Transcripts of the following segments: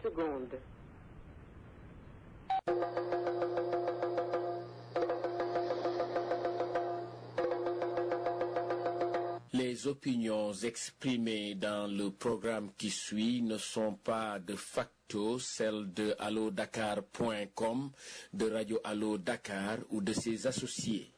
secondes. Les opinions exprimées dans le programme qui suit ne sont pas de facto celles de allodakar.com, de Radio Allo Dakar ou de ses associés.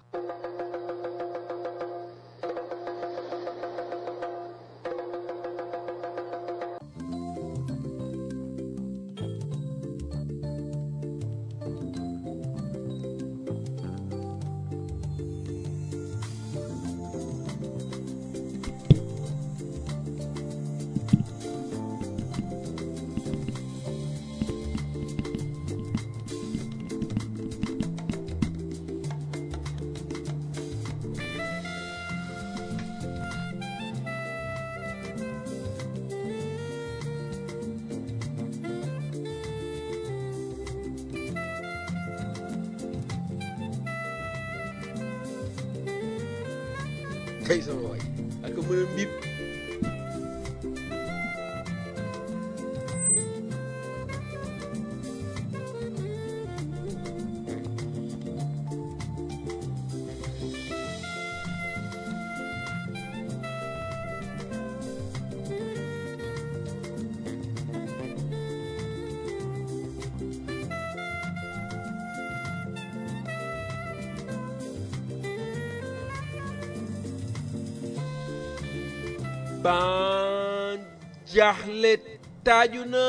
kay sama waay ak mën a mbib ban jaaxle taaju na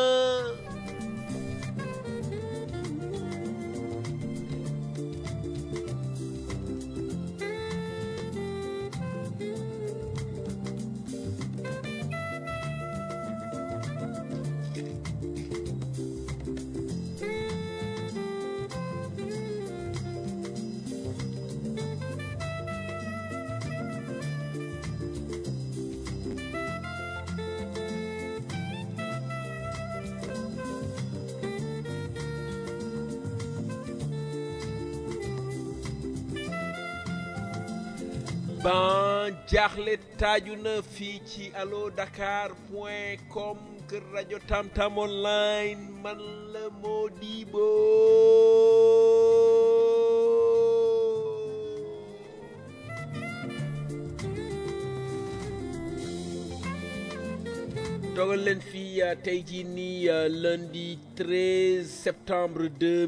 ban jaaxle taaju na fii ci allodakar.com kër rajo Tamtam online man la Modibo dogal leen fii tey jii nii lundi 13 septembre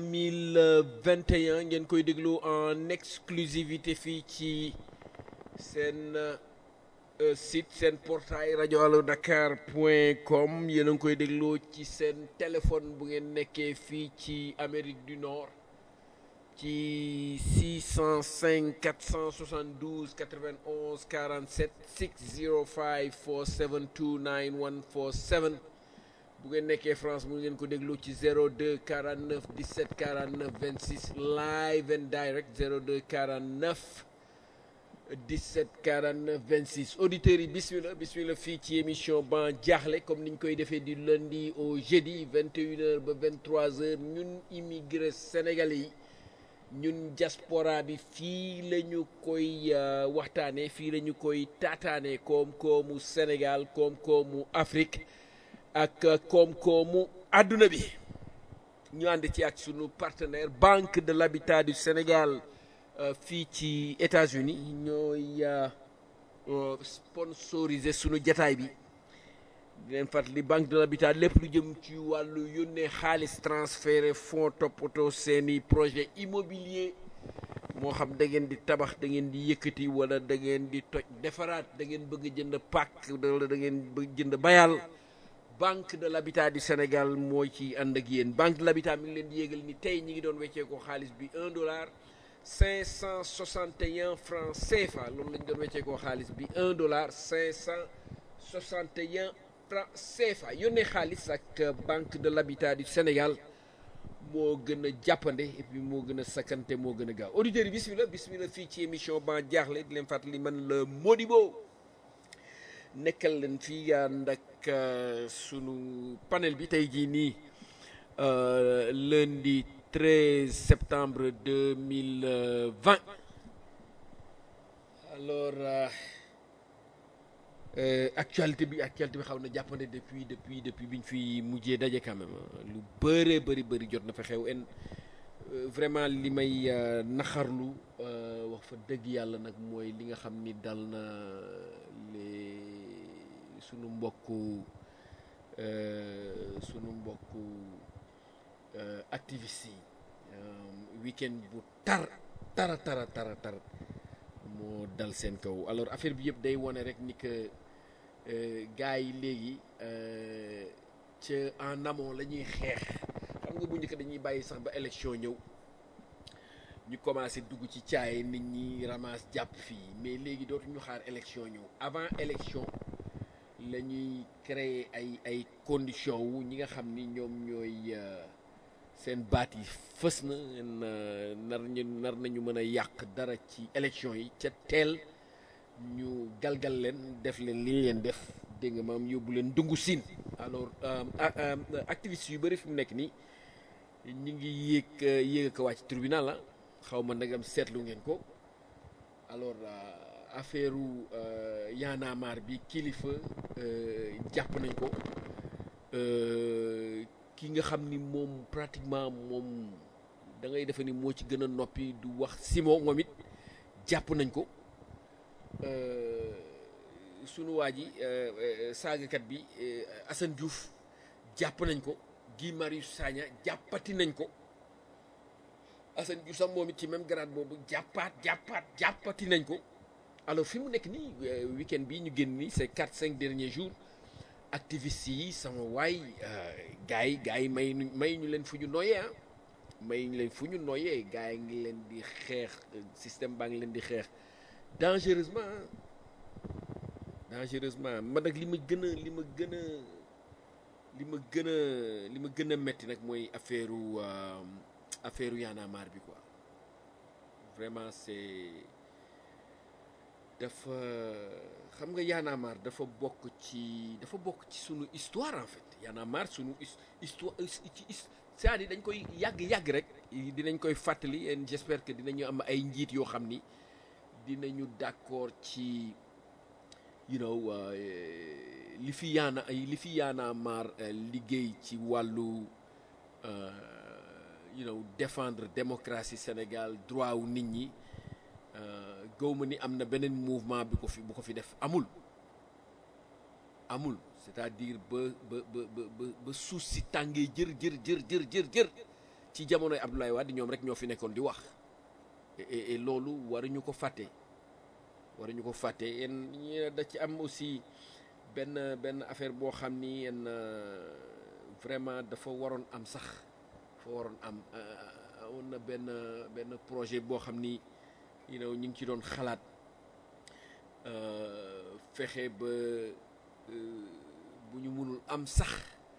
2021 ngeen koy déglu en exclusivité fii ci seen site seen portail rajo allodakar.com yéen a ngi koy dégloo ci seen téléphone bu ngeen nekkee fii ci Amérique du Nord ci 605 472 91 47 605 472 9147 bu ngeen nekkee France mu ngeen ko dégloo ci 02 49 17 49 26 live and direct 02 49 17 49 26 auditeurs yi bismillah fii ci émission ban jaaxle comme niñ koy defee du lundi au jeudi 21h ba 23h ñun immigré sénégalais yi ñun diaspora bi fii la ñu koy waxtaanee fii la ñu koy taataanee koom-koomu Sénégal koom-koomu Afrique ak koom-koomu àdduna bi ñu ànd ci ak sunu partenaire Banque de l'Habitat du Sénégal fii ci États-Unis ñooy sponsorisé sunu jataay bi di leen fàttali Banque de l'Habitat lépp lu jëm ci wàllu yónnee xaalis transféré fonds toppatoo seeni projet immobilier moo xam da ngeen di tabax da ngeen di yëkkati wala da ngeen di toj defaraat da ngeen bëgg jënd pàkk wala da ngeen bëgg jënd bayal Banque de l'Habitat du Sénégal moo ci ànd ak yéen Banque de l'Habitat mi ngi leen di yégal ni tey ñi ngi doon weccee ko xaalis bi $1 561 francs CFA loolu lañ doon weccee koo xaalis bi $1 561 francs CFA yónnee xaalis ak Banque de l'Habitat du Sénégal moo gën a jàppande et puis moo gën a sakkante moo gën a gaaw auditeurs yi bismillah fii ci émission ban jaaxle di leen fàttali man la Modibo nekkal leen fii ànd ak sunu panel bi tey jii nii lundi 13 septembre 2020 alors actualité bi xaw na jàppande depuis bi ñu fi mujjee daje quand même lu bëree bëri jot na fa xew en vraiment li may naxarlu wax fa dëgg yàlla nag mooy li nga xam ni dal na sunu mbokku activistes yi week-end bu tar moo dal seen kaw alors affaire bi yëpp day wone rek ni que gars yi léegi ca en amont la ñuy xeex xam nga bu njëkk dañuy bàyyi sax ba élection ñëw ñu commencé dugg ci caay nit ñi ramasse jàpp fii mais léegi dootuñu xaar élection ñëw avant élection la ñuy créer ay conditions wu ñi nga xam ni ñoom ñooy seen baat yi fës na nar nañu mën a yàq dara ci élection yi ca teel ñu galgal leen def leen li leen def dégg nga maam yóbbu leen dungu siin alors activistes yu bëri fi mu nekk nii ñu ngi yéeg a wàcc tribunal la xaw ma nagam seetlu ngeen ko alors affaire Y'en a marre bi kilifa jàpp nañ ko ki nga xam ni moom pratiquement moom da ngay defe ni moo ci gën a noppi du wax Simon moom it jàpp nañ ko sunu waa ji saagakat bi Assane Diouf jàpp nañ ko Guy Marius Sagna jàppati nañ ko Assane Diouf sax moom it ci même grade boobu jàppati nañ ko alors fi mu nekk nii week-end bii ñu génn nii c'est 4-5 derniers jours activistes yi sama waay gars yi may ñu leen fu ñu noyyee may ñu leen fu ñu noyyee gars yi ngi leen di xeex système baa ngi leen di xeex dangereusement man nag li ma gën a metti nag mooy affaire Y'en a marre bi quoi vraiment c'est dafa xam nga Y'en a marre dafa bokk ci sunu histoire en fait Y'en a marre sunu histoire c'est-à-dire dañ koy yàgg rek dinañ koy fàttali et j'espère que dinañu am ay njiit yoo xam ni dinañu d'accord ci you know li fi Y'en a marre liggéey ci wàllu you know défendre démocratie Sénégal droit wu nit ñi gëw ma ni am na beneen mouvement bu ko fi def amul c'est-à-dire ba suuf si tàngee jër ci jamonoy Abdoulaye Wade ñoom rek ñoo fi nekkoon di wax et loolu waruñu ko fàtte en da ci am aussi benn affaire boo xam ni en vraiment dafa waroon am amoon na benn projet boo xam ni you know ñu ngi ci doon xalaat fexe ba bu ñu mënul am sax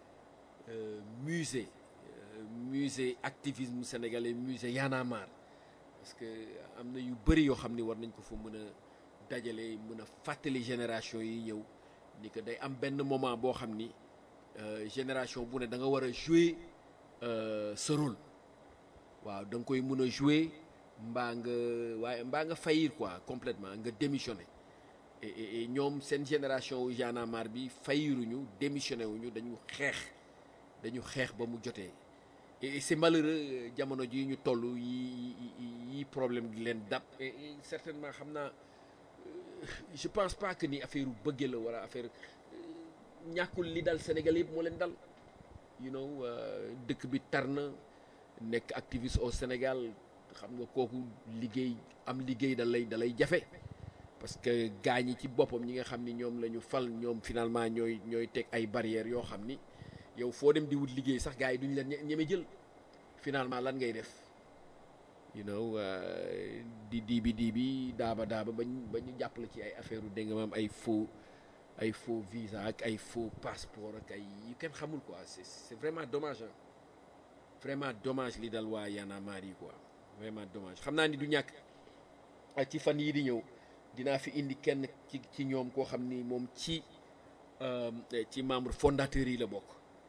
musée activisme sénégalais musée Y'en a marre parce que am na yu bëri yoo xam ni war nañ ko fa mën a dajale mën a fàttali génération yi ñëw ni que day am benn moment boo xam ni génération bu ne da nga war a jouer ce rôle waaw da nga koy mën a jouer mbaa nga faillir quoi complètement nga démissionner et ñoom seen génération wu Y'en a marre bi failliruñu démissionné wuñu dañu xeex ba mu jotee et c'est malheureux jamono ji ñu toll yi problème di leen dab et certainement xam naa je pense pas que ni affaire u bëgge la wala affaire ñàkkul li dal Sénégal yëpp moo leen dal you know dëkk bi tar na nekk activiste au Sénégal xam nga kooku liggéey da lay jafe parce que gaañ yi ci boppam ñi nga xam ni ñoom la ñu fal ñoom finalement ñooy teg ay barrières yoo xam ni yow foo dem di wut liggéey sax gars yi duñu la ñeme jël finalement lan ngay def you know di bi daaba ba ñu jàppale ci ay affaire u dégg nga maam ay faux visa ak ay faux passeport ak ay yu kenn xamul quoi c'est vraiment dommage vraiment dommage li dal waa Y'en a marre yi quoi vraiment dommage xam naa ni du ñàkk ci fan yii di ñëw dinaa fi indi kenn ci ñoom koo xam ni moom ci membre fondateur yi la bokk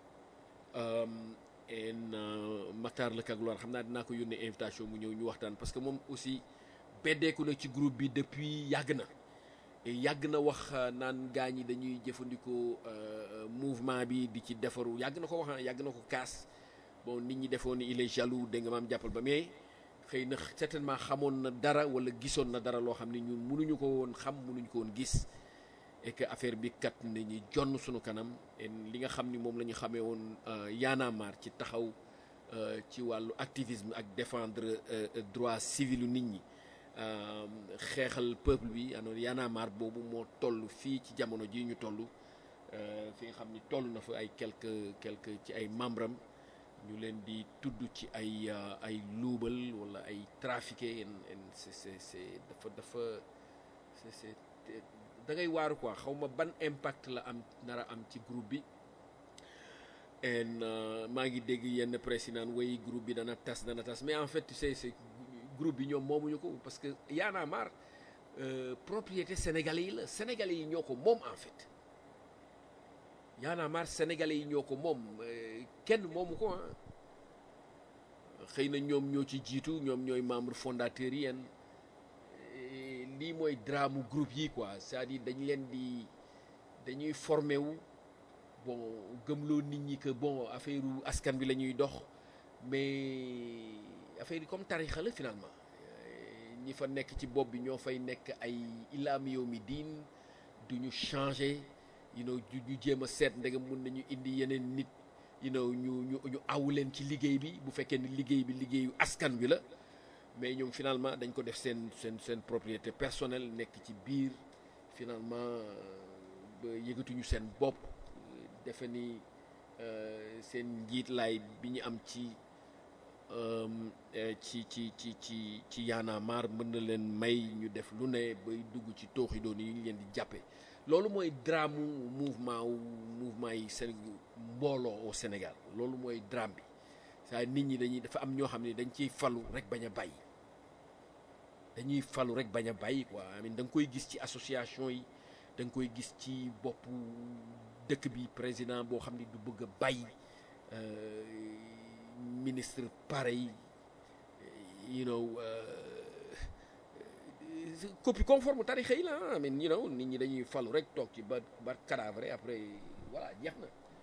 Matar la Kagloire xam naa dinaa ko yónnee invitation mu ñëw ñu waxtaan parce que moom aussi beddeeku na ci groupe bi depuis yàgg na yàgg na wax naan gaa ñi dañuy jëfandikoo mouvement bi di ci defaru yàgg na ko wax yàgg na ko kaas bon nit ñi defoon ni il est jaloux dégg nga maam jàppal ba mais xëy na certainement xamoon na dara wala gisoon na dara loo xam ne ñun mënuñu ko woon xam mënuñu ko woon gis et que affaire bi kat nañu jonn suñu kanam et li nga xam ni moom la ñu xamee woon Y'en a marre ci taxaw ci wàllu activisme ak défendre droit civil nit ñi xeexal peuple bi anoon Y'en a marre boobu moo toll fii ci jamono ji ñu toll fi nga xam ni toll na fa ay quelques ci ay membres am ñu leen di tudd ci ay luubal wala ay trafiqué c'est da ngay waaru quoi xaw ma ban impact la am nara am ci groupe bi maa ngi dégg yenn presse yi naan way groupe bi dana tas mais en fait c'est groupe bi ñoom moomuñu ko parce que Y'en a marre propriété sénégalais yi la sénégalais yi ñoo ko moom en fait Y'en a marre sénégalais yi ñoo ko moom kenn moomu ko xëy na ñoom ñoo ci jiitu ñoom ñooy membre fondateur yi yenn lii mooy drame groupe yi quoi c'est-à-dire dañuy formé wu bon gëmloo nit ñi que bon affaire askan bi la ñuy dox mais affaire yi comme tarixa la finalement ñi fa nekk ci bopp bi ñoo fay nekk ay ilaam yow mi diin duñu changer ñu jéem a seet ndegam mun nañu indi yeneen nit ñu awu leen ci liggéey bi bu fekkee ni liggéey bi liggéeyu askan bi la mais ñoom finalement dañ ko def seen propriété personnelle nekk ci biir finalement ba yëgatuñu seen bopp defe ni seen njiit laay bi ñu am ci Y'en a marre mën na leen may ñu def lu ne bay dugg ci tooxi doon yi ñu leen di jàppe loolu mooy drame mouvement yi mbooloo au Sénégal loolu mooy drame bi saa nit ñi dafa am ñoo xam ne dañ ciy falu rek bañ a bàyyi dañuy falu rek bañ a bàyyi quoi amin da nga koy gis ci association yi da nga koy gis ci boppu dëkk bi président boo xam ne du bëgg a bàyyi ministre pareil copie conforme tarixa yi la amin nit ñi dañuy falu rek toog ci ba cadavre après voilà jeex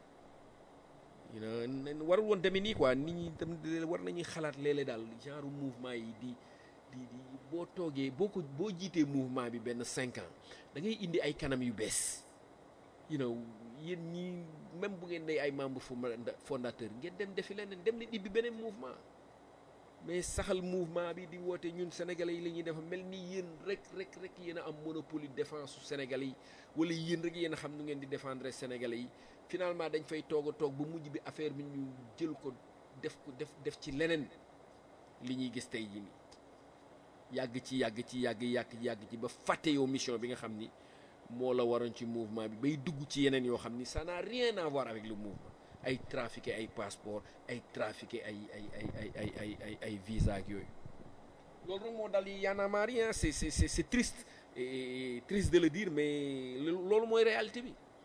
na warul woon demee nii quoi nit ñi tam war nañuy xalaat léeg-léeg daal genre mouvement yi di boo toogee boo jiitee mouvement bi benn 5 ans da ngay indi ay kanam yu bees yéen ñi même bu ngeen day ay membre fondateur ngeen dem defi leneen dem leen ibbi beneen mouvement mais saxal mouvement bi di woote ñun sénégalais yi la ñuy defa mel ni yéen rek yéen a am monopole défense su sénégalais yi wala yéen rek yéen a xam nu ngeen di défendre sénégalais yi finalement dañ fay toog ba mujj bi affaire bi ñu jël ko def ci leneen li ñuy gis tey jii nii yàgg ci ba fàtte yow mission bi nga xam ni moo la waroon ci mouvement bi bay dugg ci yeneen yoo xam ni ça n'a rien à voir avec le mouvement ay trafiqué ay passeport ay trafiqué ay visa ak yooyu loolu nag moo dal yi Y'en a marre c'est triste et triste de le dire mais loolu mooy réalité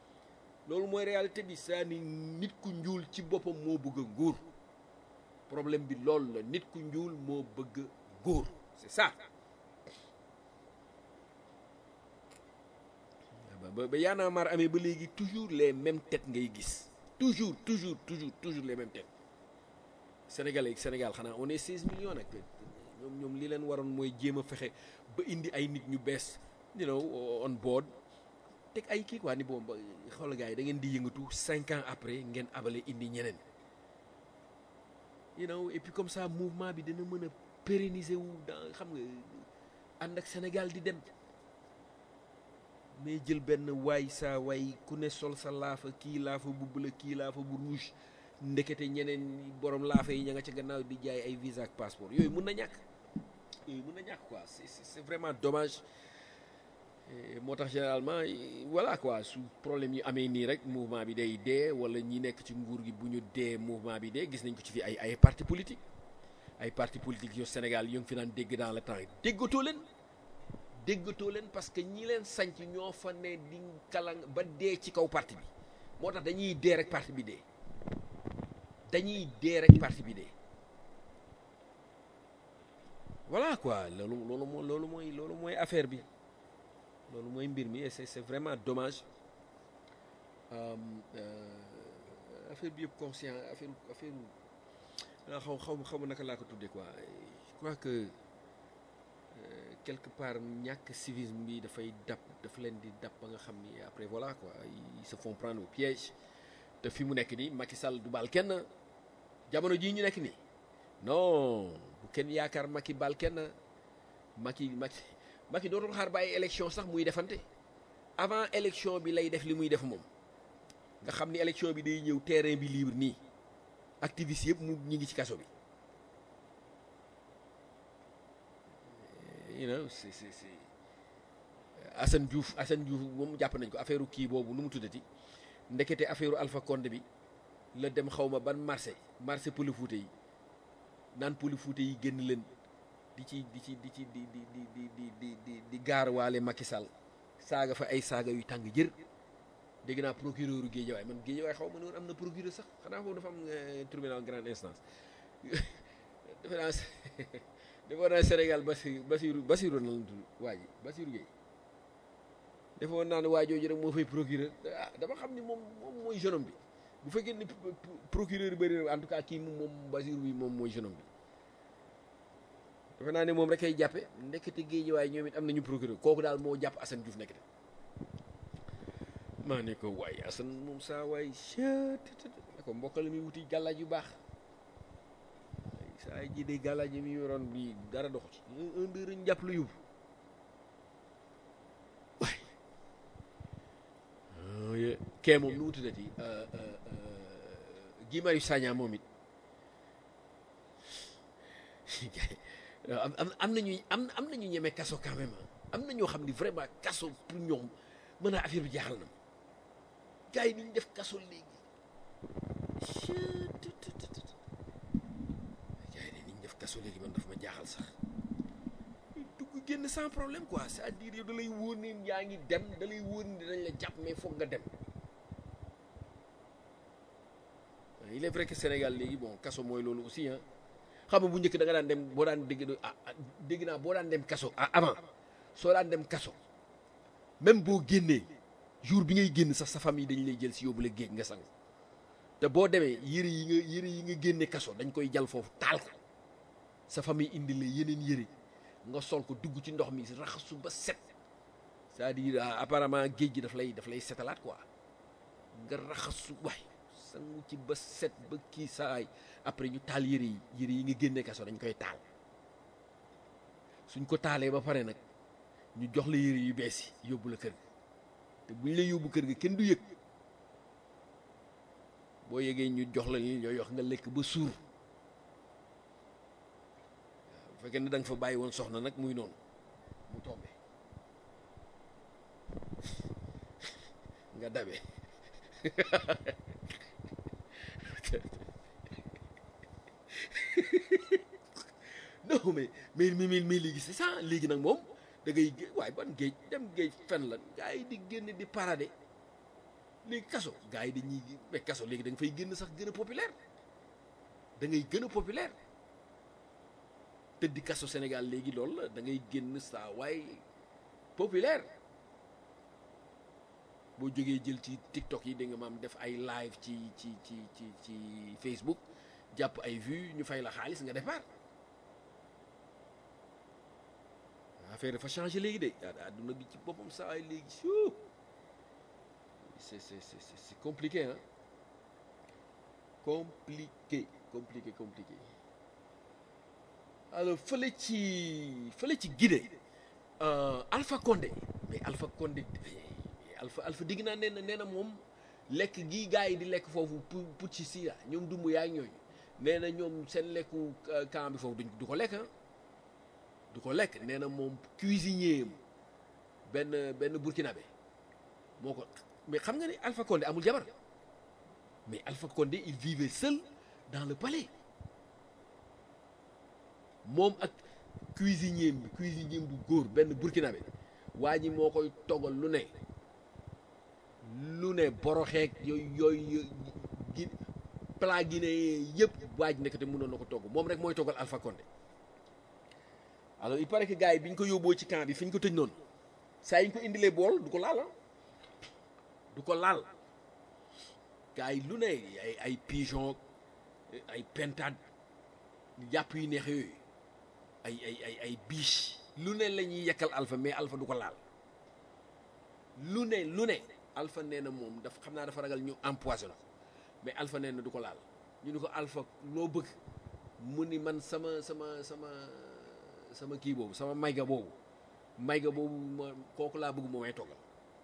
bi saa ni nit ku ñuul ci boppam moo bëgg a nguur problème bi loolu la nit ku ñuul moo bëgg nguur c'est ça ba Y'en a marre amee ba léegi toujours les mêmes têtes ngay gis toujours les mêmes têtes Sénégal xanaa on est 16 millions nag ñoom li leen waroon mooy jéem a fexe ba indi ay nit ñu bees on board teg ay kii quoi ni boobu xool gars yi da ngeen di yëngatu 5 ans après ngeen abale indi ñeneen et puis comme ça mouvement bi dana mën a pérenniser wu dans xam nga ànd ak Sénégal di dem mais jël benn waay ku ne sol sa laafa kii laafa bu bleu kii laafa bu rouge ndekete ñeneen borom laafa yi ña nga ca gannaaw di jaay ay visa ak passeport yooyu mën na ñàkk quoi c'est vraiment dommage moo tax généralement voilà quoi su problème yi amee nii rek mouvement bi day dee wala ñi nekk ci nguur gi bu ñu dee mouvement bi dee gis nañ ko ci fi ay parti politique yo Sénégal yo ngi fi naan dégg dans le temps déggatoo leen parce que ñi leen sanc ñoo fa ne di kalang ba dee ci kaw parti bi moo tax dañuy dee rek parti bi dee voilà quoi loolu mooy affaire bi loolu mooy mbir mi et c'est vraiment dommage affaire bi yëpp conscient affaire xaw ma naka laa ko tuddee quoi je crois que quelque part ñàkk civisme bi dafay dafa leen di dab ba nga xam ni après voilà quoi ils se font prendre au piège te fi mu nekk nii Macky Sall du baal kenn jamono jii ñu nekk nii non bu kenn yaakaar Macky baal kenn Macky dootul xaar ba ay élection sax muy defante avant élection bi lay def li muy def moom nga xam ni élection bi day ñëw terrain bi libre nii activiste yëpp ñu ngi ci kaso bi you know c'est Assane Diouf moom jàpp nañ ko affaire kii boobu nu mu tuddati ndekete affaire Alpha Condé bi la dem xaw ma ban marché Pël Fuuta yi naan Pël Fuuta yi génn leen di gaar waale Macky Sall saaga fa ay saaga yu tàng jër dégg naa procureur Guédiawaye man Guédiawaye xaw ma ne woon am na procureur sax xanaa foofu dafa am tribunal grande instance defoon naa Sénégal Basirou na la tudd waa ji Basirou Gueye defoon naa ne waa jooju rek moo fay procureur dama xam ni moom mooy jeune homme bi bu fekkee ni procureur yu bëri en tout cas kii moom Basirou bi moom mooy jeune homme bi defe naa ne moom rek ay jàppe ndekete Guédiawaye ñoom it am nañu procureur kooku daal moo jàpp Assane Diouf nekkete maa ne ko waay Assane moom saa waay ne ko mbokk la muy wuti gàllaaj yu baax saa yi ji de gàllaaj yi muy yoroon bi dara doxu ci un deux ñu jàpp la yóbbu waay kee moom nu mu tuddati Guy Marius Sagna moom it am nañu ñeme kaso quand même am na ñoo xam ni vraiment kaso pour ñoom mën a affaire bi jaaxal na gars yi ni ñu def kaso léegi gars yi ni ñu def kaso léegi man dafa ma jaaxal sax dugg génn sans problème quoi c'est-à-dire yow da lay wóor ni yaa ngi dem da lay wóor ni dañ la jàpp mais foog nga dem il est vrai que Sénégal léegi bon kaso mooy loolu aussi ah xam nga bu njëkk da nga daan dem boo daan dégg naa boo daan dem kaso avant soo daan dem kaso même boo génnee jour bi ngay génn sax sa famille dañ lay jël si yóbbu la géej nga sang te boo demee yëre yi nga génne kaso dañ koy jal foofu taal ko sa famille indi la yeneen yëre nga sol ko dugg ci ndox mi raxasu ba set c'est-à-dire apparemment géej gi daf lay setalaat quoi nga raxasu waay sangu ci ba set ba kii saay après ñu taal yëre yi nga génne kaso dañ koy taal suñ ko taalee ba pare nag ñu jox la yëre yu bees yi yóbbu la kër ga te buñ lay yóbbu kër ga kenn du yëg boo yëgee ñu jox la li ñooy wax nga lekk ba suur bu fekkee ne da nga fa bàyyi woon soxna nag muy noonu mu tombe nga dabe non mais léegi c'est ça léegi nag moom da ngay waaye ban géej dem géej fen la gars yi di génn di parade léegi kaso gars yi dañuy mais kaso léegi da nga fay génn sax gën a populaire da ngay gën a populaire tëddi kaso Sénégal léegi loolu la da ngay génn saa waay populaire boo jógee jël ci TikTok yi da nga maam def ay live ci Facebook jàpp ay vues ñu fay la xaalis nga départ affaire dafa changé léegi de adduna bi ci boppam saa waay léegi c'est compliqué hein compliqué alors fële ci Guinée Alpha Condé mais Alpha Condé Alpha digg naa nee na moom lekk gii gars yi di lekk foofu pour ci si ñoom dumb yaa ñooñu nee na ñoom seen lekku camp bi foofu du ko lekk ah du ko lekk nee na moom cuisinier benn burkinabé moo ko mais xam nga ne Alpha Condé amul jabar mais Alpha Condé il vivait seul dans le palais moom ak cuisinier bu góor benn burkinabé waa ji moo koy toggal lu ne boroxeeg yooyu plat guinéen yëpp waa ji nekk te mënoon na ko togg moom rek mooy toggal Alpha Condé alors il paraît que gars yi bi ñu ko yóbboo ci camp bi fi ñu ko tëj noonu saa yi ñu ko indilee bool du ko laal du ko laal gars yi lu ne ay pigeon ay pentade jàpp yu neex yooyu ay biche lu ne la ñuy yekkal Alpha mais Alpha du ko laal lu ne Alpha nee na moom xam naa dafa ragal ñu empoisonné ko mais Alpha nee na du ko laal ñu ni ko Alpha loo bëgg mu ni man sama kii boobu sama mayga boobu kooku laa bëgg moo may toggal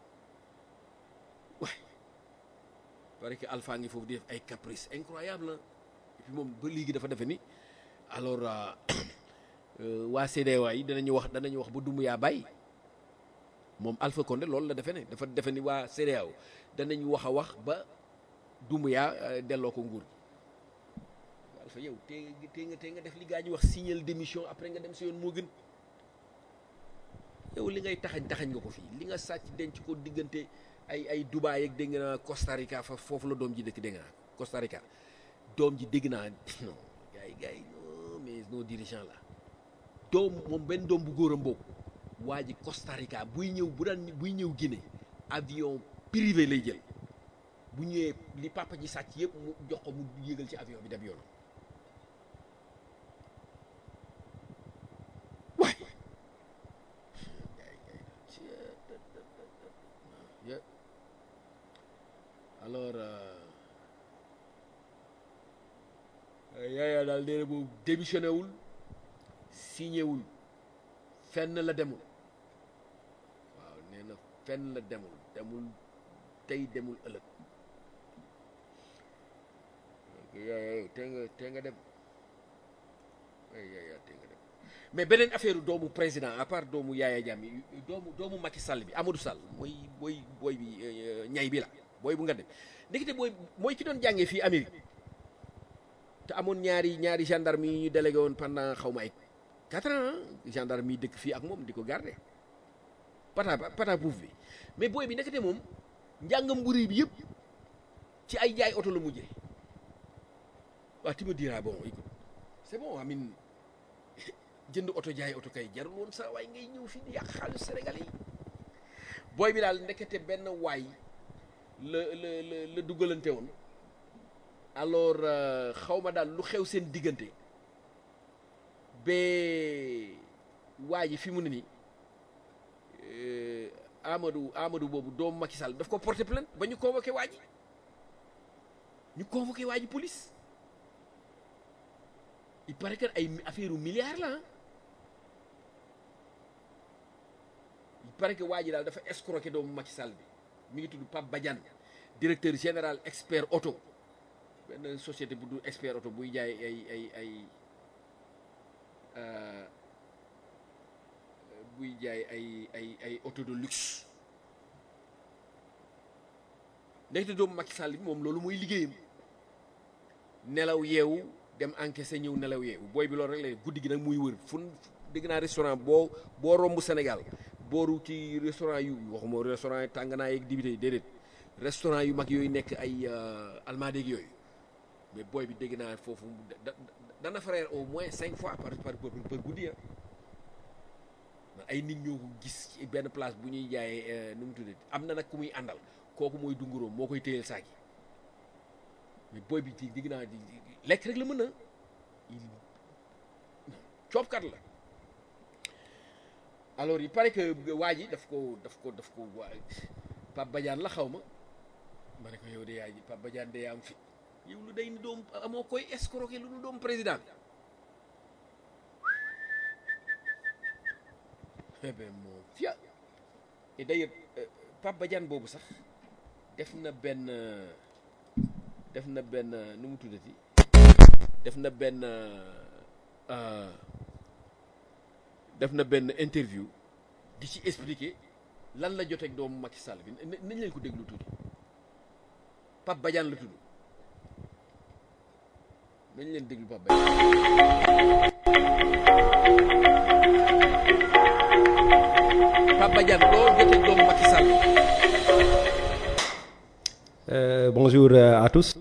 waay parce que Alpha ngi foofu di def ay caprice incroyable et puis moom ba léegi dafa defe ni alors waa CEDEAO yi danañu wax ba Doumbouya bàyyi moom Alpha Condé loolu la defe ne dafa defe ni waa CEDEAO danañu wax ba Doumbouya delloo ko nguur gi Alpha yow tee nga def li gaa ñu wax signal démission après nga dem si yoon moo gën yow li ngay taxañ nga ko fii li nga sàcc denc ko diggante ay Dubaï ak dégg naa Costa Rica foofu la doom ji dëkk dégg naa Costa Rica doom ji dégg naa non gars yi non mais nos dirigeants là moom benn doom bu góoram boobu waa ji Costa Rica buy ñëw Guinée avion privé lay jël bu ñëwee li papa ji sàcc yëpp mu jox ko mu yéegal ci avion bi dem yoonam waay alors Yaya daal nee na boobu démissionné wul signé wul fenn la demul waaw nee na fenn la demul tey demul ëllëg Yaya tey nga dem Yaya tey nga dem mais beneen affaire doomu président à part doomu Yaya Jammeh doomu Macky Sall bi Amadou Sall mooy booy bi ñay bi la booy bu nga dem ndekete mooy ki doon jàngee fii Amérique te amoon ñaari gendarme yi ñu délégué woon pendant xaw ma ay 4 ans gendarme yi dëkk fii ak moom di ko garder pata pouf bi mais booy bi ndekete moom njàngam mburi bi yëpp ci ay jaay oto la mujjee waaw tu me diras bon écoute c'est bon amin jënd oto jaay oto kay jarul woon sa waay ngay ñëw fii di yàq xaalis Sénégalais yi booy bi daal ndekete benn waay la dugalante woon alors xaw ma daal lu xew seen diggante ba waa ji fi mu ne nii Amadou boobu doomu Macky Sall daf ko porter plainte ba ñu convoqué waa ji police il paraît que ay affaire milliards la il paraît que waa ji daal dafa escroqué doomu Macky Sall bi mi ngi tudd Pape Badiane directeur général expert auto benn société bu du expert auto buy jaay ay auto de luxe ndekete doomu Macky Sall bi moom loolu mooy liggéeyam nelaw yeewu dem encaissé ñëw nelaw yeewu booy bi loolu rek la guddi gi nag muy wër fu dégg naa restaurant boo romb Sénégal booru ci restaurant yu waxuma restaurant tànganaa yeeg dibité yi déedéet restaurant yu mag yooyu nekk ay almadeeg yooyu mais booy bi dégg naa foofu dana frère au moins 5 fois par guddi ay nit ñoo ko gis ci benn place bu ñuy jaayee nu mu tuddee am na nag ku muy àndal kooku mooy dunguróom moo koy téyeel saag yi mais booy bi dégg naa di lekk rek la mën a coobkat la alors il paraît que waa ji daf ko waa Pape Badiane la xaw ma ne ko yow de yaa ji Pape Badiane de yaa am fit yow lu day ni doom amoo koy escroquer lu nu doom président eh ben mon fia et d'ailleurs Pape Badiane boobu sax def na benn nu mu tuddati def na benn interview di ci expliquer lan la joteeg doomu Macky Sall bi nañ leen ko déglu tuuti Pape Badiane la tudd nañ leen déglu Pape Badiane loolu joteeg doomu Macky Sall. Bonjour à tous,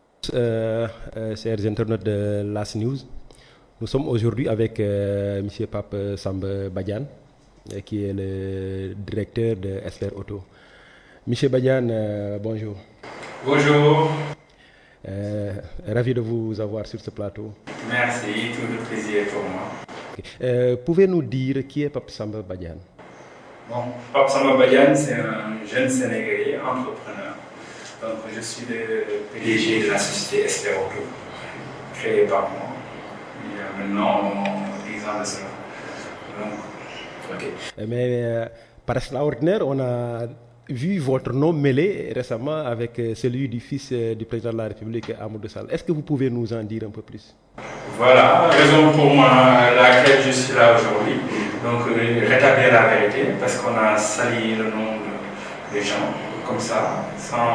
chers internautes de LAS News. Nous sommes aujourd'hui avec monsieur Pape Samba Badiane, qui est le directeur de Esper Auto. Monsieur Badiane, bonjour. Bonjour. Ravi de vous avoir sur ce plateau. Merci, tout le plaisir est pour moi. Pouvez-nous dire qui est Pape Samba Badiane? Bon, Pape Samba Badiane, c'est un jeune Sénégalais entrepreneur. Donc, je suis le PDG de la société Esper Auto, créée par moi, il y a maintenant 10 ans de cela. Donc, ok. Mais par extraordinaire, on a vu votre nom mêlé récemment avec celui du fils du président de la République, Amadou Sall. Est-ce que vous pouvez nous en dire un peu plus? Voilà, raison pour laquelle je suis là aujourd'hui. Donc, rétablir la vérité, parce qu'on a sali le nom des gens, comme ça,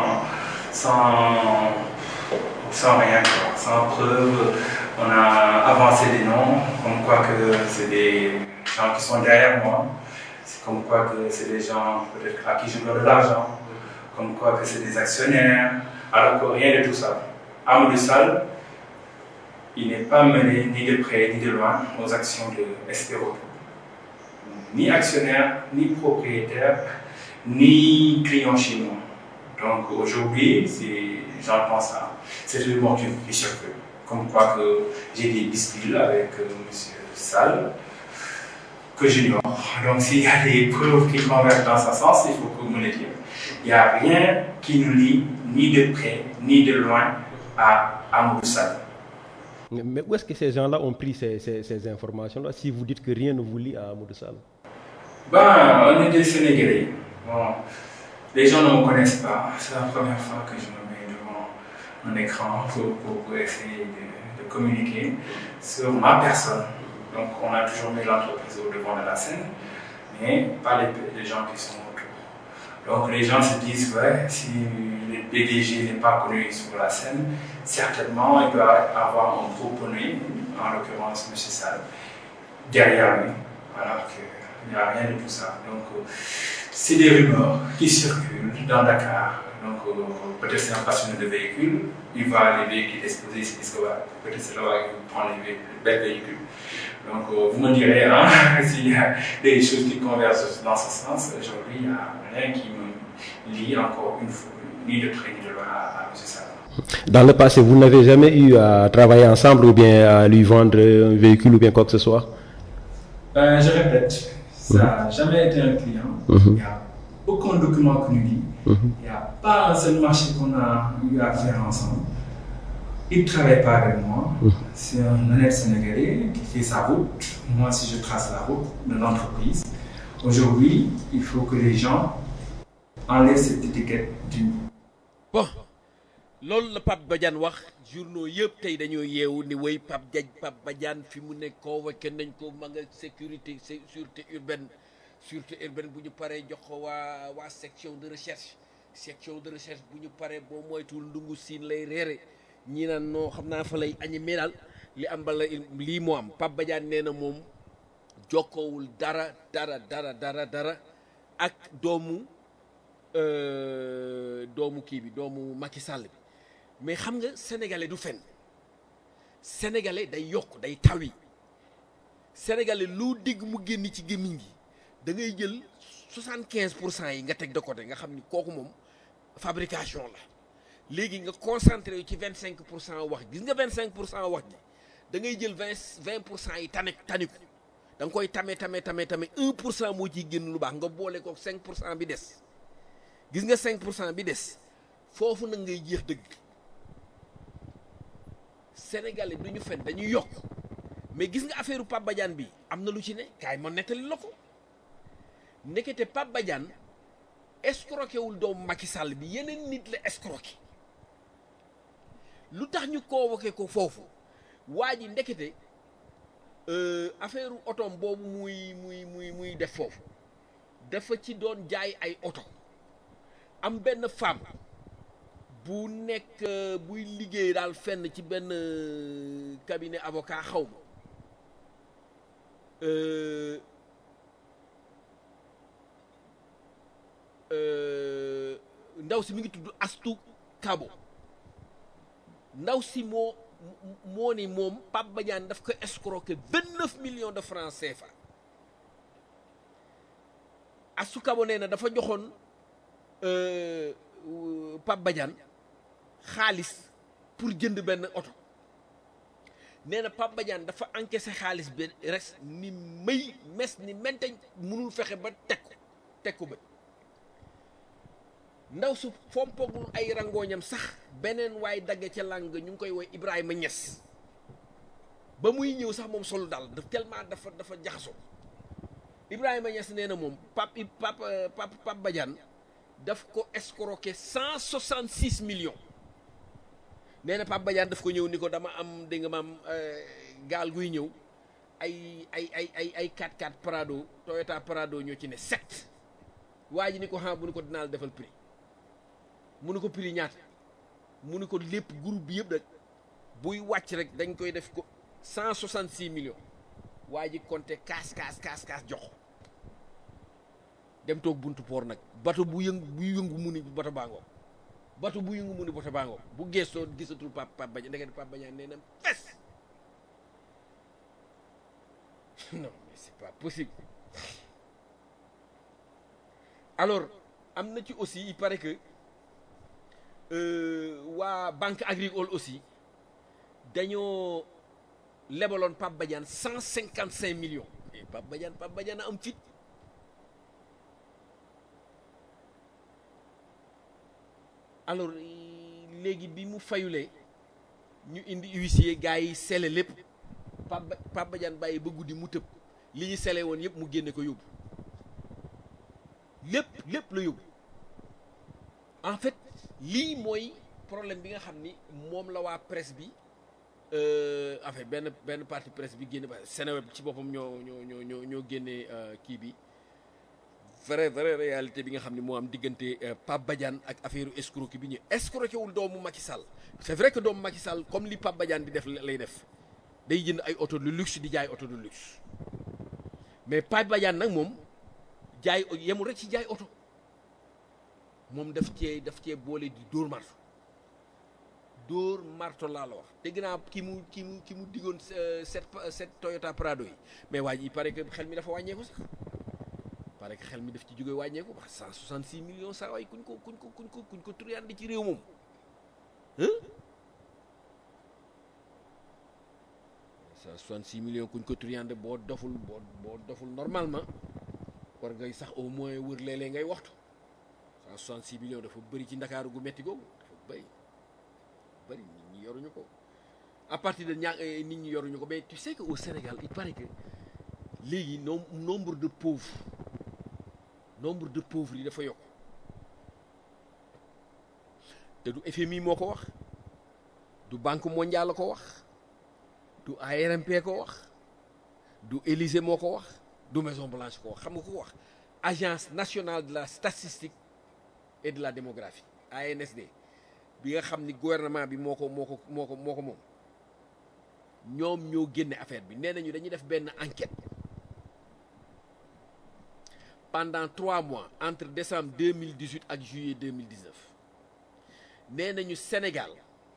sans rien, quoi, sans preuve. On a avancé des noms, comme quoi que c'est des gens qui sont derrière moi. C'est comme quoi que c'est des gens peut-être à qui je dois de l'argent, comme quoi que c'est des actionnaires, alors que rien de tout ça. Amadou Sall, il n'est pas mêlé ni de près ni de loin aux actions de Esper Auto. Ni actionnaire, ni propriétaire, ni client chez moi. Donc aujourd'hui, j'entends ça. C'est le mot qui circule. Comme quoi que j'ai des disputes avec M. Sall, que j'ignore. Donc s'il y a des preuves qui convergent dans ce sens, il faut que vous me le dites. Il n'y a rien qui nous lie, ni de près, ni de loin, à Amadou Sall. Mais où est-ce que ces gens-là ont pris ces informations-là, si vous dites que rien ne vous lie à Amadou Sall? On est des Sénégalais. Bon, les gens ne me connaissent pas. C'est la première fois que je me mets devant un écran pour essayer de communiquer sur ma personne. Donc, on a toujours mis l'entreprise au devant de la scène, mais pas les gens qui sont autour. Donc, les gens se disent, ouais, si le PDG n'est pas connu sur la scène, certainement, il doit avoir un proponent, en l'occurrence M. Sall, derrière lui, alors qu'il n'y a rien de tout ça. Donc, c'est des rumeurs qui circulent dans Dakar. Donc, peut-être c'est un passionné de véhicules, il va les véhicules exposés, il se dit que peut-être c'est là-bas qu'il prend les belles véhicules. Donc, vous me direz, hein, s'il y a des choses qui convergent dans ce sens. Aujourd'hui, il n'y a rien qui me lie encore une fois, ni de près ni de loin à M. Sall. Dans le passé, vous n'avez jamais eu à travailler ensemble ou bien à lui vendre un véhicule ou bien quoi que ce soit? Je répète, ça n'a jamais été un client. Il n'y a aucun document que nous lie. Il n'y a pas un seul marché qu'on a eu à faire ensemble. Il ne travaille pas avec moi. C'est un honnête Sénégalais qui fait sa route. Moi, si je trace la route de l'entreprise, aujourd'hui, il faut que les gens enlèvent cette étiquette d'une. Bon, loolu la Pape Badiane wax journaux yëpp tey dañoo yeewu ni way Pape Badiane fi mu nekk convoqué nañ ko ma nga sécurité sûreté urbaine bu ñu paree jox ko waa section de recherche bu ñu paree boo moytuwul ndungu siin lay reere ñii naan noo xam naa fa lay añi mais daal li am bala lii moo am Pape Badiane nee na moom jokkoowul dara ak doomu kii bi doomu Macky Sall bi mais xam nga sénégalais du fen sénégalais day yokk day tawi sénégalais loo dégg mu génn ci gémmiñ gi da ngay jël 75% yi nga teg de côté nga xam ni kooku moom fabrication la léegi nga concentré yu ci 25% wax gis nga 25% wax ji da ngay jël 20% yi taniku da nga koy tame 1% moo ciy génn lu baax nga boole ko 5% bi des gis nga 5% bi des foofu nag ngay jeex dëgg sénégalais du ñu fen dañuy yokk mais gis nga affaire Pape Badiane bi am na lu ci ne kaay ma nettali la ko nekkete Pape Badiane escroqué wul doomu Macky Sall bi yeneen nit la escroqué lu tax ñu convoqué ko foofu waa ji ndekete affaire otoom boobu muy def foofu dafa ci doon jaay ay oto am benn femme bu nekk buy liggéey daal fenn ci benn cabinet avocat xaw ma ndaw si mi ngi tudd Astou Kabo ndaw si moo ni moom Pape Badiane daf ko escroquer 29 millions de francs CFA Astou Kabo nee na dafa joxoon Pape Badiane xaalis pour jënd benn oto nee na Pape Badiane dafa encaissé xaalis bi res ni may mes ni menteñ mënul fexe ba teg ko ba ndaw su fompogul ay rangooñam sax beneen waay dagge ca làng ñu ngi koy woy Ibrahima Niass ba muy ñëw sax moom solu daal tellement dafa jaxasoo Ibrahima Niass nee na moom Pape Badiane daf ko escroquer 166 millions nee na Pape Badiane daf ko ñëw ni ko dama am dégg nga maam gaal guy ñëw ay 4x4 Prado Toyota Prado ñoo ci ne 7 waa ji ni ko bu ni ko dinaa la defal prix mu ni ko prix ñaata mu ni ko lépp groupe bi yëpp rek buy wàcc rek dañ koy def ko 166 millions waa ji compté kaas jox dem toog buntu poor nag bato bu yëngu mu ni bato baangoo bato bu yëngu mu ni bato baangoo bu gestoo gisatul Pape Badiane ndeke Pape Badiane nee na fes non mais c'est pas possible. Alors am na ci aussi il paraît que waa banque agricole aussi dañoo lebaloon Pape Badiane 155 millions et Pape Badiane a am fit alors léegi bi mu fayulee ñu indi huissier gars yi sele lépp Pape Badiane bàyyi ba guddi mu tëb li ñu sele woon yëpp mu génne ko yóbbu lépp la yóbbu en fait lii mooy problème bi nga xam ni moom la waa presse bi en fait benn partie presse bi génne ba Seneweb ci boppam ñoo génne kii bi vraie réalité bi nga xam ne moo am diggante Pape Badiane ak affaire escroquerie bi ñu escroqué wul doomu Macky Sall c'est vrai que doomu Macky Sall comme li Pape Badiane di def lay def day jënd ay auto de luxe di jaay auto de luxe mais Pape Badiane nag moom jaay yemul rek ci jaay auto moom daf cee boole di dóor marto laa la wax dégg naa ki mu diggoon cette Toyota Prado yi mais waa ji il paraît que xel mi dafa wàññeeku sax parce que xel mi daf ci jóge wàññeeku wax 166 millions saa waay kuñ ko turiyaan ci réew moom hein 166 millions kuñ ko turiyaan boo doful normalement war ngay sax au moins wër léeg-léeg ngay waxtu 166 millions dafa bëri ci ndakaaru gu metti googu dafa bëri nit ñi yoruñu ko à partir de nit ñi yoruñu ko mais tu sais que au Sénégal il paraît que léegi nombre de pauvres yi dafa yokk te du FMI moo ko wax du Banque mondiale ko wax du ARMP ko wax du Élysée moo ko wax du Maison Blanche ko wax xam nga ko wax Agence nationale de la statistique et de la démographie ANSD bi nga xam ni gouvernement bi moo ko moom ñoom ñoo génne affaire bi nee nañu dañuy def benn enquête pendant 3 mois entre décembre 2018 ak juillet 2019 nee nañu Sénégal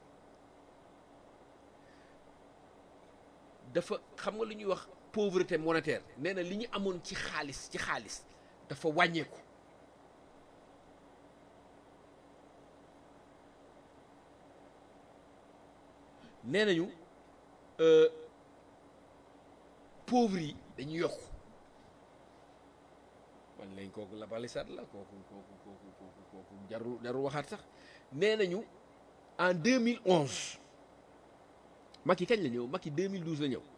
dafa xam nga lu ñuy wax pauvreté monétaire nee na li ñu amoon ci xaalis dafa wàññeeku nee nañu pauvres yi dañuy yokku man lañ kooku la balisat la kooku jarul waxaat sax nee nañu en 2011 Macky kañ la ñëw Macky 2012 la ñëw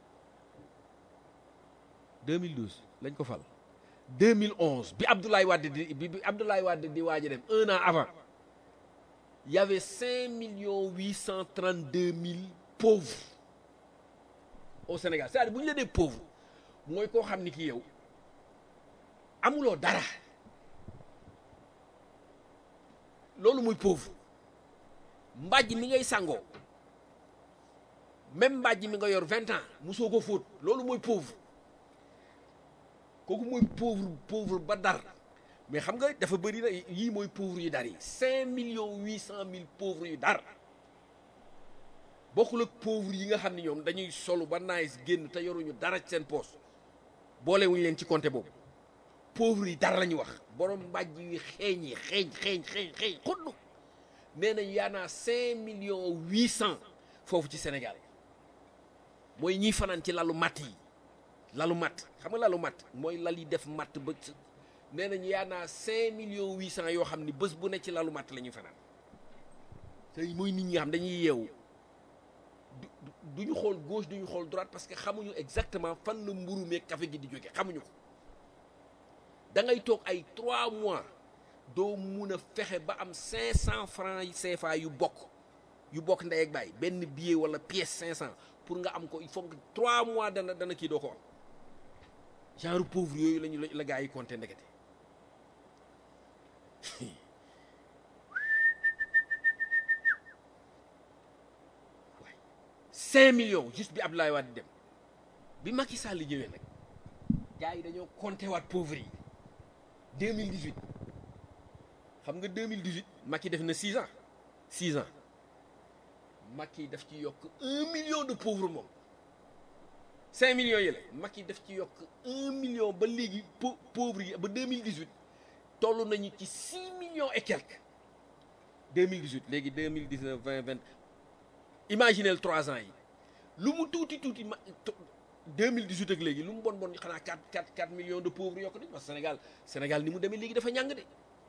2012 lañ ko fal 2011 bi Abdoulaye Wade di waaj a dem 1 an avant il y avait 5 832 000 pauvres au Sénégal c'est-à-dire bu ñu la dee pauvre mooy koo xam ni ki yow amuloo dara loolu muy pauvre mbàjj mi ngay sangoo même mbàjj mi nga yor 20 ans musoo ko fóot loolu mooy pauvre kooku mooy pauvre ba dar mais xam nga dafa bëri na yii mooy pauvre yu dar yi 5 800 000 pauvres yu dar bokkul ak pauvre yi nga xam ne ñoom dañuy solu ba nice génn te yoruñu dara ci seen poos boolewuñu leen ci compte boobu pauvre yi dara la ñu wax borom mbàjj yi xeeñ xuddu nee nañ yaa naa 5 800 000 foofu ci Sénégal mooy ñiy fanaan ci lalu matt yi lalu matt xam nga lalu matt mooy lal yi def matt ba nee nañ yaa naa 5 800 000 yoo xam ni bés bu ne ci lalu matt la ñuy fanaan te mooy nit ñi nga xam dañuy yeewu duñu xool gauche duñu xool droite parce que xamuñu exactement fan la mburu meeg café gi di jóge xamuñu ko da ngay toog ay 3 mois doo mun a fexe ba am 500 francs CFA yu bokk ndey ak baay benn billet wala pièce 500 pour nga am ko il faut que 3 mois dana kii doo ko am genre pauvre yooyu lañu la gars yi compté ndekete 5 millions juste bi Abdoulaye Wade dem bi Macky Sall ñëwee nag gars yi dañoo compté waat pauvre yi 2018 xam nga 2018 Macky def na 6 ans Macky daf ci yokk 1 million de pauvres moom 5 millions yi la Macky daf ci yokk 1 million ba léegi pauvres yi ba 2018 toll nañu ci 6 millions et quelques 2018 léegi 2019 20 20 imaginez 3 ans yi lu mu tuuti 2018 ak léegi lu mu bon xanaa 4 millions de pauvres yokk nañ parce que Sénégal ni mu demee léegi dafa ñàng de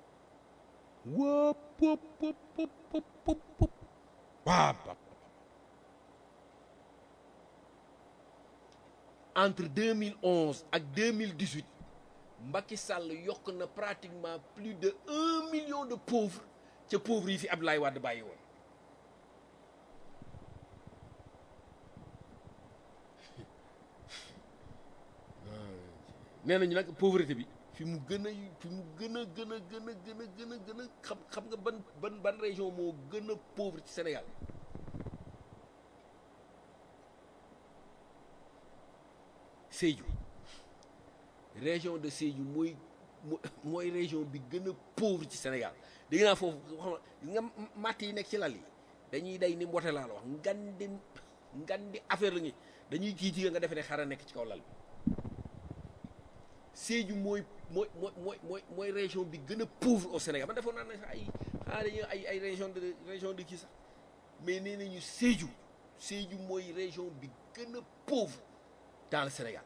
entre 2011 ak 2018 Macky Sall yokk na pratiquement plus de 1 million de pauvres ca pauvres yi fi Abdoulaye Wade bàyyi woon nee nañu nag pauvreté bi fi mu gën a xam nga ban région moo gën a pauvre ci Sénégal Sédhiou région de Sédhiou mooy région bi gën a pauvre ci Sénégal dégg naa foofu xam nga matt yi nekk ci lal yi dañuy day ni mbote laa la wax ngan di affaire la ngi dañuy kii nga defe ne xara nekk ci kaw lal bi Sédhiou mooy région bi gën a pauvre au Sénégal man defoon naa ne sax ay région de kii sax mais nee nañu Sédhiou mooy région bi gën a pauvre dans le Sénégal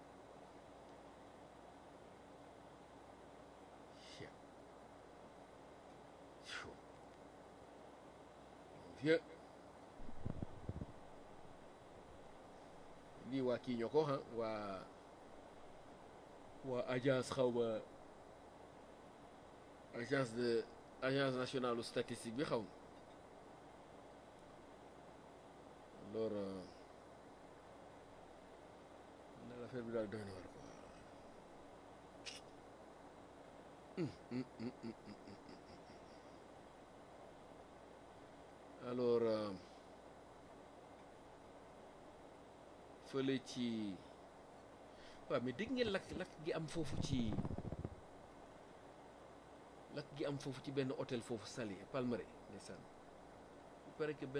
lii waa kii ñoo ko wax waa agence xaw ma agence nationale statistique bi xaw ma alors affaire bi daal doy na war quoi alors fële ci waaw mais dégg ngeen lakk gi am foofu ci benn hôtel foofu Saly Palmeraie ndeysaan il paraît que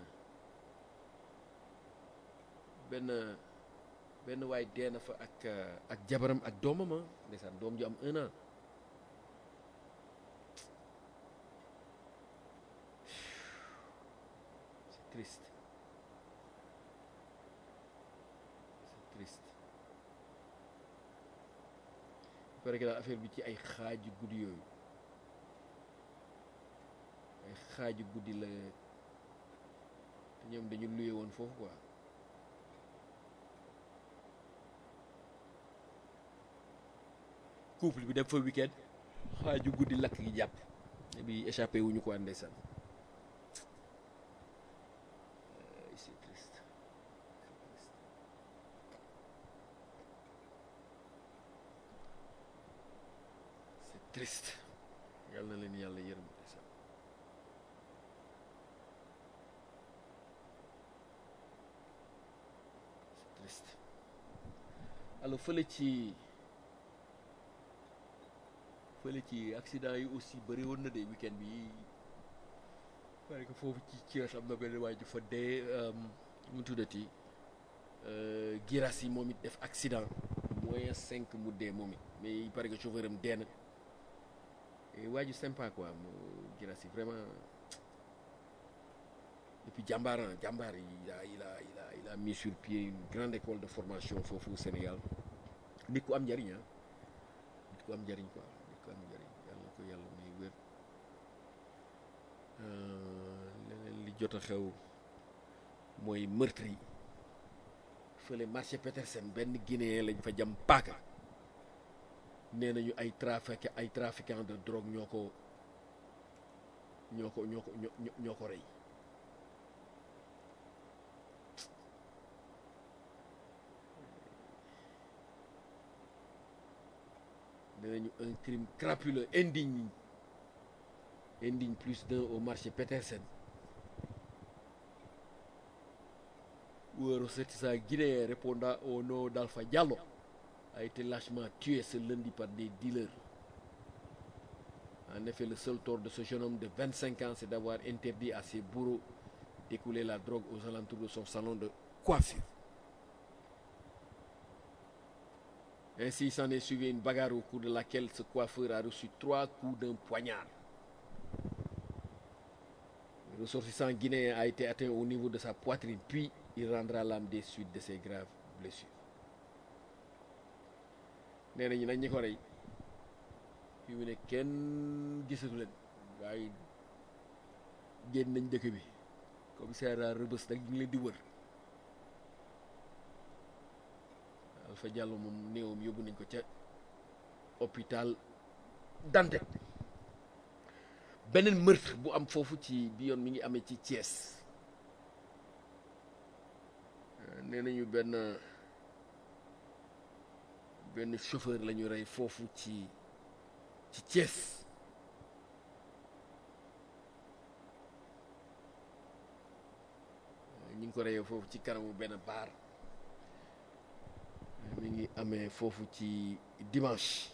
benn waay dee na fa ak jabaram ak doomam ndeysaan doom ju am 1 an c'est triste il paraît que daal affaire bi ci ay xaaju guddi yooyu la te ñoom dañu luye woon foofu quoi couple bi dem fa week-end xaaju guddi lakk gi jàpp bi échappé wuñu ko ndeysaan c'est triste c'est triste yal na leen yàlla yërëm ndeysaan c'est triste alors fële ci accident yi aussi bëri woon na de week-end bi parce que foofu ci Thiès am na benn waay ju fa dee mu tuddati Giras yi moom it def accident mu -5 mu dee moom it mais il paraît que chauffeur am dee na waa ju sympa quoi mu Guirassy vraiment et puis jàmbaar il a mis sur pied une grande école de formation foofu au Sénégal nit ku am njariñ nit ku am njariñ quoi nit ku am njariñ yàlla ko yàlla muy wér leneen li jot a xew mooy meurtre yi fële marché Petersen benn Guinéen lañ fa jam paaka nee nañu ay trafiquant de drogue ñoo ko rey nee nañu un crime crapuleux indigne plus d'un au marché Petersen où un ressortissant guinéen répondant au nom d'Alpha Diallo a été lâchement tué ce lundi par des dealers. En effet, le seul tort de ce jeune homme de 25 ans, c'est d'avoir interdit à ses bourreaux d'écouler la drogue aux alentours de son salon de coiffure. Ainsi, il s'en est suivi une bagarre au cours de laquelle ce coiffeur a reçu 3 coups d'un poignard. Le ressortissant guinéen a été atteint au niveau de sa poitrine, puis il rendra l'âme des suites de ses graves blessures. nee nañu nag ñi ko rey fi mu ne kenn gisatu leen waaye génn nañ dëkk bi commissariat Rebeuss nag ñu ngi leen di wër Alpha Diallo moom néewam yóbbu nañ ko ca hôpital Dantec. beneen meurtre bu am foofu ci bi yoon mi ngi amee ci Thiès nee nañu benn chauffeur la ñu rey foofu ci Thiès ñu ngi ko reyee foofu ci kanamu benn baar mi ngi amee foofu ci dimanche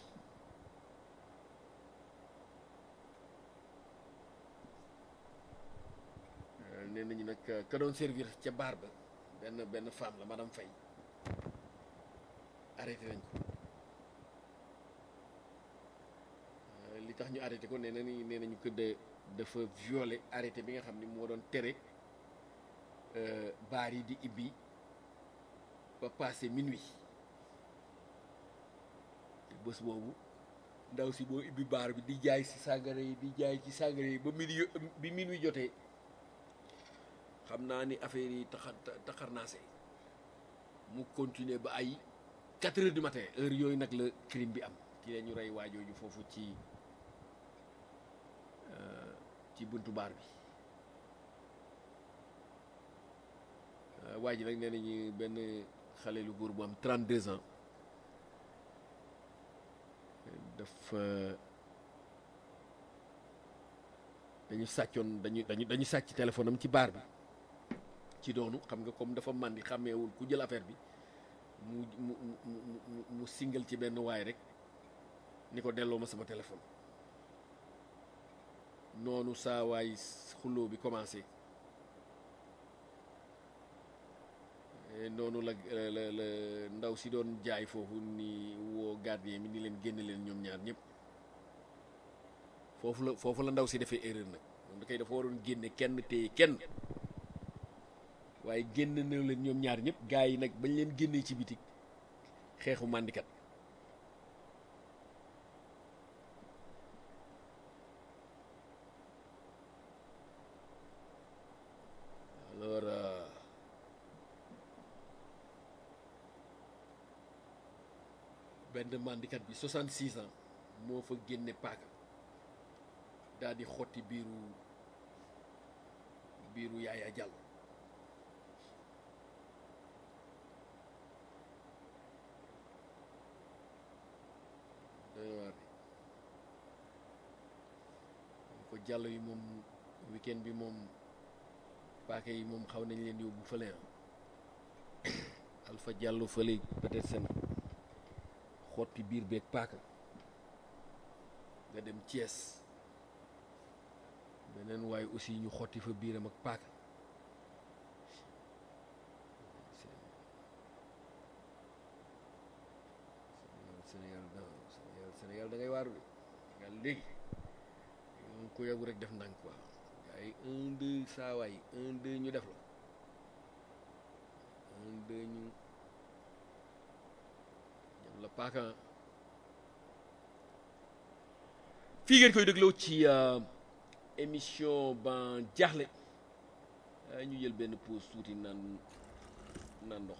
nee nañu nag ka doon servir ca baar ba benn femme la madame Faye arrêté nañ ko li tax ñu arrêté ko nee nañu que dafa violé arrêté bi nga xam ni moo doon tere baar yi di ibbi ba passé minuit te bés boobu ndaw si boo ibbi baar bi di jaay ci sàngara yi ba minuit jotee xam naa ni affaire yi taxarnaase mu continuer ba ay 4 heures du matin heure yooyu nag la crime bi am ci la ñu rey waajooju foofu ci buntu baar bi waa ji nag nee nañu benn xale lu góor bu am 32 ans dañu sàcc téléphone am ci baar bi ci doonu xam nga comme dafa màndi xàmmeewul ku jël affaire bi mu singal ci benn waay rek ni ko delloo ma sama téléphone noonu saa waay xuloo bi commencé noonu la ndaw si doon jaay foofu ni woo gardien bi ni leen génn leen ñoom ñaar ñëpp foofu la ndaw si defee erreur nag moom da koy dafa waroon génne kenn téye kenn waaye génn na leen ñoom ñaar ñëpp gars yi nag bañ leen génnee ci bitik xeexu màndikat alors benn màndikat bi 66 ans moo fa génne paaka daal di xotti biiru Yaaya Jàllo ko Jàllo yi moom weekend bi moom paaka yi moom xaw nañ leen yóbbu fële Alpha Diallo fële peut-être seen xotti biir beeg paaka nga dem Thiès beneen waaye aussi ñu xotti fa biiram ak paaka nangu rek def ndànk quoi ay 1 2 saa waay 1 2 ñu def la 1 2 ñu ñam la paaka fii ngeen koy dégloo ci émission ban jaaxle ñu jël benn pause tuuti naan ndox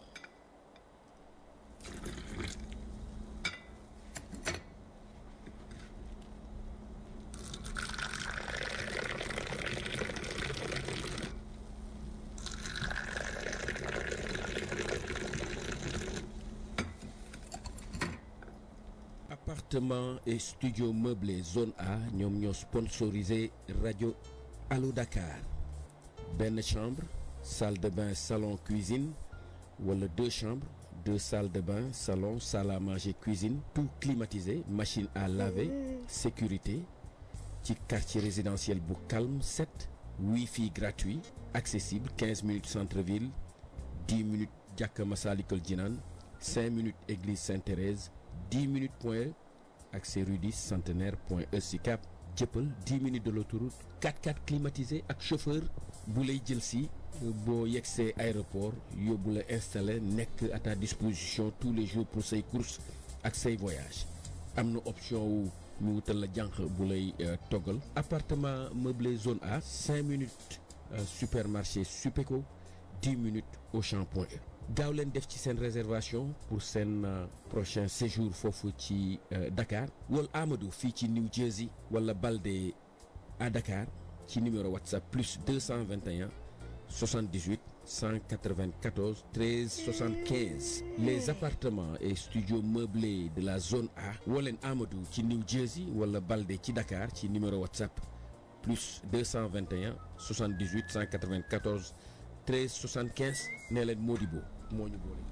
appartement et studio meublé zone A ñoom ñoo sponsorisé rajo Allo Dakar benn chambre salle de bain salon cuisine wala 2 chambres 2 salles de bain salon salle à manger cuisine tout climatisé machine à laver sécurité ci quartier résidentiel bu calme 7 wifi gratuit accessible 15 minutes centre-ville 10 minutes jàkka Massalikul Jinaan 5 minutes église Sainte-Thérèse 10 minutes point accès rue 10 centenaire point E Sicap Jëppal 10 minutes de l'autoroute 4x4 climatisé ak chauffeur bu lay jël si boo yegsee aéroport yóbbu la installé nekk à ta disposition tous les jours pour say courses ak say voyages am na option wu ñu wutal la jànq bu lay toggal appartement meublé zone A 5 minutes supermarché Supeco 10 minutes Auchan point E gaaw leen def ci seen réservation pour seen prochain séjour foofu ci Dakar wala Amadou fii ci New Jersey wala Balde à Dakar ci numéro WhatsApp plus 221 78 194 13 75 les appartements et studios meublés de la zone A woo leen Amadou ci New Jersey wala Balde ci Dakar ci numéro WhatsApp plus 221 78 194 13 75 nee leen Modibo moo ñu boole.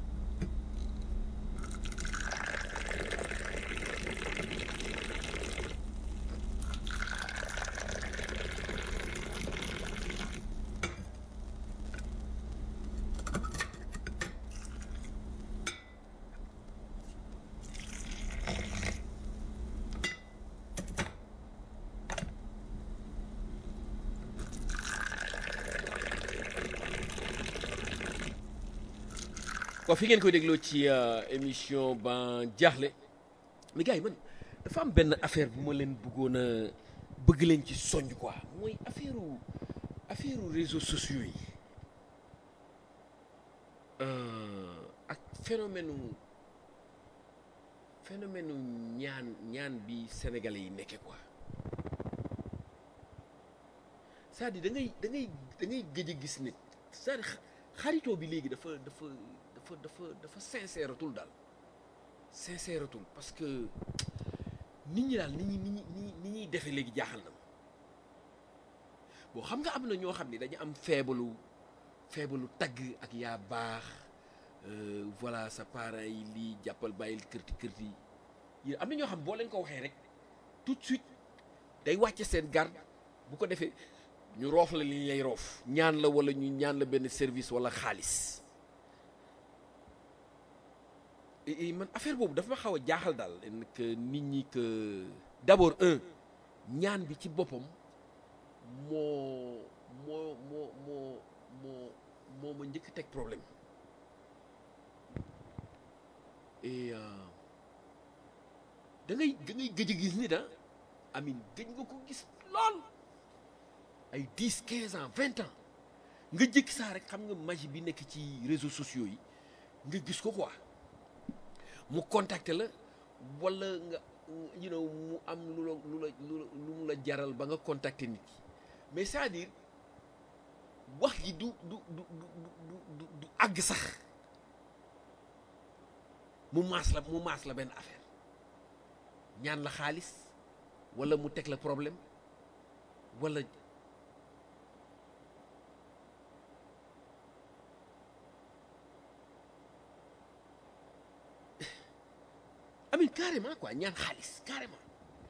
waaw fi ngeen koy dégloo ci émission ban jaaxle mais gars yi man dafa am benn affaire bu ma leen bëggoon a bëgg leen ci soññ quoi mooy affaire réseaux sociaux yi ak phénomène ñaan bi sénégalais yi nekkee quoi c'est-à-dire da ngay gëj a gis nit c'est-à-dire xaritoo bi léegi dafa sincératul daal sincératul parce que nit ñi daal ni ñuy defee léegi jaaxal na ma bon xam nga am na ñoo xam ne dañu am feebalu tagg ak yaa baax voilà sa parents yi lii jàppal bàyyil kërti yi am na ñoo xam boo leen ko waxee rek tout de suite day wàcce seen garde bu ko defee ñu roof la li lay roof ñaan la wala ñu ñaan la benn service wala xaalis man affaire boobu dafa ma xaw a jaaxal daal que nit ñi que d'abord ñaan bi ci boppam moo ma njëkk teg problème et da ngay gëj a gis nit amin gëj nga ko gis lool ay 10 15 ans 20 ans nga jëkki saa rek xam nga magie bi nekk ci réseaux sociaux yi nga gis ko quoi mu contacter la wala nga mu am lu mu la jaral ba nga contacter nit ki mais c'est-à-dire wax ji du àgg sax mu maas la benn affaire ñaan la xaalis wala mu teg la problème wala amin carrément quoi ñaan xaalis carrément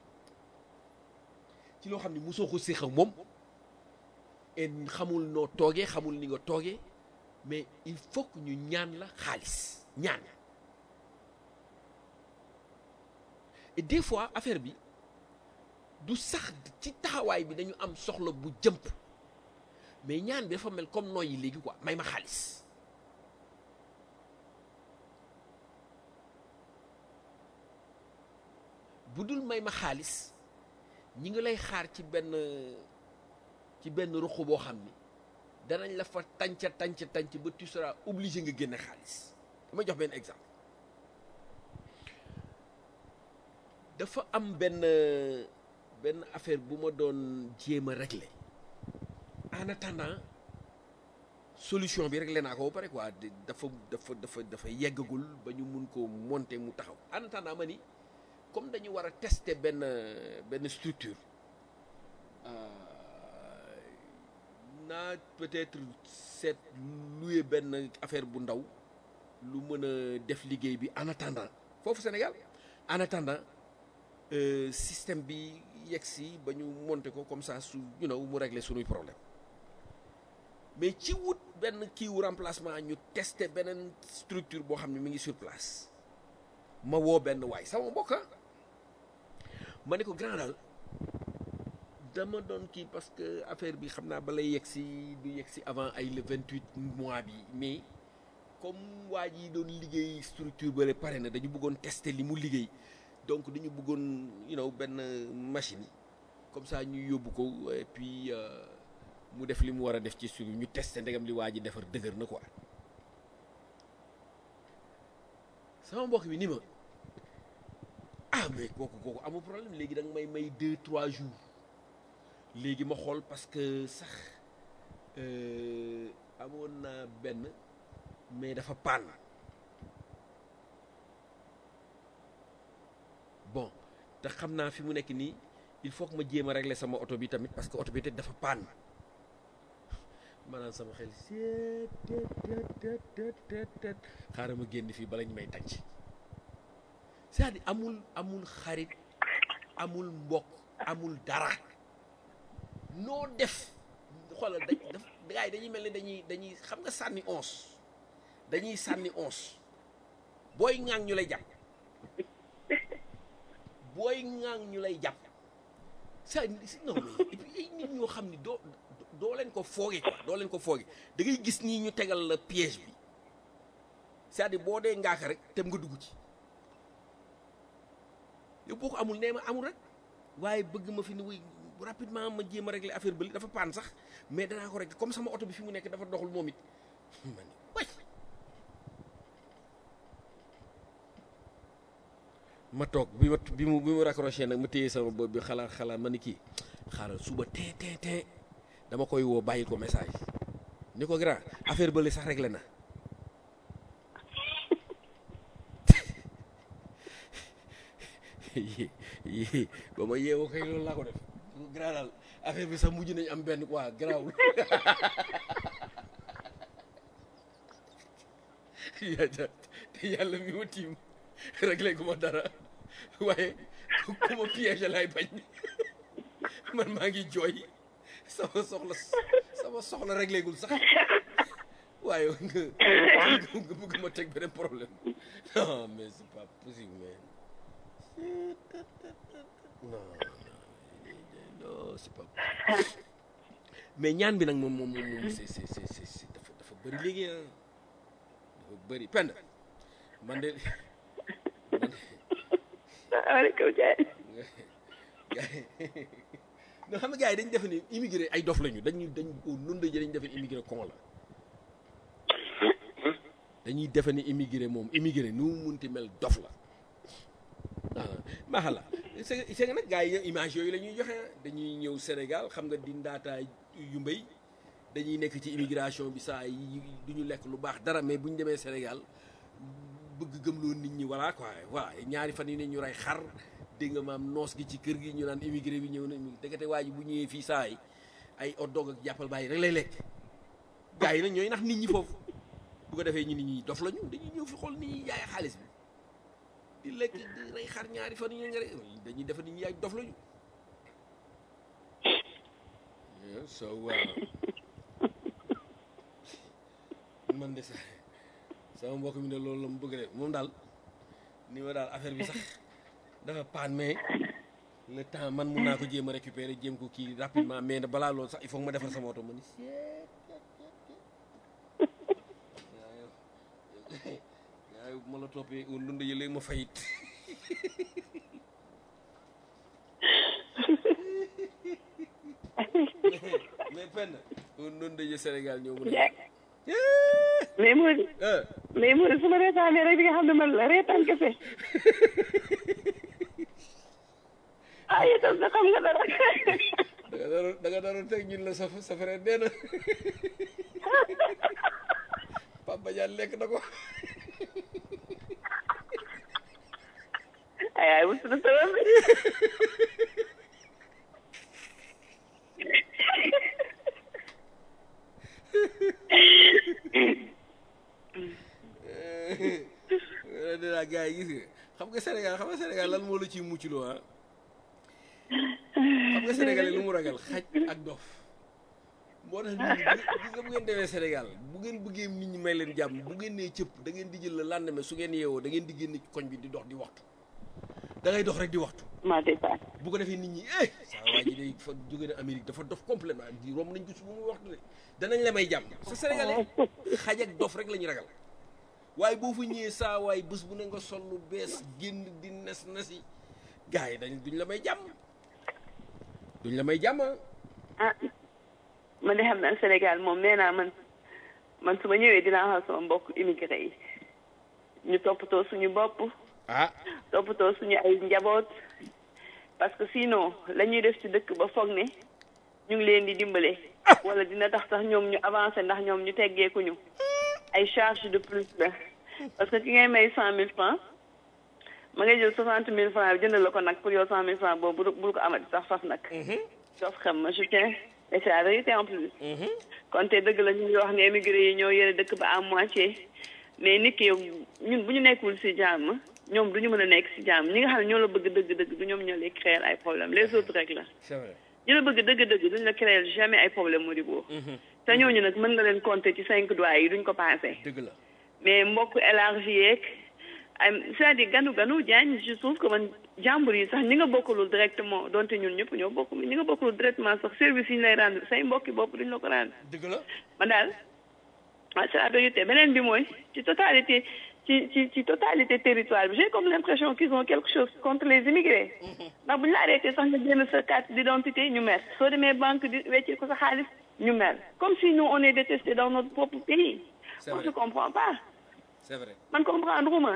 ci loo xam ne mosoo ko séq ak moom et xamul noo toogee xamul ni nga toogee mais il faut que ñu ñaan la xaalis ñaan et des fois affaire bi du sax ci taxawaay bi dañu am soxla bu jëmp mais ñaan bi dafa mel comme nooy yi léegi quoi may ma xaalis bu dul may ma xaalis ñi ngi lay xaar ci benn ruq boo xam ni danañ la fa tànc ba tu seras obligé nga génne xaalis dama jox benn exemple dafa am benn affaire bu ma doon jéem a régler en attendant solution bi réglé naa ko ba pare quoi dafa yeggagul ba ñu mun ko monter mu taxaw en attendant ma ni comme dañu war a tester benn structure naa peut-être seet louer benn affaire bu ndaw lu mën a def liggéey bi en attendant foofu Sénégal en attendant système bi yegg si ba ñu monter ko comme ça mu régler sunuy problème mais ci wut benn kiiwu remplacement ñu tester beneen structure boo xam ne mi ngi sur place ma woo benn waay sama mbokk ma ne ko grand daal dama doon kii parce que affaire bi xam naa ba lay yegg si du yegg si avant ay le 28 mois bi mais comme waa ji doon liggéey structure bële pare na dañu bëggoon tester li mu liggéey donc dañu bëggoon benn machine comme ça ñu yóbbu ko et puis mu def li mu war a def ci suñu ñu tester ndegam li waa ji defar dëgër na quoi sama mbokk bi ni ma mais kooku amul problème léegi da nga may 2-3 jours léegi ma xool parce que sax amoon naa benn mais dafa panne bon te xam naa fi mu nekk nii il faut que ma jéem a régler sama oto bi tamit parce que oto bi te dafa panne maanaam sama xel xaaral ma génn fii bala ñu may tànc c'est-à-dire amul xarit amul mbokk amul dara noo def xoolal gars yi dañuy mel ni dañuy xam nga sànni onze dañuy sànni onze booy ŋaang ñu lay jàpp non mais et puis ay nit ñoo xam ni doo leen ko fooge quoi doo leen ko fooge da ngay gis nii ñu tegal la piège bi c'est-à-dire boo dee ngaaka rek tem nga dugg ci yow boo ko amul nee ma amul rek waaye bëgg ma fi ni wuy rapidement ma jéem a régler affaire bëli dafa paan sax mais danaa ko régler comme sama oto bi fi mu nekk dafa doxul moom it ma ni way ma toog bi mu raccroché nag ma téye sama bopp bi xalaat ma ni kii xaaral suba tee dama koy woo bàyyi ko message ni ko grand affaire bëli sax réglé na ba ma yeewoo kay loolu laa ko def grand daal affaire bi sax mujj nañ am benn quoi garaawul te yàlla mi ma tiim réglé gu ma dara waaye ku ma piège laay bañ man maa ngi jooy sama soxla réglé gul sax waaye nga bëgg ma teg beneen problème non mais c'est pas possible mais non c'est pas possible mais ñaan bi nag moom c'est dafa bëri léegi dafa bëri pend man de waaleykum salaam. non xam nga gars yi dañu defe ni immigré ay dof lañu dañu nun dañu defe ni immigré con la dañuy defe ni immigré nu munti mel dof la maaxala c'est que nag gars yi image yooyu la ñuy joxe dañuy ñëw Sénégal xam nga di ndaataay yu mbéy dañuy nekk ci immigration bi saa yi du ñu lekk lu baax dara mais bu ñu demee Sénégal bëgg gëmloo nit ñi voilà quoi voilà ñaari fan yi ne ñu rey xar dégg nga maam noos gi ci kër gi ñu naan immigré bi ñëw na dëggate waa ji bu ñëwee fii saa yi ay hot dog ak jàppal bàyyi rek lay lekk gars yi nag ñooy nax nit ñi foofu bu ko defee ñu nit ñi dof la ñu dañuy ñëw fi xool nit ñi jaay xaalis bi di lekk di rey xar ñaari fan yi ñu rek dañuy defe nit ñi ay dof la ñu so man de sax sama mbokk mi ne loolu la mu bëgg de moom daal ni ma daal affaire bi sax dafa paan mais le temps man mun naa ko jéem a récupérer jéem ko kii rapidement mais balaa loolu sax il faut que ma defar sama oto ma ni yaay bu ma la toppee un lund yi léegi ma fayit mais penn un lund yi Sénégal ñoo mën a mais Modou su ma reetaanee rek di nga xam ne man la reetaan kese ah itam da xam nga dara da nga daroon teg ñun la sa frère nee na Papa Diagne lekk na ko ay wut na sama bi dinaa gars yi gis nga xam nga Sénégal lan moo la ciy muccloo ah xam nga Sénégalais lu mu ragal xaj ak dof moo tax nit ñi gis nga bu ngeen demee Sénégal bu ngeen bëggee nit ñi may leen jàmm bu ngeen nee cëpp da ngeen di jël la lendemain su ngeen yeewoo da ngeen di génn ci koñ bi di dox di waxtu da ngay dox rek di waxtu ma départ bu ko defee nit ñi saa waa ji day fa jóge na Amérique dafa dof complètement di romb nañ ko su muy waxtu de danañ la may jàmm sa Sénégalais xaj ak dof rek la ñu ragal waaye boo fa ñëwee saa waay bés bu ne nga sol lu bees génn di nes nesi gars yi duñ la may jàmm duñ la may jàmm ah man de xam naa Sénégal moom nee naa man su ma ñëwee dinaa xam sama mbokk immigré yi ñu toppatoo suñu bopp toppatoo suñu ay njaboot parce que sinon la ñuy def ci dëkk ba foog ne ñu ngi leen di dimbale wala dina tax sax ñoom ñu avancé ndax ñoom ñu teggeekuñu ay charge de plus la parce que ki ngay may 100 000 francs ma ngay jël 60 000 francs bi jënd la ko nag pour yow 100 000 francs boobu bul ko amati sax faf nag soof xam ma je tiens et c'est la vérité en plus kon te dëgg la ñu ngi wax ne émigré yi ñoo yore dëkk ba à moitié mais nit ki yow ñun bu ñu nekkul ci jàmm ñoom du ñu mën a nekk ci jàmm ñi nga xam ne ñoo la bëgg dëgg du ñoom ñoo lay créer ay problème les autres rek la ñu la bëgg dëgg duñ la créer jamais ay problème moo di boo te ñooñu nag mën nga leen compter ci 5 doigts yi duñ ko passé dëgg la mais mbokk élargi yeeg c'est-à-dire ganu Diagne je trouve que man jàmbur yi sax ñi nga bokkulul directement donte ñun ñëpp ñoo bokk ñi nga bokkulul directement sax service yi ñu lay rendre say mbokki bopp duñ la ko rendre dëgg la man daal c'est la vérité beneen bi mooy ci totalité ci totalité territoire bi j'ai comme l'impression qu'ils ont quelque chose contre les immigrés ndax bu ñu la arrêté sax nga génn sa carte d'identité ñu mer soo demee banque di wecci ko sa xaalis ñu mer comme si nous on est détestés dans notre propre pays moi je comprends pas c'est vrai man comprendre uma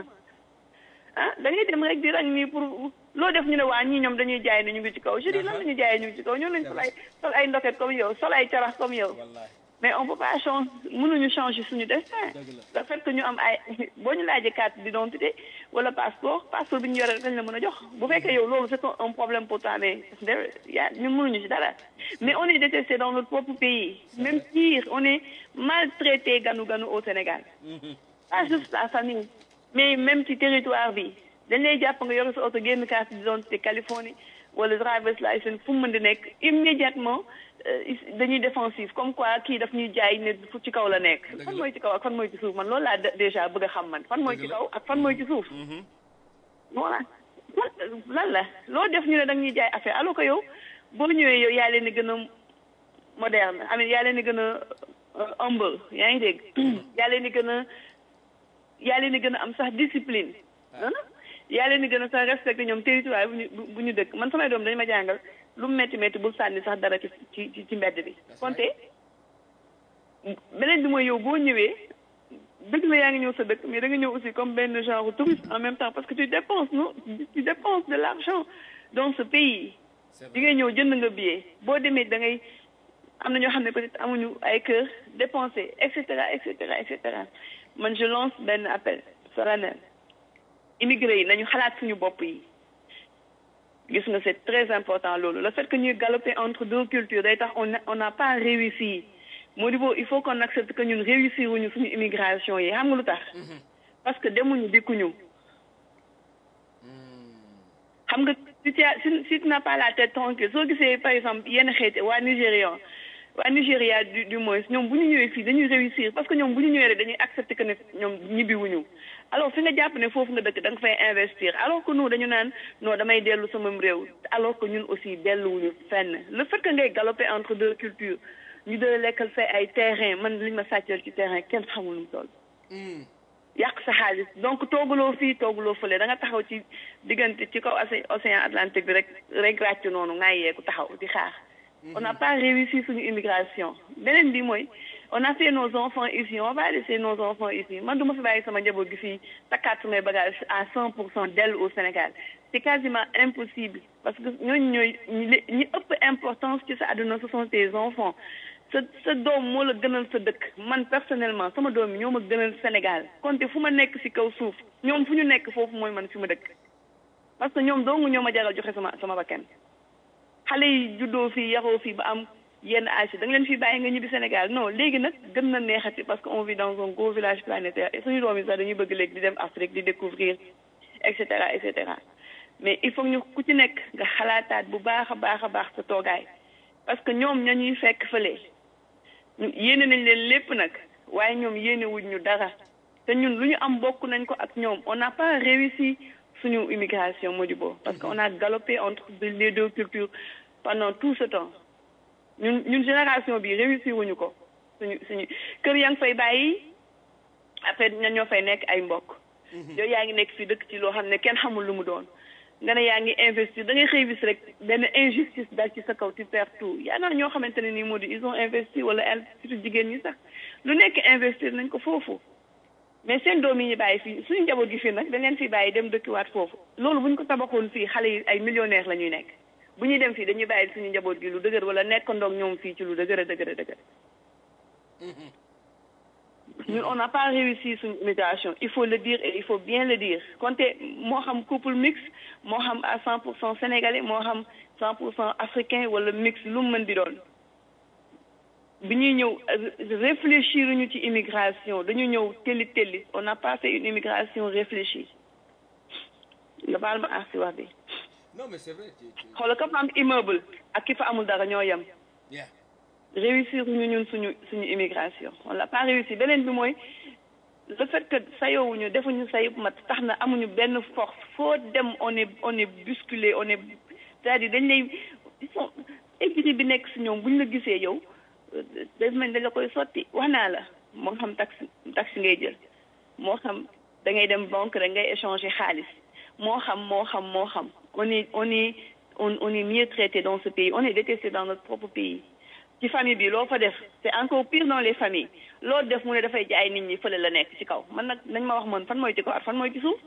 da ngay dem rek di rang nii pour loo def ñu ne waa ñii ñoom dañuy jaay ne ñu ngi ci kaw je dis lan la ñu jaayee ñu ngi ci kaw ñoo lañ sol ay ndoket comme yow sol ay carax comme yow mais on peut pas changer mënuñu changer suñu destin le fait que ñu am ay boo ñu laajee carte d'identité wala passeport bi ñu yore rek dañ la mën a jox bu fekkee yow loolu c'est un problème pour toi mais ñun mënuñu ci dara mais on est détesté dans notre propre pays même pire on est maltraité ganu au Sénégal pas juste la famille mais même ci territoire bi dañ lay jàpp nga yore sa oto génn carte d'identité Californie wala driver's license fu mu mën di nekk immédiatement dañuy défensif comme quoi kii daf ñuy jaay ne fu ci kaw la nekk fan mooy ci kaw ak fan mooy ci suuf man loolu laa déjà bëgg a xam man fan mooy ci kaw ak fan mooy ci suuf voilà lan la loo def ñu ne da ñuy jaay affaire alors que yow boo ñëwee yow yaa leen di gën a moderne amin yaa leen di gën a humble yaa ngi dégg yaa leen di gën a am sax discipline yaa leen di gën a sax respecté ñoom territoire bu ñu dëkk man samay doom dañu ma jàngal lu mu métti bul sànni sax dara ci mbedd bi konte beneen bi mooy yow boo ñëwee dëgg la yaa ngi ñëw sa dëkk mais da nga ñëw aussi comme benn genre touriste en même temps parce que tu dépenses de l'argent dans ce pays di ngay ñëw jënd nga billet boo demee da ngay am na ñoo xam ne peut-être amuñu ay kër dépenser et cetera man je lance benn appel solennel immigrés yi nañu xalaat suñu bopp yi gis nga c'est très important loolu le fait que ñuy galoper entre deux cultures day tax on n'a pas réussi Modibo il faut qu'on accepte que ñun réussir wuñu suñu immigration yi xam nga lu tax parce que demuñu dikkuñu xam nga si tu n'as pas la tête tranquille soo gisee par exemple yenn xeeti waa Nigérian waa Nigéria du moins ñoom bu ñu ñëwee fii dañuy réussir parce que ñoom bu ñu ñëwee rek dañuy accepter que ne ñoom ñibbiwuñu alors fi nga jàpp ne foofu nga dëkk da nga fay investir alors que nous dañu naan non damay dellu sama réew alors que ñun aussi delluwuñu fenn le fait que ngay galoper entre deux cultures ñu doon lekkal fay ay terrain man liñ ma sàccal ci terrain kenn xamul mu toll. yàq sa xaalis donc toogaloo fii toogaloo fële da nga taxaw ci diggante ci kaw océan Atlantique bi rek ràcc noonu nga yeeku taxaw di xaar. On n'a pas réussi sur l'immigration. Benen bi moy, on a fait nos enfants ici, on va laisser nos enfants ici. Man duma fi baye sama njabot gi fi takkat mes bagages à 100% d'elle au Sénégal. C'est quasiment impossible parce que ñoy ñi ëpp importance ci sa aduna ce sont tes enfants. sa doom moo la gënal sa dëkk man personnellement sama doom yi ñoo ma gënal Sénégal konte fu ma nekk ci kaw suuf ñoom fu ñu nekk foofu mooy man fi ma dëkk parce que ñoom dong ñoo ma jaral joxe sama bakkan xale yi juddoo fii yaroo fii ba am yenn âge da nga leen fi bàyyi nga ñibbi Sénégal non léegi nag gën na neexati parce que on vit dans un gros village planétaire et suñu doom yi sax dañuy bëgg léegi di dem Afrique di découvrir et cetera mais il faut ñu ku ci nekk nga xalaataat bu baax a baax sa toogaay parce que ñoom ñañuy fekk fële yéene nañ leen lépp nag waaye ñoom yéene wuñ ñu dara te ñun lu ñu am bokk nañ ko ak ñoom on n'a pas réussi suñu immigration Modibo parce qu'on a galopé entre les deux cultures pendant tout ce temps ñun génération bi réussi wuñu ko suñu kër yaa ngi fay bàyyi après ñan ñoo fay nekk ay mbokk yow yaa ngi nekk fii dëkk ci loo xam ne kenn xamul lu mu doon nga ne yaa ngi investir da ngay xëy bis rek benn injustice dal ci sa kaw tu perds tout yaa naa ñoo xamante ne nii moo di ils ont investi wala surtout jigéen ñi sax lu nekk investir nañ ko foofu mais seen doom yi ñu bàyyi fii suñu njaboot gi fii nag dañ leen fi bàyyi dem dëkkiwaat foofu loolu bu ñu ko tabaxoon fii xale yi ay millionnaires la ñuy nekk bu ñuy dem fii dañuy bàyyi suñu njaboot gi lu dëgër wala nekk ndoog ñoom fii ci lu dëgër ñun on n'a pas réussi sur l'immigration il faut le dire et il faut bien le dire compte moo xam couple mixte moo xam à 100% sénégalais moo xam 100% africain wala mixte lu mu mën di doon bi ñuy ñëw réfléchir ñu ci immigration dañu ñëw telli on n'a pas fait une immigration réfléchie nga baal ma aar si wax bi non mais c'est vrai xoolal ka fa am immeuble ak ki fa amul dara ñoo yem réussir ñu ñun suñu immigration on l'a pas réussi beneen bi mooy le fait que sayowuñu defuñu sayub mat tax na amuñu benn force foo dem on est bousculé on est c'est-à-dire dañ lay ils sont équité bi nekk si ñoom buñ la gisee yow des mañ dañ la koy sotti wax naa la moo xam taxi ngay jël moo xam da ngay dem banque rek ngay échanger xaalis moo xam on est mieux traité dans ce pays on est détesté dans notre propre pays ci famille bi loo fa def c'est encore pire dans les familles loo def mu ne dafay jaay nit ñi fële la nekk ci kaw man nag nañ ma wax man fan mooy ci kaw fan mooy ci suuf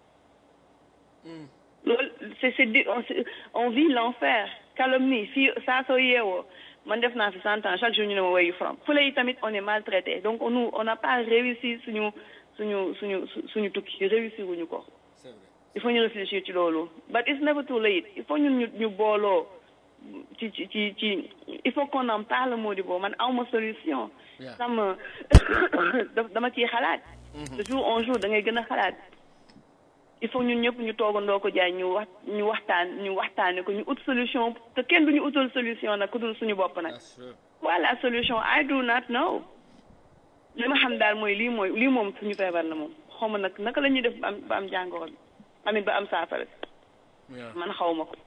loolu on vit l'enfer calomnie fii saa soo yeewoo man def naa fi 100 ans chaque jour ñu ne ma wayu from fële yi tamit on est maltraité donc nous on n'a pas réussi suñu tukki réussir wuñu ko il faut ñu réfléchir ci loolu but it's never too late il faut ñun ñu booloo ci il faut qu'on en parle Modibo man awma solution sama dama ciy xalaat de jour en jour da ngay gën a xalaat il faut ñun ñëpp ñu toogandoo ko jaay ñu waxtaane ko ñu ut solution te kenn duñu utal solution nag ku dul suñu bopp nag voilà solution I do not know li ma xam daal mooy lii moom suñu feebar la moom xawma nag naka la ñuy def ba am jàngoro bi amit ba am saafara man xawma ko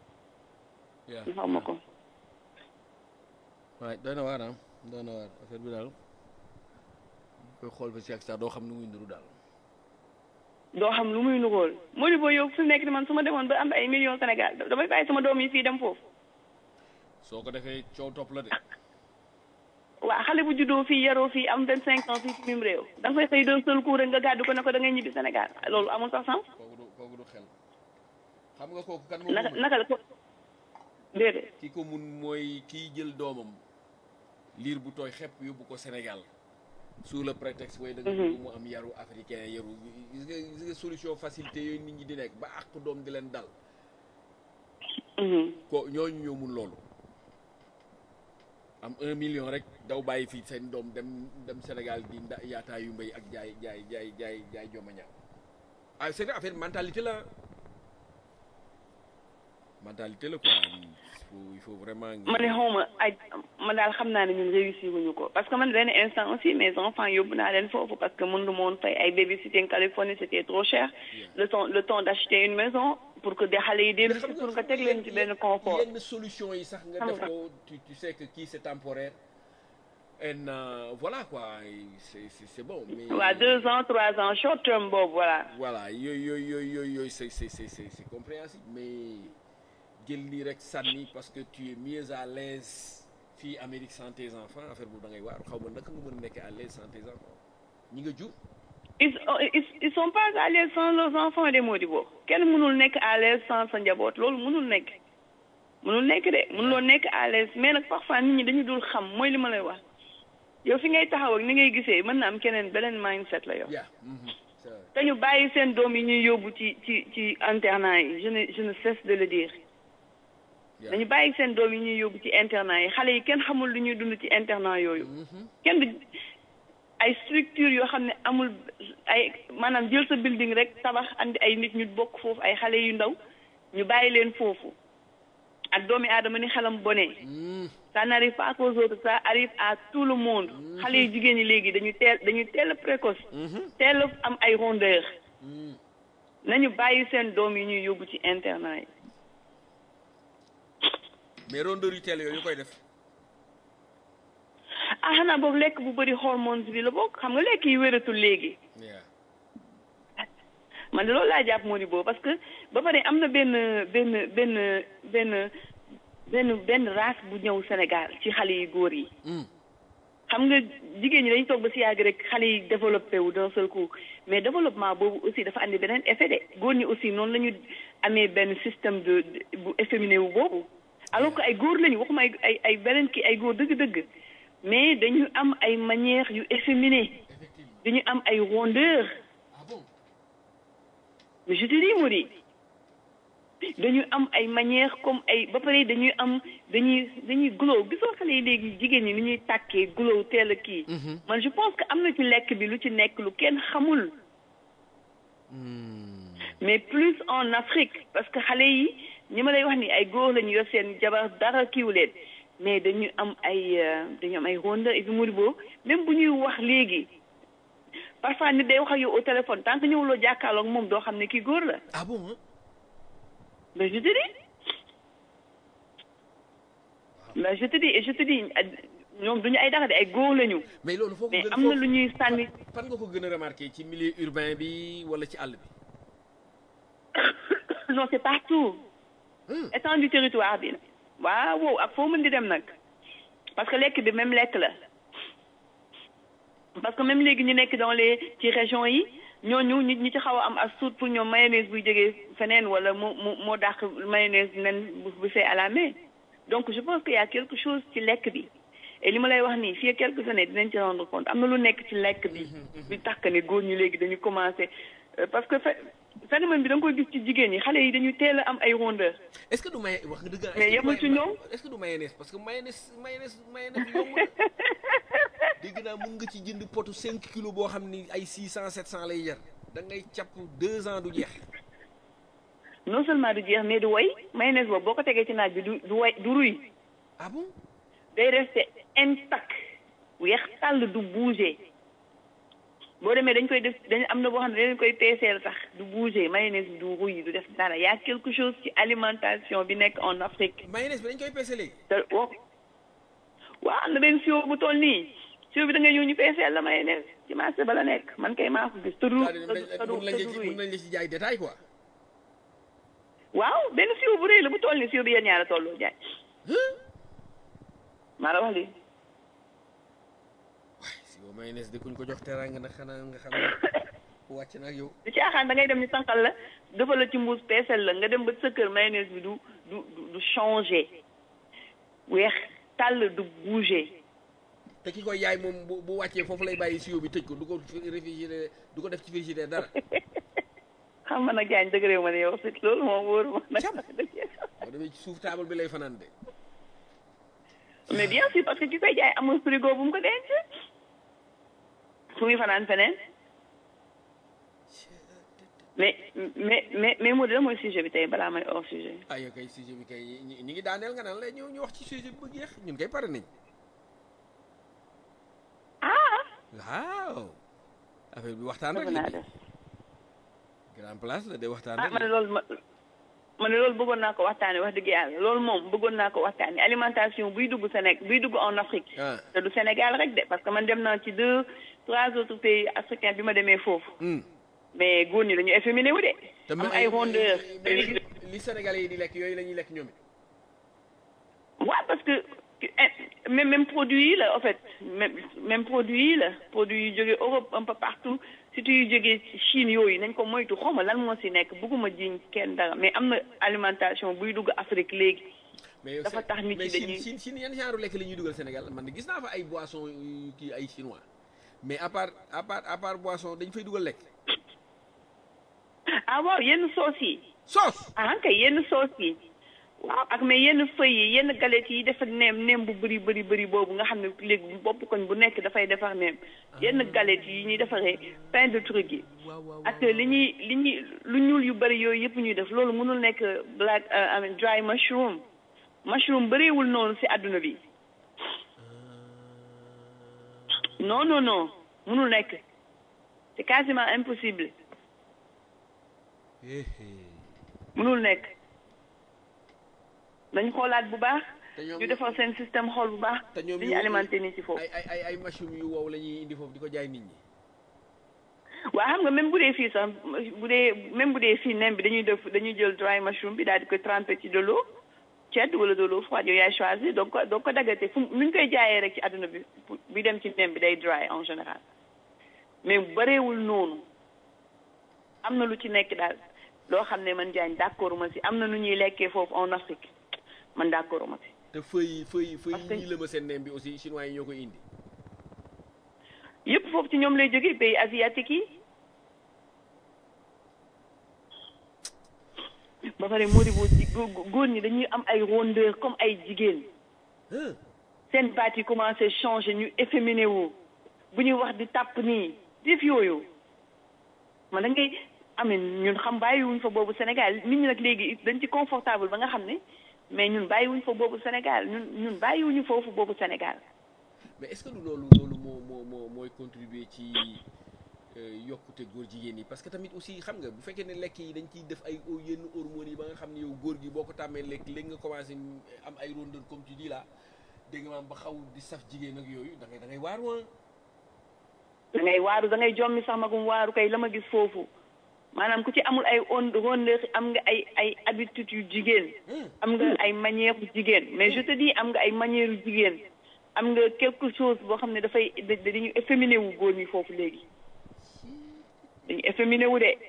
waaye doy na waar affaire bi daal koy xool ba si ak sax doo xam lu muy nuru daal doo xam lu muy nuróol Modibo yow fi nekk ni man su ma demoon ba am ay millions Sénégal damay bàyyi sama doom yi fii dem foofu soo ko defee coow topp la de waaw xale bu juddoo fii yaroo fii am 25 ans fii ci mim réew da nga fay xëy doon seul coup rek nga gàddu ko ne ko da ngay ñibbi Sénégal loolu amul sax sens kooku du xel xam nga kooku kan naka la ko déedéet ki ko mun mooy kiy jël doomam liir bu tooy xepp yóbbu ko Sénégal sous le prétexte way da nga mu am yaru africain yaru gis nga solution facilité yooyu nit ñi di nekk ba àq doom di leen dal ko ñooñu ñoo mun loolu am 1 million rek daw bàyyi fii seen doom dem Sénégal di yaataa yu mbay ak jaay joma ñaaw c'est vrai affaire mentalité la mentalité la quoi il faut vraiment ma ne xawma ay man daal xam naa ne ñun réussir wuñu ko parce que man benn instant aussi mes enfants yóbbu naa leen foofu parce que mënu moon fay ay babysitting Californie c'était trop cher le temps d'acheter une maison pour que des xale yi dellu si pour nga teg leen ci benn confort yenn solution yi sax nga def ko tu sais que kii c'est temporaire et voilà quoi c'est bon mais waaw 2 ans 3 ans short term boobu voilà yooyu c'est compréhensible mais jël lii rek sànni parce que tu es mieux à l'aise fii Amérique sans tes enfants affaire boobu da ngay waar xaw ma naka nga mën a nekk à l'aise sans tes enfants ñi nga jur ils sont pas à l'aise sans leurs enfants de Modibo kenn mënul nekk à l'aise sans sa njaboot loolu mënul nekk de mënuloo nekk à l'aise mais nag parfois nit ñi dañu dul xam mooy li ma lay wax yow fi ngay taxaw ak ni ngay gisee mën na am keneen beneen mindset la yow te ñu bàyyi seen doom yi ñuy yóbbu ci internat yi je ne cesse de le dire dañu bàyyi seen doom yi ñuy yóbbu ci internat yi xale yi kenn xamul lu ñuy dund ci internat yooyu kenn du ay structure yoo xam ne amul ay maanaam jël sa building rek tabax andi ay nit ñu bokk foofu ay xale yu ndaw ñu bàyyi leen foofu ak doomi aadama ni xelam bone ça n'arrive pas qu'aux autres ça arrive à tout le monde xale yu jigéen ñi léegi dañu teel a précoce teel a am ay rondeur nañu bàyyi seen doom yi ñuy yóbbu ci internat yi mais rondeur yu teel yooyu ñu koy def xanaa boobu lekk bu bëri hormones bi la bokk xam nga lekk yi wératul léegi man de loolu laa jàpp moo di boobu parce que ba pare am na benn race bu ñëw Sénégal ci xale yi góor yi xam nga jigéen ñi dañu toog ba si yàgg rek xale yi développé wu d'un seul coup mais développement boobu aussi dafa andi beneen effet de góor ñi aussi noonu la ñu amee benn système de bu efféminé wu boobu alors que ay góor lañu waxuma ay beneen kii ay góor dëgg-dëgg mais dañu am ay manières yu efféminé dañu am ay rondeur mais je te dis Mody dañu am ay manières comme ay ba pare dañuy glow gisoo xale yi léegi jigéen ñi ni ñuy tàkkee glow teel a kii man je pense que am na ci lekk bi lu ci nekk lu kenn xamul mais plus en Afrique parce que xale yi ñi ma lay wax ni ay góor lañu yor seen jabar dara kiiwu leen mais dañu am ay rondeur et puis Mody boobu même bu ñuy wax léegi parfois nit day wax ak yow au téléphone tant que ñëwuloo jàkkaarloog moom doo xam ne kii góor la. Ah bon? Mais je te dis. Mais je te dis ñoom duñu ay dara de ay góor lañu. mais loolu foofu mais am na lu ñuy sànni. fan nga ko gën a remarqué ci milieu urbain bi wala ci àll bi. Non c'est partout. Étendue du territoire bi. waaw ak foo mën di dem nag parce que lekk bi même lekk la. parce que même léegi ñu nekk dans ci régions yi ñooñu ñi ci xaw a am as tuut pour ñoom mayonnaise buy jógee feneen wala moo dàq mayonnaise nen bu fait à la main donc je pense qu'il y a quelque chose ci lekk bi et li ma lay wax nii fii quelques années dinañ ci rendre compte am na lu nekk ci lekk bi bi tax ne góor ñi léegi dañu commencé parce que phénomène bi da nga koy gis ci jigéen ñi xale yi dañu teel a am ay rondeur. est-ce que du may wax nga dëgg. mais yemul ci ñoom. est-ce que du mayonnaise parce que mayonnaise yomb na dégg naa mun nga ci jënd potu 5 kilos boo xam ni ay 600 700 lay jar da ngay capp 2 ans du jeex. non seulement du jeex mais du way mayonnaise boobu boo ko tegee ci naaj bi du way du ruy. ah bon. day rester intact weex tàll du bouger. boo demee dañ koy def am na boo xam ne dañ koy peeseel sax du bouger mayonnaise bi du ruy du def dara y a quelque chose ci alimentation bi nekk en Afrique. mayonnaise bi dañ koy peese léegi. te waaw am na benn siwo bu toll nii siwo bi da ngay ñëw ñu peeseel la mayonnaise ci marché ba la nekk man kay maa ko gis. te du mën nañ la ci jaay détail quoi. waaw benn siwo bu rëy la bu toll nii siwo bi yéen ñaara tolloo jaay. maa la wax lii. mayonnaise de kuñ ko jox teraanga nag xanaa nga xam ne wàcc na ak yow. du caaxaan da ngay dem ni sànqal la dafa la ci mbuus peesel la nga dem ba sa kër mayonnaise bi du changer weex tàll du bouger. te ki koy yaay moom bu wàccee foofu lay bàyyi siyo bi tëj ko du ko réfrigérer du ko def ci frigidaire dara. xam nga nag jaañ dëgg réew ma ne yow si loolu moom wóoru ma nag. boo demee ci suuf taabal bi lay fanaan de. mais bien sûr parce que ki koy jaay amul frigo bu mu ko denc. fu muy fanaan feneen mais moo la mooy sujet bi tey balaa may hors sujet. ay kay sujet bi kay ñi ngi daaneel nga naan la ñu wax ci sujet bi ba jeex ñun kay pare nañ. waaw affaire bi waxtaan rek la grand place la de waxtaan rek. man loolu bëggoon naa ko waxtaanee wax dëgg yàlla loolu moom bëggoon naa ko waxtaanee alimentation buy dugg en Afrique. te du Sénégal rek de parce que man dem naa ci 2-3 autres pays africains bi ma demee foofu. mais góor ñi dañu efféminé wu de. am ay rondeur. li Sénégalais yi di lekk yooyu la ñuy lekk ñoom it. waaw parce que même produit yi la en fait même produit yi la produit yu jógee Europe un peu partout surtout yu jógee Chine yooyu nañ ko moytu xaw ma lan moo si nekk bëgguma jiñ kenn dara mais am na alimentation buy dugg Afrique léegi. dafa tax nit ñi dañuy Chine yan genre lekk la ñuy dugal Sénégal man gis naa fa ay boissons kii ay chinois mais à part boisson dañ fay dugal lekk. ah waaw yenn sauce yi. sauce kay yenn sauce yi. waaw ak mais yenn feuilles yi yenn galettes yi dafa neem bu bëri boobu nga xam ne léegi bopp koñ bu nekk dafay defar neem yenn galettes yi ñuy defaree pain de truc yi ak li ñuy lu ñuul yu bëri yooyu yëpp ñuy def loolu mënul nekk black dry mushroom bëriwul noonu ci àdduna bi non mënul nekk c'est quasiment impossible mënul nekk. dañ xoolaat bu baax. ñu defal seen système xool bu baax. te ñoom ñu alimenté nit ci foofu. ay machine yu wow la ñuy indi foofu di ko jaay nit ñi. waaw xam nga même bu dee fii sax bu dee fii nem bi dañuy jël dry mushroom bi daal di koy trempé ci de l'eau tiède wala de l'eau froide yow yaay choisir donc ko daggate fu ñu koy jaayee rek ci àdduna bi dem ci nem bi day dry en général mais bareewul noonu am na lu ci nekk daal loo xam ne man jaañ d'accord ma si am na nu ñuy lekkee foofu en Afrique man d'accord ma si. te feuille yi la ma seen nem bi aussi chinois yi ñoo koy indi. yëpp foofu ci ñoom lay jógee pays asiatique yi ba pare moo di góor ñi dañuy am ay rondeur comme ay jigéen seen baat yi commencé changer ñu efféminé wu bu ñuy wax di tàpp nii def yooyu man da ngay amee ñun xam bàyyiwuñ fa boobu Sénégal nit ñi nag léegi dañ ci confortable ba nga xam ne mais ñun bàyyiwuñ fa boobu Sénégal ñun bàyyiwuñu foofu boobu Sénégal. mais est-ce que loolu mooy contribuer ci yokkute góor jigéen yi parce que tamit aussi xam nga bu fekkee ne lekk yi dañ ciy def ay yenn hormones yi ba nga xam ne yow góor gi boo ko tàmmee lekk léegi nga commencé am ay rondeur comme tu dis là dégg nga maam ba xaw di saf jigéen ak yooyu da ngay waaru woon. da ngay waaru da ngay jommi sax magum waaru kay la ma gis foofu maanaam ku ci amul ay rondeur am nga ay habitudes yu jigéen. am nga ay manières yu jigéen mais je te dis am nga ay manières yu jigéen. am nga quelque chose boo xam ne dafay dañu efféminé wu góor ñi foofu léegi dañu efféminé wu de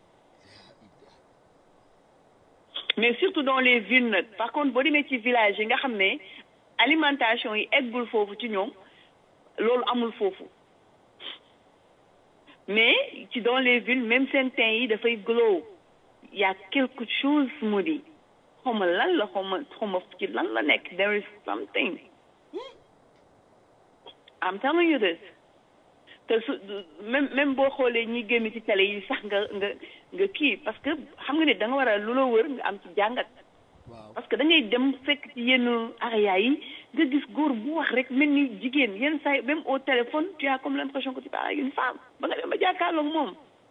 mais surtout dans les villes nag par contre boo demee ci village yi nga xam ne alimentation yi eggul foofu ci ñoom loolu amul foofu mais ci dans les villes même seen teint yi dafay glow y a quelque chose mu di xawma lan la xawma ci lan la nekk there is something I'm telling you this te su même boo xoolee ñi génn ci télé yi sax nga kii parce que xam nga ne da nga war a lu la wër nga am ci jàngat parce que da ngay dem fekk ci yenn area yi nga gis góor bu wax rek mel ni jigéen yenn saa même au téléphone tu as comme l'impression que tu parles avec une femme ba nga dem ba jàkkaarloog moom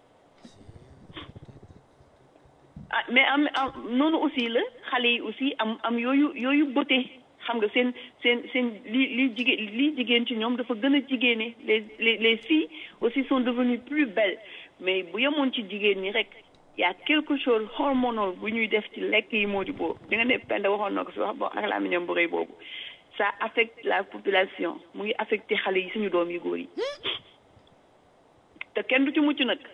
mais am noonu aussi la xale yi aussi am yooyu beauté xam nga seen li jigéen ci ñoom dafa gën a jigéene les filles aussi sont devenues plus belles mais bu yemoon ci jigéen ñi rek y a quelque chose hormonal bu ñuy def ci lekk yi moo di boobu di nga ne Penda waxoon na ko fi wax bon ak laa mi ñoom bu rëy boobu ça affecte la population mu ngi affecté xale yi suñu doom yi góor yi te kenn du ci mucc nag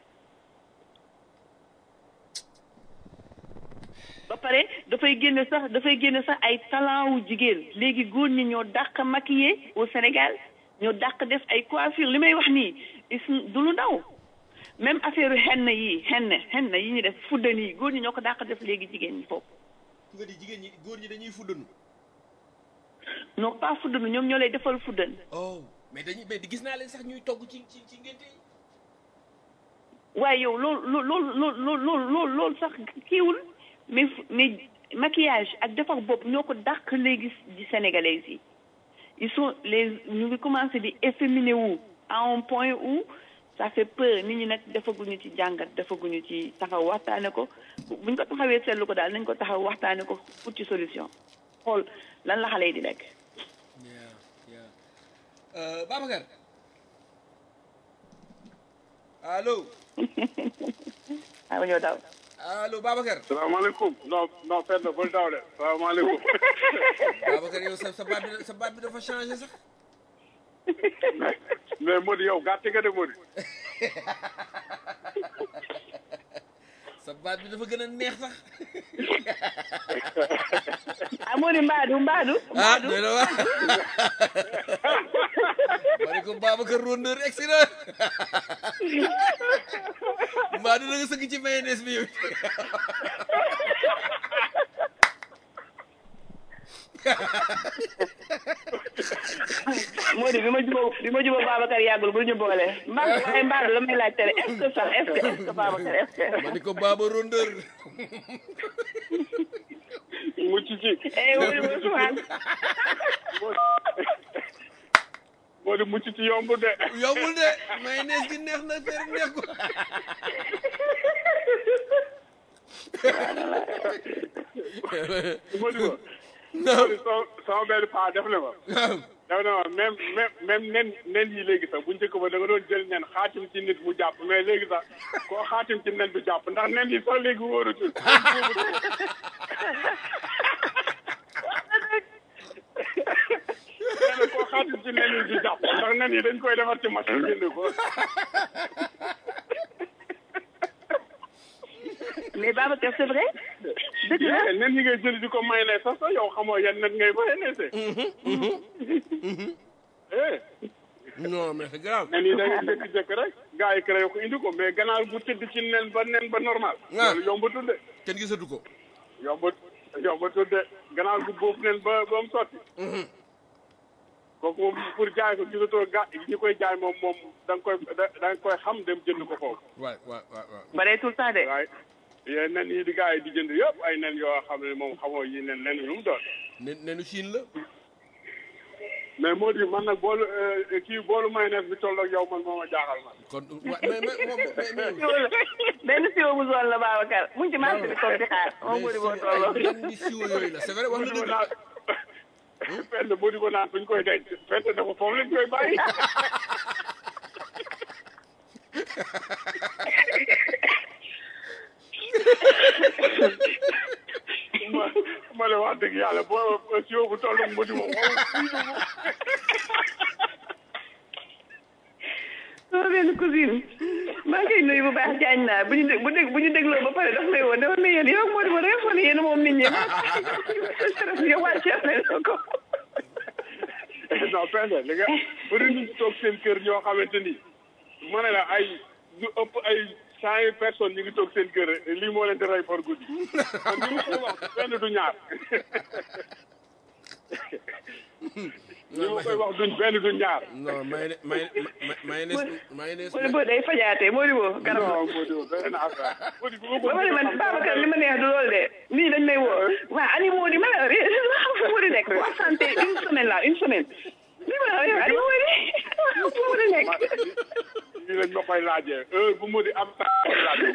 ba pare dafay génne sax ay talent wu jigéen léegi góor ñi ñoo dàq maquiller au Sénégal ñoo dàq def ay coiffure li may wax nii du lu ndaw même affaire henn yi ñu def fuddan yi góor ñi ñoo ko dàq def léegi jigéen ñi foofu. nga di jigéen ñi góor ñi dañuy fuddanu. non pas fuddanu ñoom ñoo lay defal fuddan. oh mais di gis naa leen sax ñuy togg ci ngénte yi. waaye yow loolu sax kiiwul mais maquillage ak defar bopp ñoo ko dàq léegi di sénégalais yi ils sont ñu ngi commencé di efféminé wu à un point où ça fait peur nit ñi nag defaguñu ci jàngat defaguñu ci taxaw waxtaane ko buñ ko taxawee seetlu ko daal nañ ko taxaw waxtaane ko ut ci solution xool lan la xale yi di nekk. Babacar allo. waaw ñoo daw. allo Babacar. salaamaaleykum non fenn bul daw de salaamaaleykum. Babacar yow sa baat bi dafa changé sax. mais Mody yow gàtt nga de Mody. sa baat bi dafa gën a neex sax. ah Mody Mbadou. ah doy na waar. ma ne ko Babacar rondeur excellent. Mbadou na nga sëgg ci mayonnaise bi yow. Mody bi ma jubóo Babacar yàggul bul ñu boole Mbadou la may laaj tere est-ce que sax est-ce que Babacar est-ce que. ma ne ko Baba rondeur. mucc ci. Mody Ousmane. Mody mucc ci yombul de. yombul de mayonnaise gi neex na fer neex ko. Mody ko. Mody sama benn paa def na ma. def na ma même nen yi léegi sax bu njëkk ba da nga doon jël nen xaatim ci nit mu jàpp mais léegi sax koo xaatim ci nen du jàpp ndax nen yi sax léegi wóorutul. nee na koo xaatim ci nen yi du jàpp ndax nen yi dañ koy defar ci machine jënd ko. mais Babacar c'est vrai. dëgg la nen yi ngay jël di ko mayonnaise sax yow xamoo yan nen ngay mayonnaise. non mais c'est grave. nen yi da ngay jékki-jékki rek gars yi créé ko indi ko mais ganaar bu tëdd ci nen ba normal. loolu yombatul de. kenn gisatu ko. yombatul de ganaar bu boobu nen ba mu sotti. kooku moom pour jaay ko gisatoo ñi koy jaay moom da nga koy xam dem jënd ko foofu. waaw. bare tout le temps de. waaye yéen nen yi di gars yi di jënd yëpp ay nen yoo xam ne moom xamoo yi nen yu mu doon. nenu Chine la. mais moo di man nag boolu mayonnaise bi toll ak yow man moo ma jaaxal man. kon mais benn siwo bu zone la Babacar mu ngi ci marché bi toog di xaar moom moo di boo tolloo. benn siwo yooyu la c'est vrai wax na dëgg. fenn moo di ko naan fuñ koy denc fenn dafa foofu lañ koy bàyyi. ma ne wax dëgg yàlla boo siwo bu toll mu di moom sama benn cousine maa ngi koy nuyu bu baax jaañ naa bu ñu dégloo ba pare daf may woon dama ne yéen yow moo di ma rek ma ne yéen moom nit ñi yow wàccee nañ ko. non pende li nga bëri ñu toog seen kër ñoo xamante ni ma ne la ay ñu ëpp ay 100 personnes ñu ngi toog seen kër lii moo leen di rey for guddi kon li ma koy wax benn du ñaar li ma koy wax duñ benn du ñaar. non mayonnaise. boo day fajaatee moo di boo garab la. non moo di beneen affaire. ba ma ne man Babacar li ma neex du loolu de nit ñi dañ may woo waa ani moo di ma ne moo di nekk bu absenté une semaine li ma ne ani moo di nekk. lii lañ ma koy laajee heure bu mu di am laajee.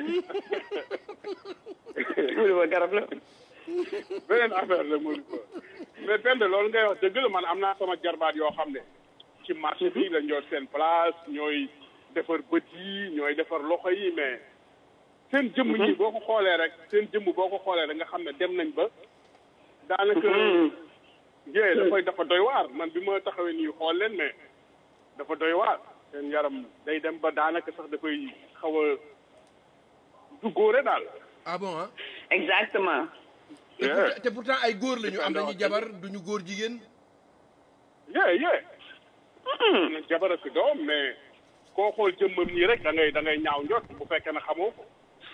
moo di boo garab la. beneen affaire la moo di ko mais benn loolu ngay wax dëgg la man am naa sama jarbaat yoo xam ne ci marché bi lañ yor seen place ñooy defar bët yi ñooy defar loxo yi mais seen jëmm ñi boo ko xoolee rek nga xam ne dem nañ ba daanaka yee dafa doy waar man bi ma taxawee nii xool leen mais dafa doy waar seen yaram day dem ba daanaka sax dafay xaw a du góore daal. ah bon ah. exactement. te pourtant ay góor lañu am nañu jabar duñu góor jigéen. yee. am na jabar ak doom mais koo xool jëmmam nii rek da ngay ñaaw njot bu fekkee ne xamoo ko.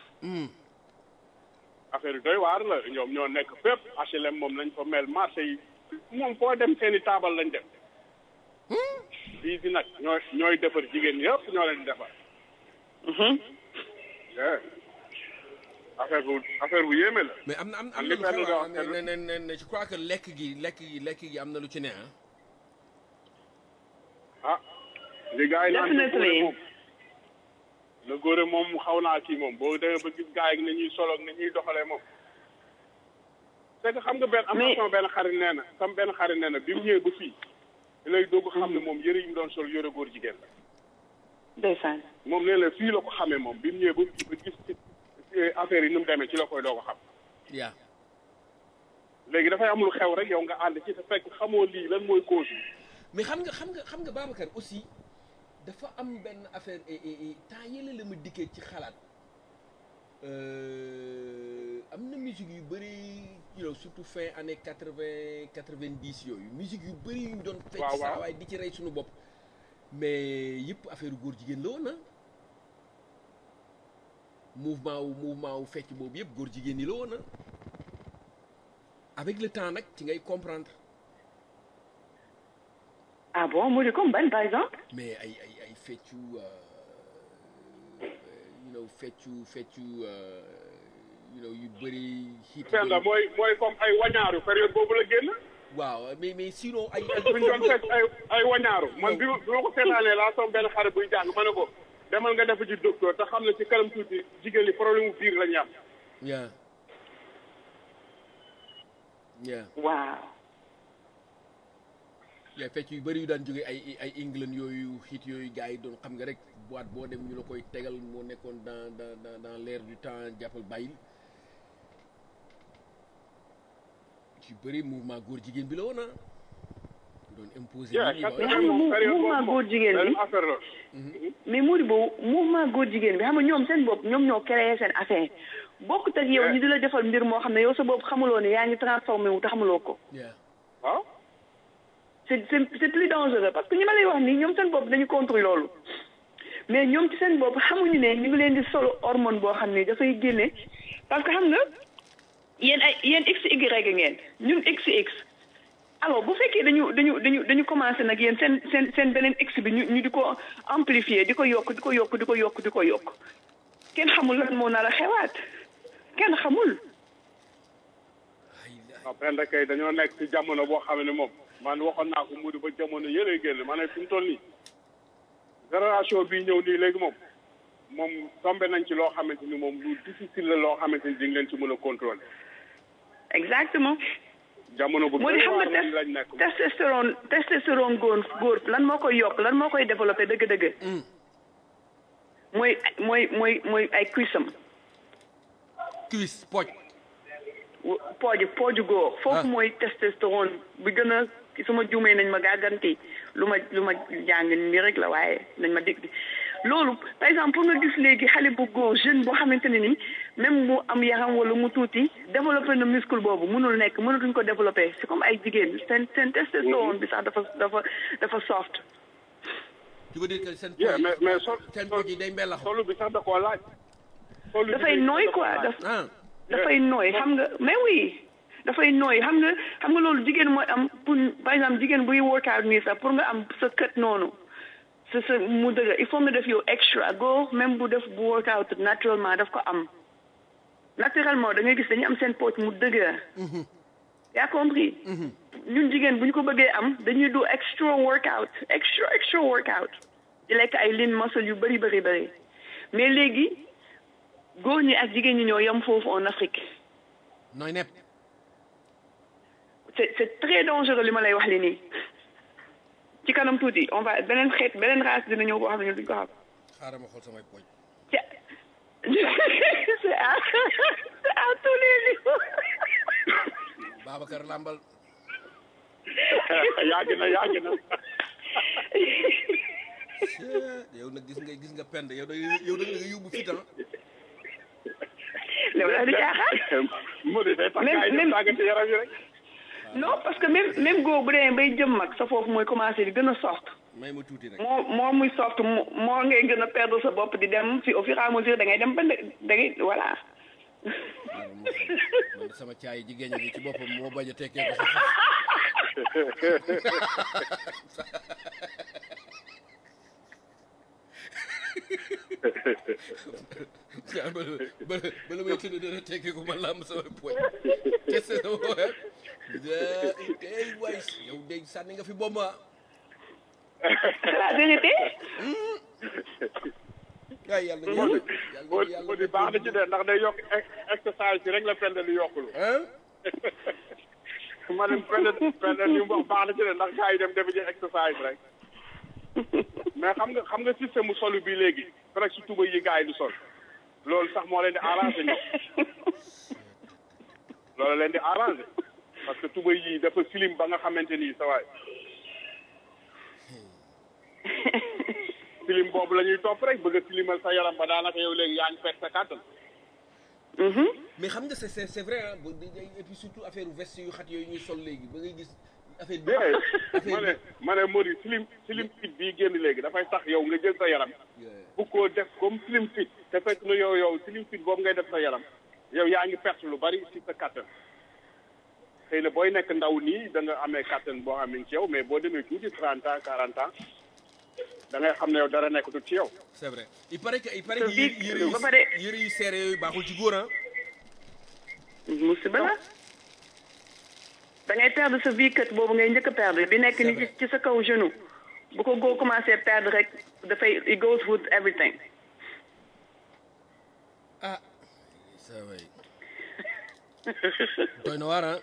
affaire yi doy waar la ñoom ñoo nekk fépp HLM moom lañ fa mel marché yi moom foo dem seen i taabal lañ dem. lii di nag ñooy defar jigéen yëpp ñoo leen di defar. affaire bu yéeme la. mais am na li lu Penda xew doon ah, ne je crois que lekk gi am na lu ci ne ah. li gars yi naan Definitely. le góore moom xaw naa kii moom boo demee ba gis gars yi ni ñuy solo ni ñuy doxalee moom. c'est que xam nga benn am na sama benn xarit nee na bi mu ñëwee ba fii lay doog xam ne moom yëre yi mu doon sol yëre góor jigéen la. ndeysaan. moom nee na fii la ko xamee moom bi mu ñëwee ba gis ci affaire yi ni mu demee ci la koy doog a xam. yaa léegi dafay am lu xew rek yow nga ànd ci te fekk xamoo lii lan mooy cause bi. mais xam nga Babacar aussi dafa am benn affaire temps yële la ma dikkee ci xalaat am na musique yu bëri surtout fin année 80-90 yooyu musique yu bëri yu ñu doon fecc saa waaye di ci rey suñu bopp mais yëpp affaire góor jigéen la woon na mouvement wu fecc boobu yëpp góor jigéen yi la woon na avec le temps nag ci ngay comprendre. Ah bon, mu di comme ban par exemple. mais ay feccu feccu yu bëri. Penda mooy comme ay wañaaru période boobu la génn. waaw mais sinon ay. bu ñu doon fekk ay wañaaru man bi ma ko seetaanee laa soog benn xarit buy jàng ma ne ko demal nga def ci docteur te xam ne ci kanam tuuti jigéen ñi problème mu biir la ñu am. waaw. yaa fecc yu bëri yu daan jóge ay England yooyu hit yooyu gars yi doon xam nga rek boîte boo dem ñu la koy tegal moo nekkoon dans l'air du temps jàppal bàyyil yu bëri mouvement góor jigéen bi la woon doon imposer mouvement góor jigéen bi mais Moody boobu mouvement góor jigéen bi xam nga ñoom seen bopp ñoom ñoo créé seen affaire bokkut ak yow ñu di la defal mbir moo xam ne yow sa bopp xamuloo ne yaa ngi transformé wu te xamuloo ko. waaw. c'est plus dangereux parce que ñi ma lay wax nii ñoom seen bopp dañu contrôler loolu mais ñoom ci seen bopp xamuñu ne ñu ngi leen di solo hormone boo xam ne dafay génne parce que xam nga yéen XY ngeen ñun XX alors bu fekkee dañu commencé nag yéen seen beneen X bi ñu di ko amplifier di ko yokk kenn xamul lan moo nar a xewaat kenn xamul. waaw Penda kay dañoo nekk ci jamono boo xam ne moom. man waxoon naa ko Moody ba jamono yële génn ma ne fi mu toll nii génération bii ñëw nii léegi moom tombé nañ ci loo xamante ni moom lu difficile la loo xamante ni di nga leen ci mën a contrôler. exactement. jamono bu moo di xam nga lañ nekk. testostérone góor lan moo koy yokk lan moo koy développé dëgg-dëgg. mooy ay cuissam. cuisse pooj. pooju góor. foofu mooy testostérone bi gën a su ma juumee nañ ma gàgganti lu ma jàng nii rek la waaye nañ ma dégg loolu par exemple pour nga gis léegi xale bu góor jeune boo xamante ne ni même mu am yaram wala mu tuuti développé na muscle boobu mënatuñ ko développé c'est comme ay jigéen seen testostérone bi sax dafa soft. tu veux dire que seen pooj yi day mbelax solu bi sax da koo laaj. dafay nooy quoi dafay nooy xam nga mais oui dafay nooy xam nga loolu jigéen mooy am pour par exemple jigéen buy workout nii sax pour nga am sa kët noonu sa mu dëgg il faut nga def yow extra góor même bu def bu workout naturellement daf ko am naturellement da ngay gis dañuy am seen poche mu dëgg yaa compris ñun jigéen bu ñu ko bëggee am dañuy do extra workout di lekk ay lean muscle yu bëri mais léegi góor ñi ak jigéen ñi ñoo yem foofu en Afrique. nooy nepp. c'est très dangereux li ma lay wax li nii ci kanam tuuti on va beneen race dina ñëw boo xam ne duñ ko xam. xaaral ma xool samay pooj. c'est à tous les niveaux. Babacar Lambal. yàgg na. yow nag gis nga Penda yow da nga yóbbu fitan. loolu la du caaxaan. non parce que même góor bu demee bay jëm mag sa foofu mooy commencé di gën a soft. may ma tuuti rek. moo muy soft moo ngay gën a perdre sa bopp di dem fi au fur et à mesure da ngay dem ba da ngay voilà. man sama caay jigéen ñi ci boppam moo bañ a tekkee ko sax. bala may tëdd dana tekki ko ma làmb sama poñ testé sama poñ tey waay yow de sànni nga fi bomba la vérité. waay yàlla boo di baax na ci de ndax day yokk exercice bi rek la pende li yokkulu ma ne pende li mu wax baax na ci de ndax gars yi dem defi ci exercice rek mais xam nga système mu solu bi léegi presque si tuba yi gars yi di sol loolu sax moo leen di arrangé ñoom loolu leen di arrangé parce que tuba yi dafa slim ba nga xamante ni sa waay slim boobu la ñuy topp rek bëgg a slimal sa yaram ba daanaka yow léegi yaa ngi perte sa kàttan. mais xam nga c'est vrai ah et puis surtout affaire veste yu xat yooyu ñuy sol léegi ba ngay gis affaire bi. ma ne Mody slim fit bii génn léegi dafay tax yow nga jël sa yaram. bu ko def comme slim fit te fekk na yow slim fit boobu ngay def sa yaram yow yaa ngi perte lu bari ci sa kàttan. xëy na booy nekk ndaw nii da nga amee kàttan boo xam ne ci yow mais boo demee tuuti 30 ans 40 ans da ngay xam ne yow dara nekkatul ci yow. c'est vrai il paraît que yëre yu seere yooyu baaxul ci góor ah. musiba la da ngay perdre sa vie kat boobu ngay njëkk a perdre bi nekk ni ci sa kaw genou bu ko góor commencé perdre rek dafay it goes with everything. ah ça va. doy na waar ah.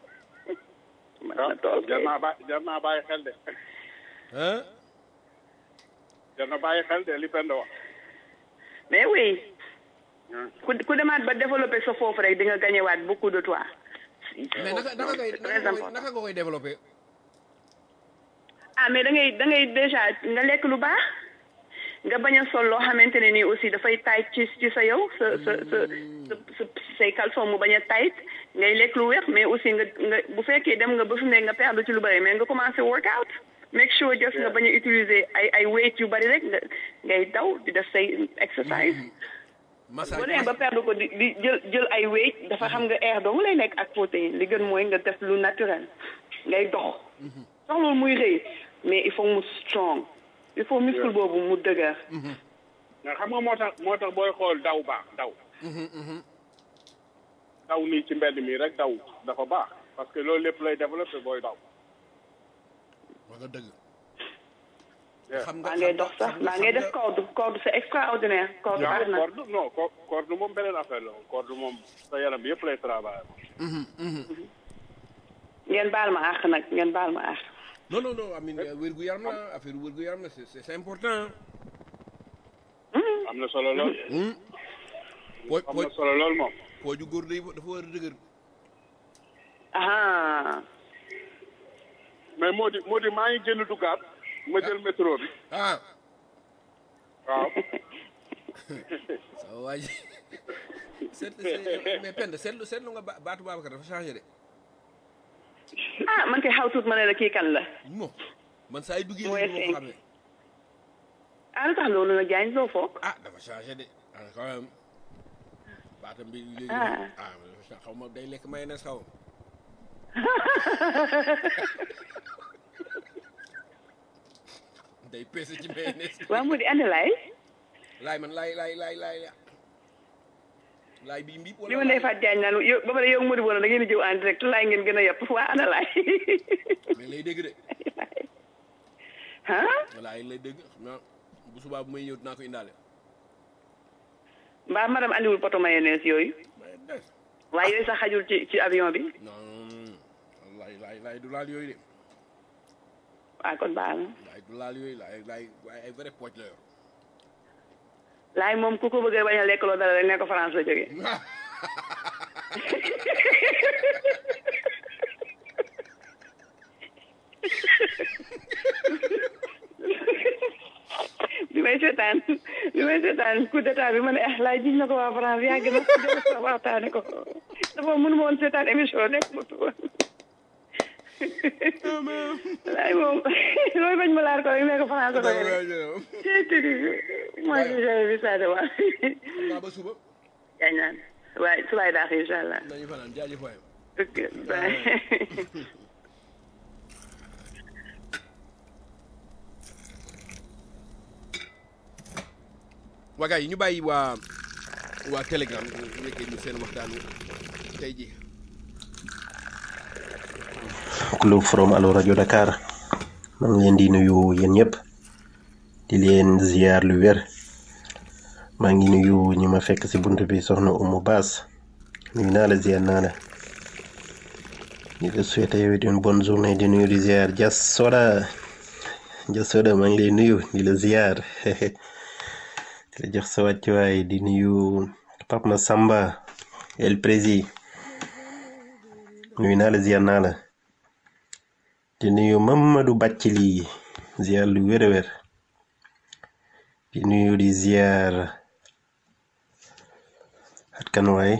jar naa bàyyi xel de. ah. jar na bàyyi xel de li Penda wax. mais oui. ku demaat ba développer sa foofu rek di nga gagné waat beaucoup de toi. mais naka nga koy développer. ah mais da ngay déjà nga lekk lu baax nga bañ a sol loo xamante ne nii aussi dafay tight ci sa yow say caleçon mu bañ a tight ngay lekk lu weex mais aussi nga bu fekkee dem nga ba fi mu ne nga perdre ci lu bari mais nga commencé workout make sure just nga bañ a utiliser ay weight yu bari rek ngay daw di def say exercise. boo demee ba perdre ko di jël ay weight dafa xam nga air dong lay nekk ak protéine li gën mooy nga def lu naturel ngay dox. soxlul muy rëy mais il faut mu strong il faut muscle boobu mu dëgër. nga xam nga moo tax booy xool daw baax daw. daw nii ci mbedd mi rek daw dafa baax parce que loolu lépp lay développé booy daw. wax nga dëgg. maa ngay dox sax maa ngay def corde c'est extraordinaire. corde baax na non corde moom beneen affaire la corde moom sa yaram bi yëpp lay travailler. ngeen baal ma àq nag ngeen baal ma àq. non amin wérgu yaram la affaire wérgu yaram la c'est important. am na solo lool. am na solo lool moom. pooju góor dafa war a dëgër. ah. mais moo di maa ngi génn duggaat ma jël métro bi. ah. waaw. sa waa ji mais Penda seetlu nga baatu Babacar dafa changé de. ah man kay xaw tuut ma ne la kii kan la. mo man saa yu duggee mooy moo xam ne. ah lu tax loolu nag jaañ loo foog. ah dafa changé de quand même baatam bi léegi. xaw ma day lekk mayonnaise xaw ma. day peese ci mayonnaise. waaw mu di andi laay. laay man laay bii mbii. li ma Ndeye Fatou Diagne naan yow ba pare yow Mody Bono da ngeen di jëw en direct laay ngeen gën a yëpp waa ana laay. mais lay dégg de. ah. laay lay dégg xam naa bu subaa bu may ñëw dinaa ko indaale. mbaa madame andiwul poto mayonnaise yooyu. waaye yooyu sax xajul ci avion bi. non laay du laal yooyu de. waaw kon baax na. laay du laal yooyu laay waaye ay vrai poche la yor. laay moom ku ko bëggee bañ a lekk loo dara rek ne ko France la jógee. bi may seetaan coup d'état bi ma ne laay jiñ na ko waa France yàgg na jël sa waxtaane ko dafa mënu ma woon seetaan émission nekk ma tu woon laay moom looy bañ ma laal ko rek ne ko France ko moi j'avais vu ça devant. ba suba. yaa ngi naan waaye subaay daax incha allah. nañu fanaan jaajëf waay. ok bye. waa gars yi ñu bàyyi waa Telegram ñu nekkee ñu seen waxtaanu tey ji. Club Forum Allo rajo Dakar maa ngi leen di nuyu yéen ñëpp di leen ziar lu wér maa ngi nuyu ñi ma fekk ci buntu bi soxna Oumou Bass nuyu naa la ziar naa la di la souhaiter yow une bonne journée di nuyu di ziar Jas Soda maa ngi lay nuyu di la ziar di la jox sa wàccuwaay di nuyu Pape Massamba El Prési nuyu naa la ziar naa la di nuyu Mamadou Bathily ziar lu wér a wér di nuyu di ziar at kan waay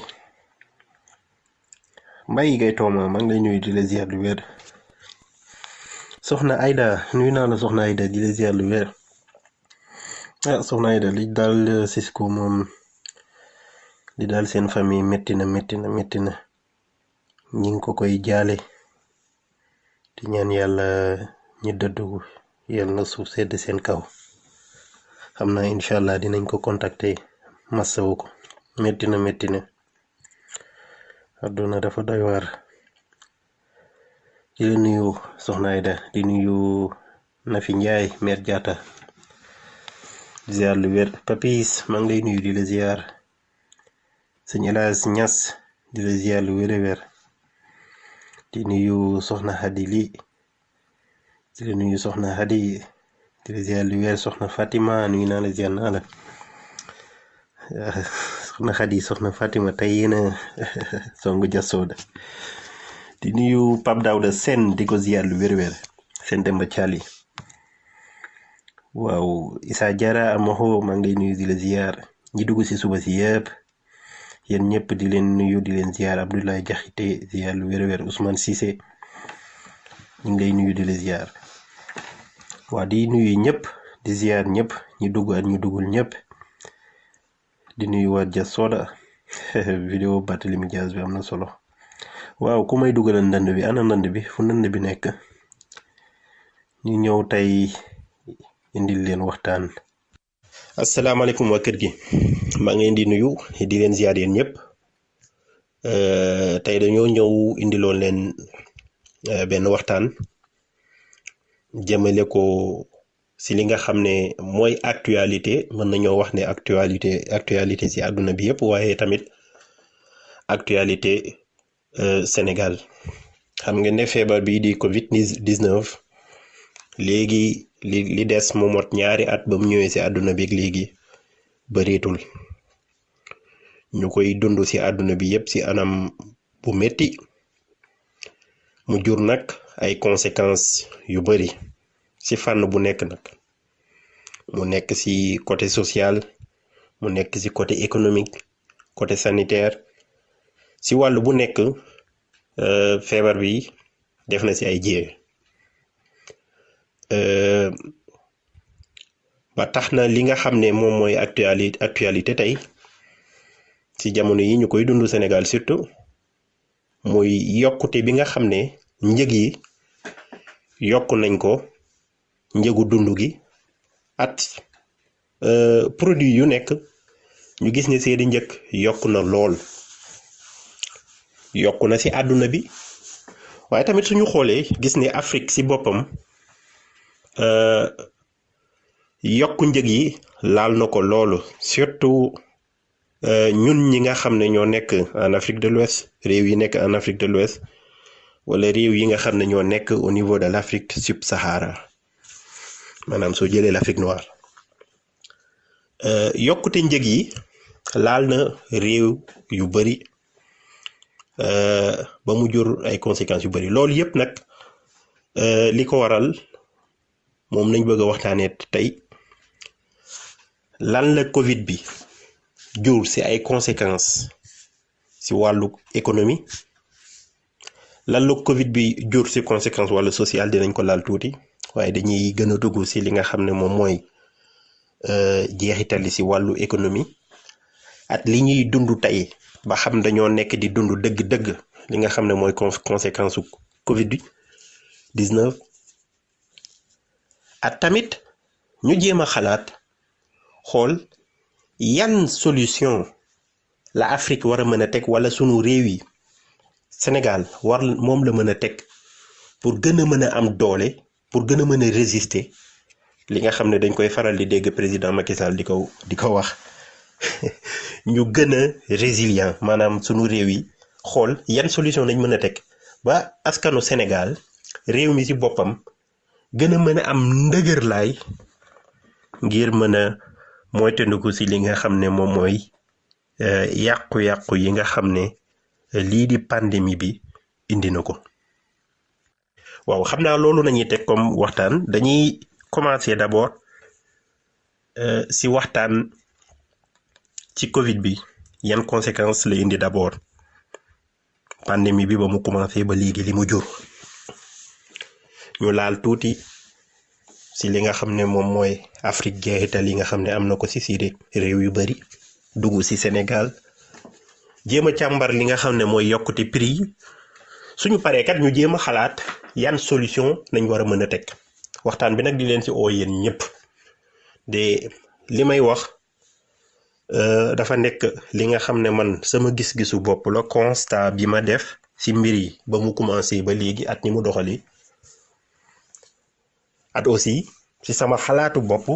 Mbaye Gaye Tooma maa ngi lay nuyu di la ziar lu wér soxna Aïda nuyu naa la soxna Aïda di la ziar lu wér soxna Aïda li daal Cisco moom li daal seen famille métti na ñi ngi ko koy jaale di ñaan yàlla ñi dëddu yàlla na suuf sedd seen kaw xam naa incha allah dinañ ko contacter massawu ko métti na àdduna dafa doy waar di la nuyu soxna Aïda di nuyu Nafi Njaay mère Diatta ziar lu wér Papis maa ngi lay nuyu di la ziar sëñ El Hadj Niass di la ziar lu wér a wér di nuyu soxna Hadi li di la nuyu soxna Hadi di la ziar lu wér soxna Fatima nuyu naa la ziar naa la soxna Hadi soxna Fatima tey yéena songu jasooda di nuyu Pape Daouda Sène di ko ziar lu wér a wér seen Demba Thiali waaw Issa Diarra Amaho maa ngi lay nuyu di la ziar ñi dugg ci suba si yëpp yéen ñëpp di leen nuyu di leen ziar Abdoulaye Diakhité ziar lu wér a wér Ousmane Cissé ñu ngi lay nuyu di la ziar waa di nuyu ñëpp di ziar ñëpp ñi dugg ak ñu duggul ñëpp di nuyu waa Jas Soda vidéo Barthélémy Dias bi am na solo waaw ku may dugalal ndënd bi ana ndënd bi fu ndënd bi nekk ñu ñëw tey indil leen waxtaan. asalaamaaleykum waa kër gi maa ngi leen di nuyu di leen ziar yéen ñëpp tey dañoo ñëw indiloon leen benn waxtaan jëmale ko si li nga xam ne mooy actualité mën nañoo wax ne actualité si àdduna bi yëpp waaye tamit actualité Sénégal xam ngeen ne feebar bii di Covid-19 léegi li des mu mot ñaari at ba mu ñëwee si àdduna bi léegi bëreetul ñu koy dund si àdduna bi yëpp si anam bu metti mu jur nag ay conséquences yu bari si fànn bu nekk nag mu nekk si côté social mu nekk si côté économique côté sanitaire si wàll bu nekk feebar bi def na si ay jéego ba tax na li nga xam ne moom mooy actualité tey ci jamono yi ñu koy dund Sénégal surtout mooy yokkute bi nga xam ne njëg yi yokk nañ ko njëgu dund gi at produit yu nekk ñu gis ne seeni njëg yokk na lool yokk na ci àdduna bi waaye tamit suñu xoolee gis ne Afrique ci boppam yokk njëg yi laal na ko loolu surtout ñun ñi nga xam ne ñoo nekk en Afrique de l'Ouest réew yi nekk en Afrique de l'Ouest wala réew yi nga xam ne ñoo nekk au niveau de l'Afrique subsahara maanaam soo jëlee l'Afrique noire yokkute njëg yi laal na réew yu bari ba mu jur ay conséquences yu bari loolu yëpp nag li ko waral moom nañ bëgg a waxtaanee tey lan la Covid bi jur ci ay conséquences ci wàllu économie lan la Covid bi jur ci conséquence wàllu social dinañ ko laal tuuti waaye dañuy gën a dugg ci li nga xam ne moom mooy jeexital ci wàllu économie at li ñuy dund tey ba xam dañoo nekk di dund dëgg-dëgg li nga xam ne mooy conséquence su Covid bi 19 at tamit ñu jéem a xalaat xool yan solution la Afrique war a mën a teg wala sunu réew yi Sénégal moom la mën a teg pour gën a mën a am doole pour gën a mën a résister li nga xam ne dañ koy faral di dégg président Macky Sall di ko wax ñu gën a résilient maanaam sunu réew yi xool yan solution lañ mën a teg ba askanu Sénégal réew mi ci boppam gën a mën a am ndëgërlaay ngir mën a moytandiku ci li nga xam ne moom mooy yàqu-yàqu yi nga xam ne lii di pandémie bi indi na ko. waaw xam naa loolu nañuy teg comme waxtaan dañuy commencer d'abord ci waxtaan ci Covid bi yan conséquences la indi d'abord pandémie bi ba mu commencé ba léegi li mu jur ñu laal tuuti ci li nga xam ne moom mooy Afrique jeexital yi nga xam ne am na ko ci réew yu bari dugg ci Sénégal jéem a càmbar li nga xam ne mooy yokkute prix yi suñu paree kat ñu jéem a xalaat yan solution lañ war a mën a teg waxtaan bi nag di leen ci oo yéen ñëpp de li may wax dafa nekk li nga xam ne man sama gis-gisu bopp la constat bi ma def ci mbir yi ba mu commencé ba léegi at ni mu doxali at aussi ci sama xalaatu bopp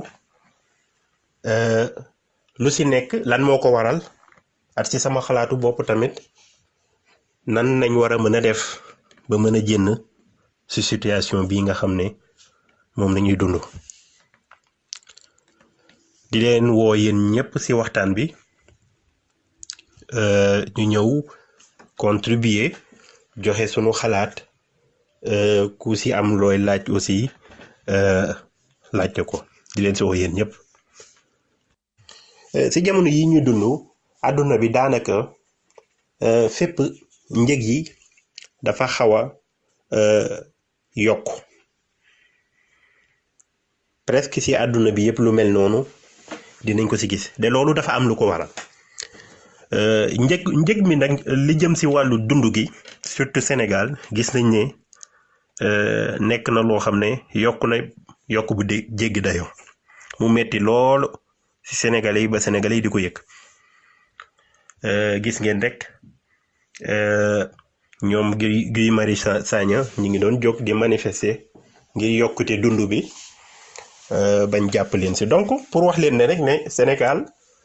lu ci nekk lan moo ko waral at ci sama xalaatu bopp tamit nan nañ war a mën a def ba mën a génn ci situation bii nga xam ne moom la ñuy dund di leen woo yéen ñëpp ci waxtaan bi ñu ñëw contribuer joxe sunu xalaat ku ci am looy laaj aussi laajte ko di leen ci woo yéen ñëpp ci jamono yi ñu dund àdduna bi daanaka fépp njëg yi dafa xaw a yokk presque ci àdduna bi yëpp lu mel noonu dinañ ko ci gis de loolu dafa am lu ko waral njëg mi nag li jëm ci wàllu dund gi surtout Sénégal gis nañ ne nekk na loo xam ne yokk bu jéggi dayoo mu metti lool ci Sénégalais yi ba Sénégalais yi di ko yëg gis ngeen rek ñoom Guy Marius Sagna ñi ngi doon jóg di manifester ngir yokkute dund bi bañ jàpp leen ci donc pour wax leen ne rek ne Sénégal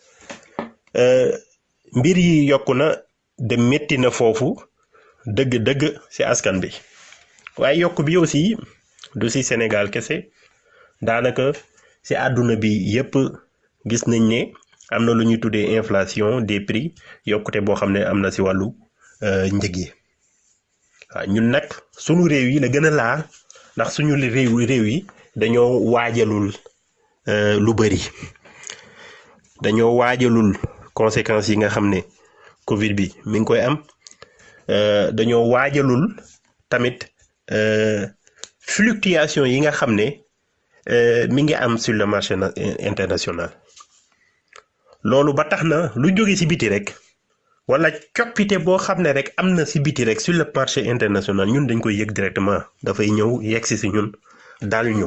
mbir yi yokku na de métti na foofu dëgg-dëgg ci askan bi waaye yokk bi aussi du ci Sénégal kese daanaka ci àdduna bi yépp gis nañ ne am na lu ñuy tuddee inflation des prix yokkute boo xam ne am na ci wàllu njëg yi waaw ñun nag sunu réew yi la gën a laal ndax suñu réew yi dañoo waajalul lu bari dañoo waajalul conséquences yi nga xam ne Covid bi mi ngi koy am dañoo waajalul tamit fluctuation yi nga xam ne mi ngi am sur le marché international loolu ba tax na lu jóge ci biti rek wala coppite boo xam ne rek am na ci biti rek sur le marché international ñun dañ koy yëg directement dafay ñëw yegg ci ñun daal ñu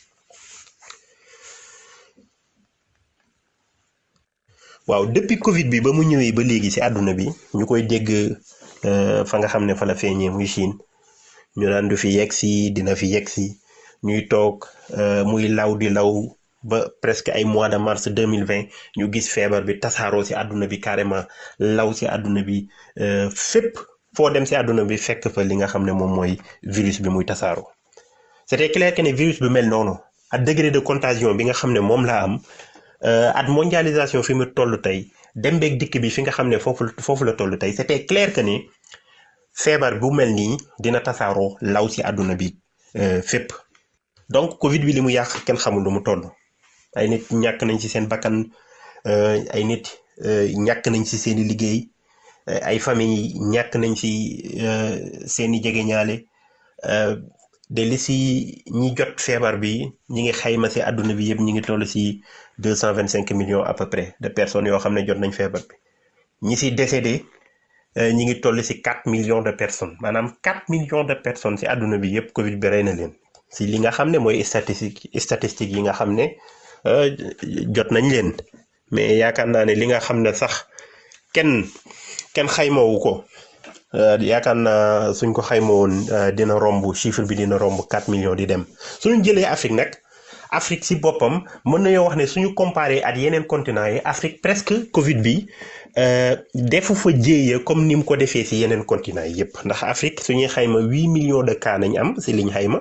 waaw depuis Covid bi ba mu ñëwee ba léegi ci àdduna bi ñu koy dégg fa nga xam ne fa la feeñee muy Chine ñu naan du fi yegg si dina fi yegg si ñuy toog muy law di law ba presque ay mois de mars 2020 ñu gis feebar bi tasaaroo ci àdduna bi carrément law ci àdduna bi fépp foo dem ci àdduna bi fekk fa li nga xam ne moom mooy virus bi muy tasaaroo c'était clair que ne virus bi mel noonu ak degré de contagion bi nga xam ne moom laa am at mondialisation fi mu toll tey dem beeg dikk bi fi nga xam ne foofu la toll tey c'était clair que ni feebar bu mel nii dina tasaaroo law ci àdduna bi fépp donc Covid bi li mu yàq kenn xamul lu mu toll ay nit ñàkk nañ ci seen bakkan ay nit ñàkk nañ ci seeni liggéey ay famille ñàkk nañ ci seeni jegeñaale de li si ñi jot feebar bi ñi ngi xayma ci àdduna bi yëpp ñi ngi toll ci 225 millions à peu près de personnes yoo xam ne jot nañ feebar bi ñi ci décédé ñi ngi toll ci 4 millions de personnes maanaam 4 millions de personnes ci àdduna bi yëpp Covid bi rey na leen ci li nga xam ne mooy statistique yi nga xam ne jot nañ leen mais yaakaar naa ne li nga xam ne sax kenn xaymawu ko yaakaar naa suñ ko xayma woon dina romb chiffre bi dina romb 4 millions di dem suñu jëlee Afrique nag Afrique si boppam mën nañoo wax ne suñu comparé ak yeneen continent yi Afrique presque Covid bi defu fa jéeya comme ni mu ko defee si yeneen continent yi yëpp ndax Afrique suñuy xayma 8 millions de cas nañ am si liñ xayma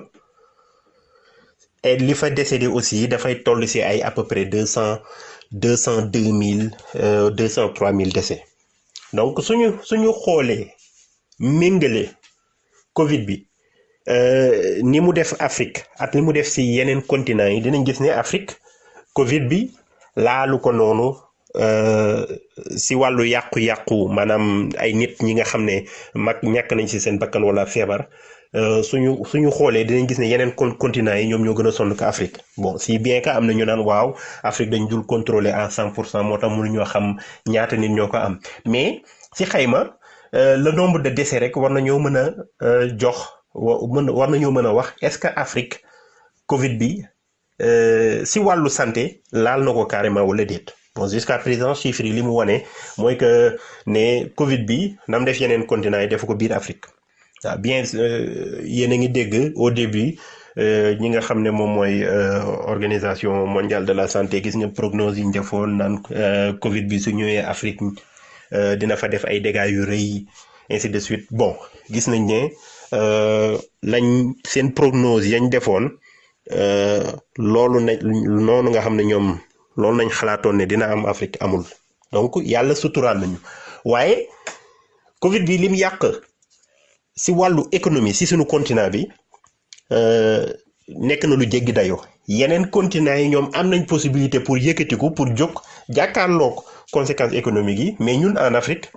et li fa décédé aussi dafay toll si ay à peu près 202 000 203 000 décès donc suñu xoolee méngale Covid bi ni mu def Afrique ak ni mu def si yeneen continent yi dinañ gis ne Afrique Covid bi laalu ko noonu si wàllu yàqu-yàqu maanaam ay nit ñi nga xam ne ñàkk nañ si seen bakkan wala feebar suñu xoolee dinañ gis ne yeneen continent yi ñoom ñoo gën a sonn ko Afrique bon si bien que am na ñu naan waaw Afrique dañ dul contrôler à 100% moo tax mënuñoo xam ñaata nit ñoo ko am mais si xayma le nombre de décès rek war nañoo mën a jox war nañoo mën a wax est-ce que Afrique Covid bi si wàllu santé laal na ko carrément wala déet bon jusqu'à présent chiffre yi li mu wane mooy que ne Covid bi nam def yeneen continent yi def ko biir Afrique waaw bien yéen a ngi dégg au début ñi nga xam ne moom mooy organisation mondiale de la santé gis nga prognose yi ñu defoon naan Covid bi su ñëwee Afrique dina fa def ay dégâts yu rëy ainsi de suite bon gis nañ ne lañ seen prognose yañ defoon loolu noonu nga xam ne ñoom loolu nañ xalaatoon ne dina am Afrique amul donc yàlla suturaal nañu waaye Covid bi lim yàq si wàllu économie si suñu continent bi nekk na lu jéggi dayoo yeneen continent yi ñoom am nañ possibilité pour yëkkatiku pour jóg jàkkaarloog conséquences économiques yi mais ñun en Afrique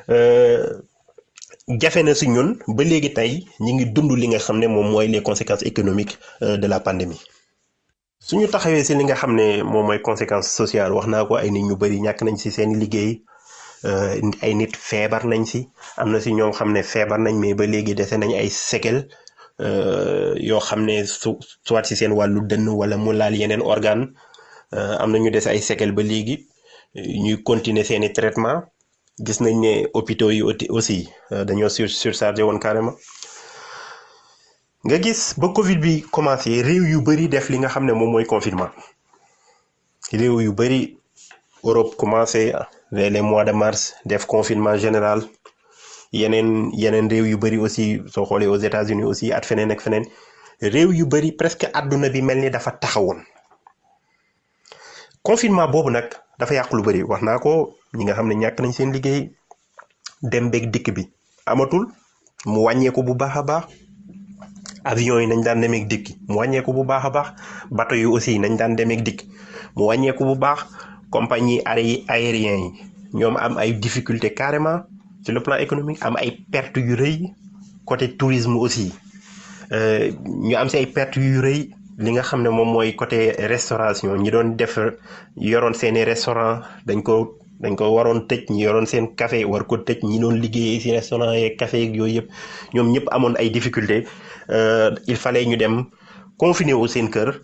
jafe na si ñun ba léegi tey ñi ngi dund li nga xam ne moom mooy les conséquences économiques de la pandémie suñu taxawee si li nga xam ne moom mooy conséquences sociales wax naa ko ay nit ñu bëri ñàkk nañ si seen liggéey ay nit feebar nañ si am na si ñoo xam ne feebar nañ mais ba léegi dese nañ ay séquelles yoo xam ne soit si seen wàllu dënn wala mu laal yeneen organe am na ñu des ay séquelles ba léegi ñuy continuer seeni traitement gis nañ ne hôpitaux yi aussi dañoo surchargé woon carrément nga gis ba Covid bi commencé réew yu bëri def li nga xam ne moom mooy confinement réew yu bëri Europe commencé vers les mois de mars def confinement général yeneen réew yu bëri aussi soo xoolee aux États-Unis aussi at feneen ak feneen réew yu bëri presque àdduna bi mel ni dafa taxawoon confinement boobu nag dafa yàq lu bëri wax naa ko ñi nga xam ne ñàkk nañ seen liggéey dem beeg dikk bi amatul mu wàññeeku bu baax a baax avion yi nañ daan demeeg dikk mu wàññeeku bu baax a baax bateau yi aussi nañ daan demeeg dikk mu wàññeeku bu baax compagnie aériens yi ñoom am ay difficultés carrément sur le plan économique am ay pertes yu rëy côté tourisme aussi ñu am si ay pertes yu rëy li nga xam ne moom mooy côté restauration ñi doon def yoroon seeni restaurant dañ ko waroon tëj ñi yoroon seen café war ko tëj ñi doon liggéeyee si restaurant yeeg café yeeg yooyu yëpp ñoom ñëpp amoon ay difficultés il fallait ñu dem confiner wu seen kër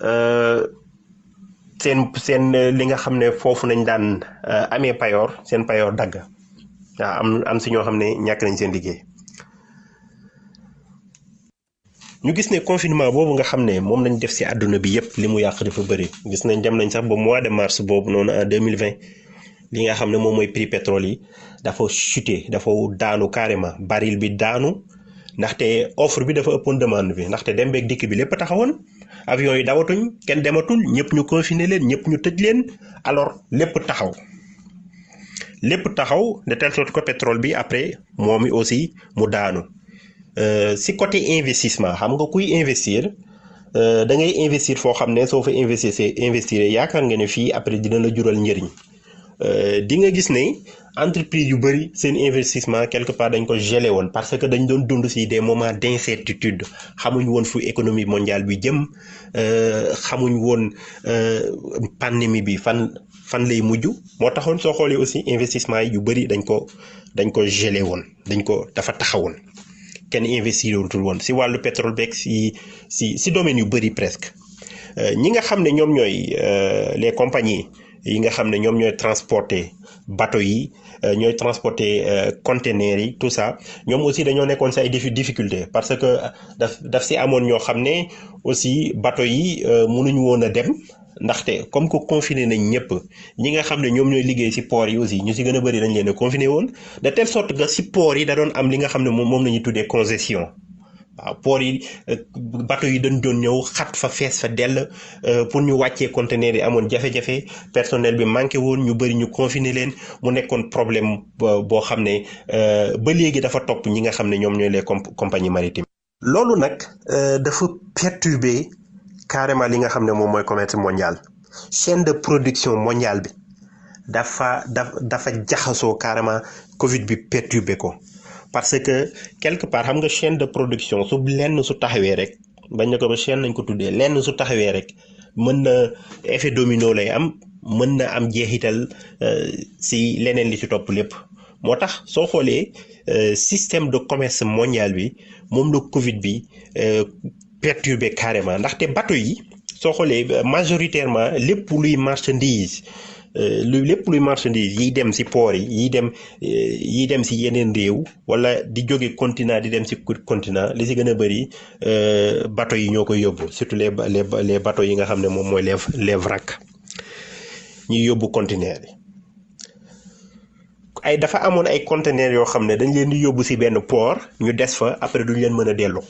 seen li nga xam ne foofu nañ daan amee payoor seen payoor dagg waaw am si ñoo xam ne ñàkk nañ seen liggéey ñu gis ne confinement boobu nga xam ne moom lañ def si àdduna bi yëpp li mu yàq dafa bëri gis nañ dem nañ sax ba mois de mars boobu noonu en 2020 li nga xam ne moom mooy prix pétrole yi dafa chuté dafa daanu carrément baril bi daanu ndaxte offre bi dafa ëppoon demande bi ndaxte dem beeg dikk bi lépp taxawoon avion yi dawatuñ kenn dematul ñëpp ñu confiné leen ñëpp ñu tëj leen alors lépp taxaw de telle sorte que pétrole bi après moom i aussi mu daanu si côté investissement xam nga kuy investir da ngay investir foo xam ne soo fa investir yaakaar nga ne fii après dina la jural njëriñ di nga gis ne entreprise yu bëri seen investissement quelque part dañ ko gelé woon parce que dañ doon dund si des moments d'incertitude xamuñ woon fu économie mondiale bi jëm xamuñ woon pandémie bi fan lay mujj moo taxoon soo xoolee aussi investissement yi yu bëri dañ ko gelé woon dafa taxawoon kenn investir woon si wàllu pétrole beeg si domaine yu bëri presque ñi nga xam ne ñoom ñooy les compagnies yi nga xam ne ñoom ñooy transporter bateau yi ñooy transporter conteneurs yi tout ça ñoom aussi dañoo nekkoon si ay difficulté parce que daf si amoon ñoo xam ne aussi bateau yi mënuñu woon a dem ndaxte comme que confiné nañ ñëpp ñi nga xam ne ñoom ñooy liggéey si port yi aussi ñu si gën a bëri dañ leen a confiné woon de telle sorte que si port yi da doon am li nga xam ne moom la ñuy tuddee congestion waaw port yi bateau yi dañ doon ñëw xat fa fees fa dell pour ñu wàccee conteneur yi amoon jafe-jafe personnel bi manqué woon ñu bëri ñu confiné leen mu nekkoon problème boo xam ne ba léegi dafa topp ñi nga xam ne ñoom ñooy les compagnies maritimes. loolu nag dafa perturber carrément li nga xam ne moom mooy commerce mondial chaîne de production mondiale bi dafa jaxasoo carrément Covid bi perturber ko. parce que quelque part xam nga chaîne de production su lenn su taxawee rek bañ na ko ba chaîne nañ ko tuddee lenn su taxawee rek mën na effet domino lay am mën na am jeexital si leneen li ci topp lépp moo tax soo xoolee système de commerce mondial bi moom la Covid bi perturbé carrément ndaxte bateau yi soo xoolee majoritairement lépp luy marchandise yiy dem si port yi yiy dem si yeneen réew wala di jóge continent di dem si continent li si gën a bëri bateau yi ñoo koy yóbbu surtout les bateaux yi nga xam ne moom mooy les vracs ñuy yóbbu conteneurs yi dafa amoon ay conteneurs yoo xam ne dañ leen di yóbbu si benn port ñu des fa après duñ leen mën a delloo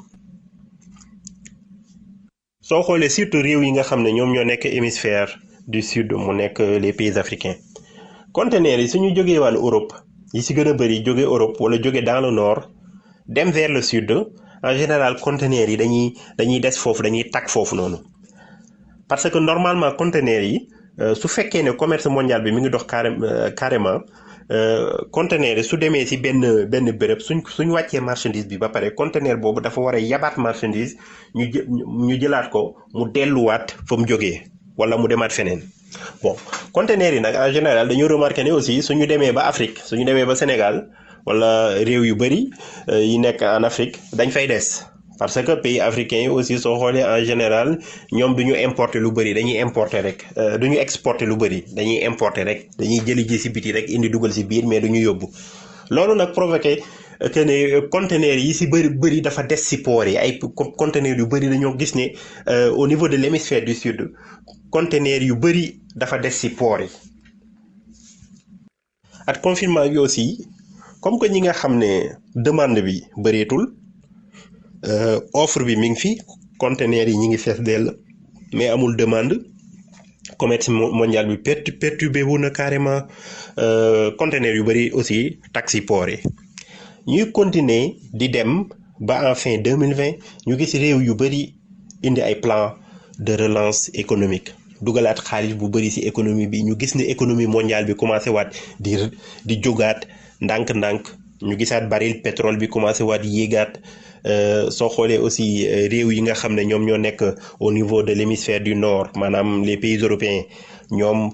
soo xoolee surtout réew yi nga xam ne ñoom ñoo nekk hémisphère du sud mu nekk les pays africains conteneurs yi suñu jógee wàllu Europe yi si gën a bëri jóge Europe wala jóge dans le nord dem vers le sud en général conteneurs yi dañuy des foofu dañuy tag foofu noonu parce que normalement conteneurs yi su fekkee ne commerce mondial bi mi ngi dox carrément conteneur yi su demee si benn béréb suñ wàccee marchandise bi ba pare conteneur boobu dafa war a yabaat marchandise ñu jëlaat ko mu delluwaat fa mu jógee wala mu demaat feneen bon conteneur yi nag en général dañu remarqué ne aussi suñu demee ba Afrique suñu demee ba Sénégal wala réew yu bëri yi nekk en Afrique dañ fay des parce que pays africains yi aussi soo xoolee en général ñoom duñu importer lu bëri dañuy importer rek duñu exporter lu bëri dañuy importer rek dañuy jëli ji si biti rek indi dugal si biir mais duñu yóbbu loolu nag provoqué que ne conteneurs yi si bëri dafa des si port yi ay conteneurs yu bëri dañoo gis ne au niveau de l'hémisphère du sud conteneurs yu bëri dafa des si port yi ak confinement bi aussi comme que ñi nga xam ne demande bi bëreetul offre bi mi ngi fi conteneurs yi ñi ngi fees dell mais amul demande commerce mondial bi perturbé wu na carrément conteneurs yu bëri aussi taxi port yi ñuy continuer di dem ba en fin 2020 ñu gis réew yu bëri indi ay plan de relance économique dugalaat xaalis bu bëri ci économie bi ñu gis ne économie mondiale bi commencé waat di jógaat ndànk-ndànk ñu gisaat baril pétrole bi commencé waat yéegaat soo xoolee aussi réew yi nga xam ne ñoom ñoo nekk au niveau de l'hémisphère du nord maanaam les pays européens ñoom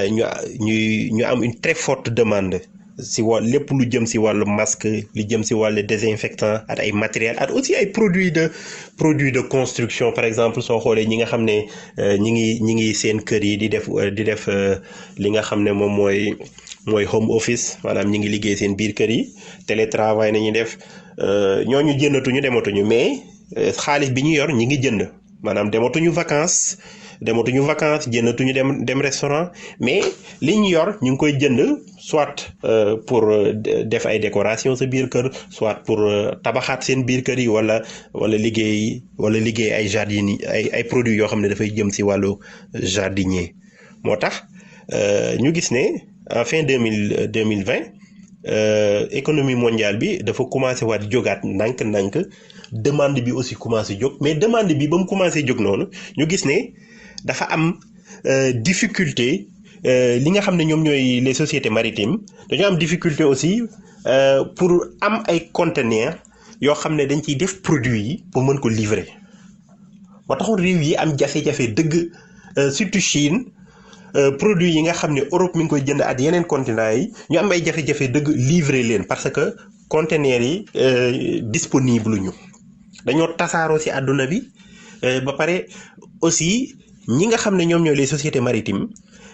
ñu am une très forte demande si lépp lu jëm si wàllu masque li jëm si wàllu désinfectant ak ay matériel ak aussi ay produits de construction par exemple soo xoolee ñi nga xam ne ñi ngi seen kër yi di def li nga xam ne moom mooy home office maanaam ñi ngi liggéey seen biir kër yi télétravail nañu def ñooñu jëndatuñu dematuñu mais xaalis bi ñu yor ñi ngi jënd maanaam dematuñu vacances jëndatuñu dem restaurant mais li ñu yor ñu ngi koy jënd soit pour def ay décoration sa biir kër soit pour tabaxaat seen biir kër yi wala liggéey ay jardin ay produits yoo xam ne dafay jëm si wàllu jardinier moo tax ñu gis ne en fin 2020 économie mondiale bi dafa commencé waat jógaat ndànk demande bi aussi commencé jóg mais demande bi ba mu commencé jóg noonu ñu gis ne dafa am difficulté li nga xam ne ñoom ñooy les sociétés maritimes dañoo am difficulté aussi pour am ay conteneurs yoo xam ne dañ ciy def produit yi pour mën ko livrer moo taxoon réew yi am jafe-jafe dëgg surtout Chine produit yi nga xam ne Europe mi ngi koy jënd ak yeneen continents yi ñu am ay jafe-jafe dëgg livrer leen parce que conteneurs yi disponible ñu dañoo tasaaroo ci àdduna bi ba pare aussi ñi nga xam ne ñoom ñooy les sociétés maritimes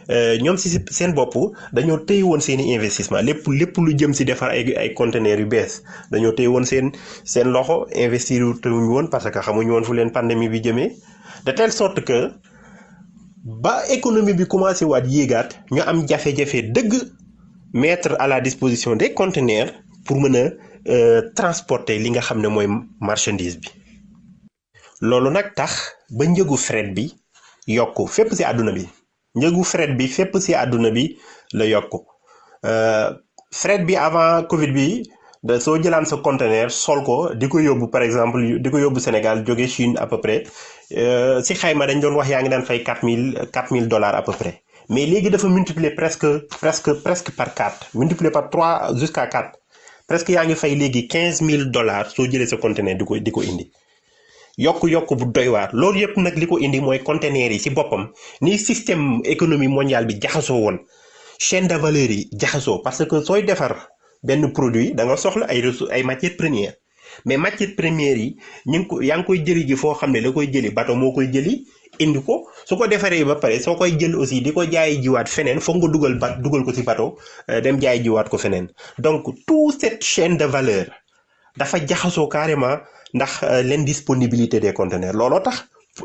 ñoom si seen bopp dañoo téye woon seen i investissement lépp lu jëm si defar ay conteneurs yu bees dañoo téye woon seen loxo investir wuñ woon parce que xamuñu woon fu leen pandémie bi jëmee de telle sorte que ba économie bi commencé waat yéegaat ñu am jafe-jafe dëgg mettre à la disposition des conteneurs pour mën a transporter li nga xam ne mooy marchandise bi loolu nag tax ba njëgu fret bi yokku fépp si àdduna bi njëgu fret bi fépp si àdduna bi la yokku fret bi avant Covid bi soo jëlaan sa conteneur sol ko di ko yóbbu par exemple di ko yóbbu Sénégal jóge Chine à peu près si xayma dañ doon wax yaa ngi daan fay $4,000 à peu près mais léegi dafa multiplier presque par 4 multiplier par 3 jusqu'à 4 presque yaa ngi fay léegi $15,000 soo jëlee sa conteneur di ko indi yokk bu doy waar loolu yëpp nag li ko indi mooy conteneurs yi ci boppam ni système économie mondiale bi jaxasoo woon chaîne de valeur yi jaxasoo parce que sooy defar benn produit da nga soxla ay matières premières mais matières premières yi yaa ngi koy jëli ji foo xam ne la koy jëli bateau moo koy jëli indi ko su ko defaree ba pare soo koy jël aussi di ko jaayi jiwaat feneen foog nga dugal ko ci bateau dem jaayi jiwaat ko feneen donc toute cette chaîne de valeur dafa jaxasoo carrément ndax l'indisponibilité des conteneurs looloo tax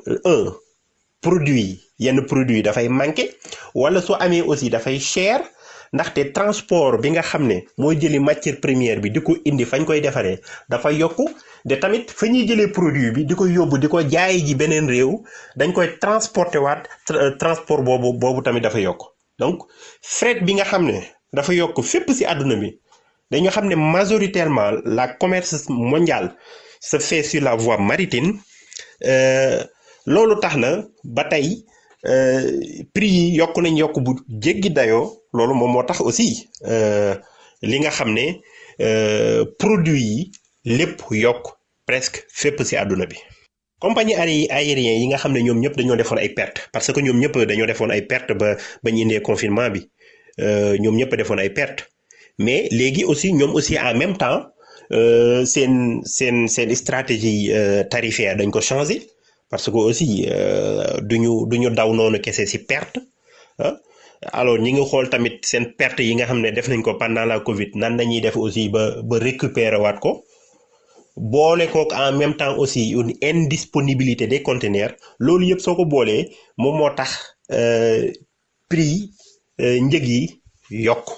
yenn produit dafay manqué wala su amee aussi dafay cher ndaxte transport bi nga xam ne mooy jëli matière première bi di ko indi fañ koy defaree dafa yokku de tamit fa ñuy jëlee produit bi di ko yóbbu di ko jaayi ji beneen réew dañ koy transporter waat transport boobu tamit dafa yokk donc fret bi nga xam ne dafa yokk fépp ci àdduna bi dañu xam ne majoritairement la commerce mondial se fait sur la voie maritime loolu tax na ba tey prix yi yokk nañ yokk bu jéggi dayoo loolu moom moo tax aussi li nga xam ne produit yi lépp yokk presque fépp ci àdduna bi. compagnie aérienne yi nga xam ne ñoom ñëpp dañoo defoon ay perte parce que ñoom ñëpp dañoo defoon ay perte ba ñu indee confinement bi ñoom ñëpp defoon ay perte mais léegi aussi ñoom aussi en même temps seen stratégie tarifaire dañ ko changer parce que aussi duñu daw noonu kese ci perte alors ñi ngi xool tamit seen perte yi nga xam ne def nañ ko pendant la Covid nan nañuy def aussi ba récupérer waat ko boole kook en même temps aussi une indisponibilité des conteneurs loolu yëpp soo ko boolee moom moo tax prix njëg yi yokk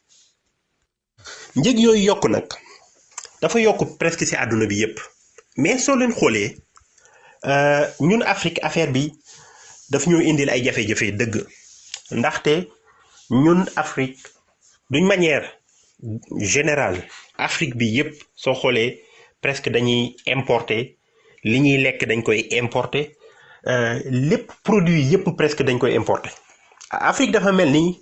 njëg yooyu yokk nag dafa yokk presque ci àdduna bi yëpp mais soo leen xoolee ñun Afrique affaire bi daf ñoo indil ay jafe-jafe dëgg ndaxte ñun Afrique d'une manière générale Afrique bi yëpp soo xoolee presque dañuy importer li ñuy lekk dañ koy importer lépp produit yëpp presque dañ koy importer Afrique dafa mel ni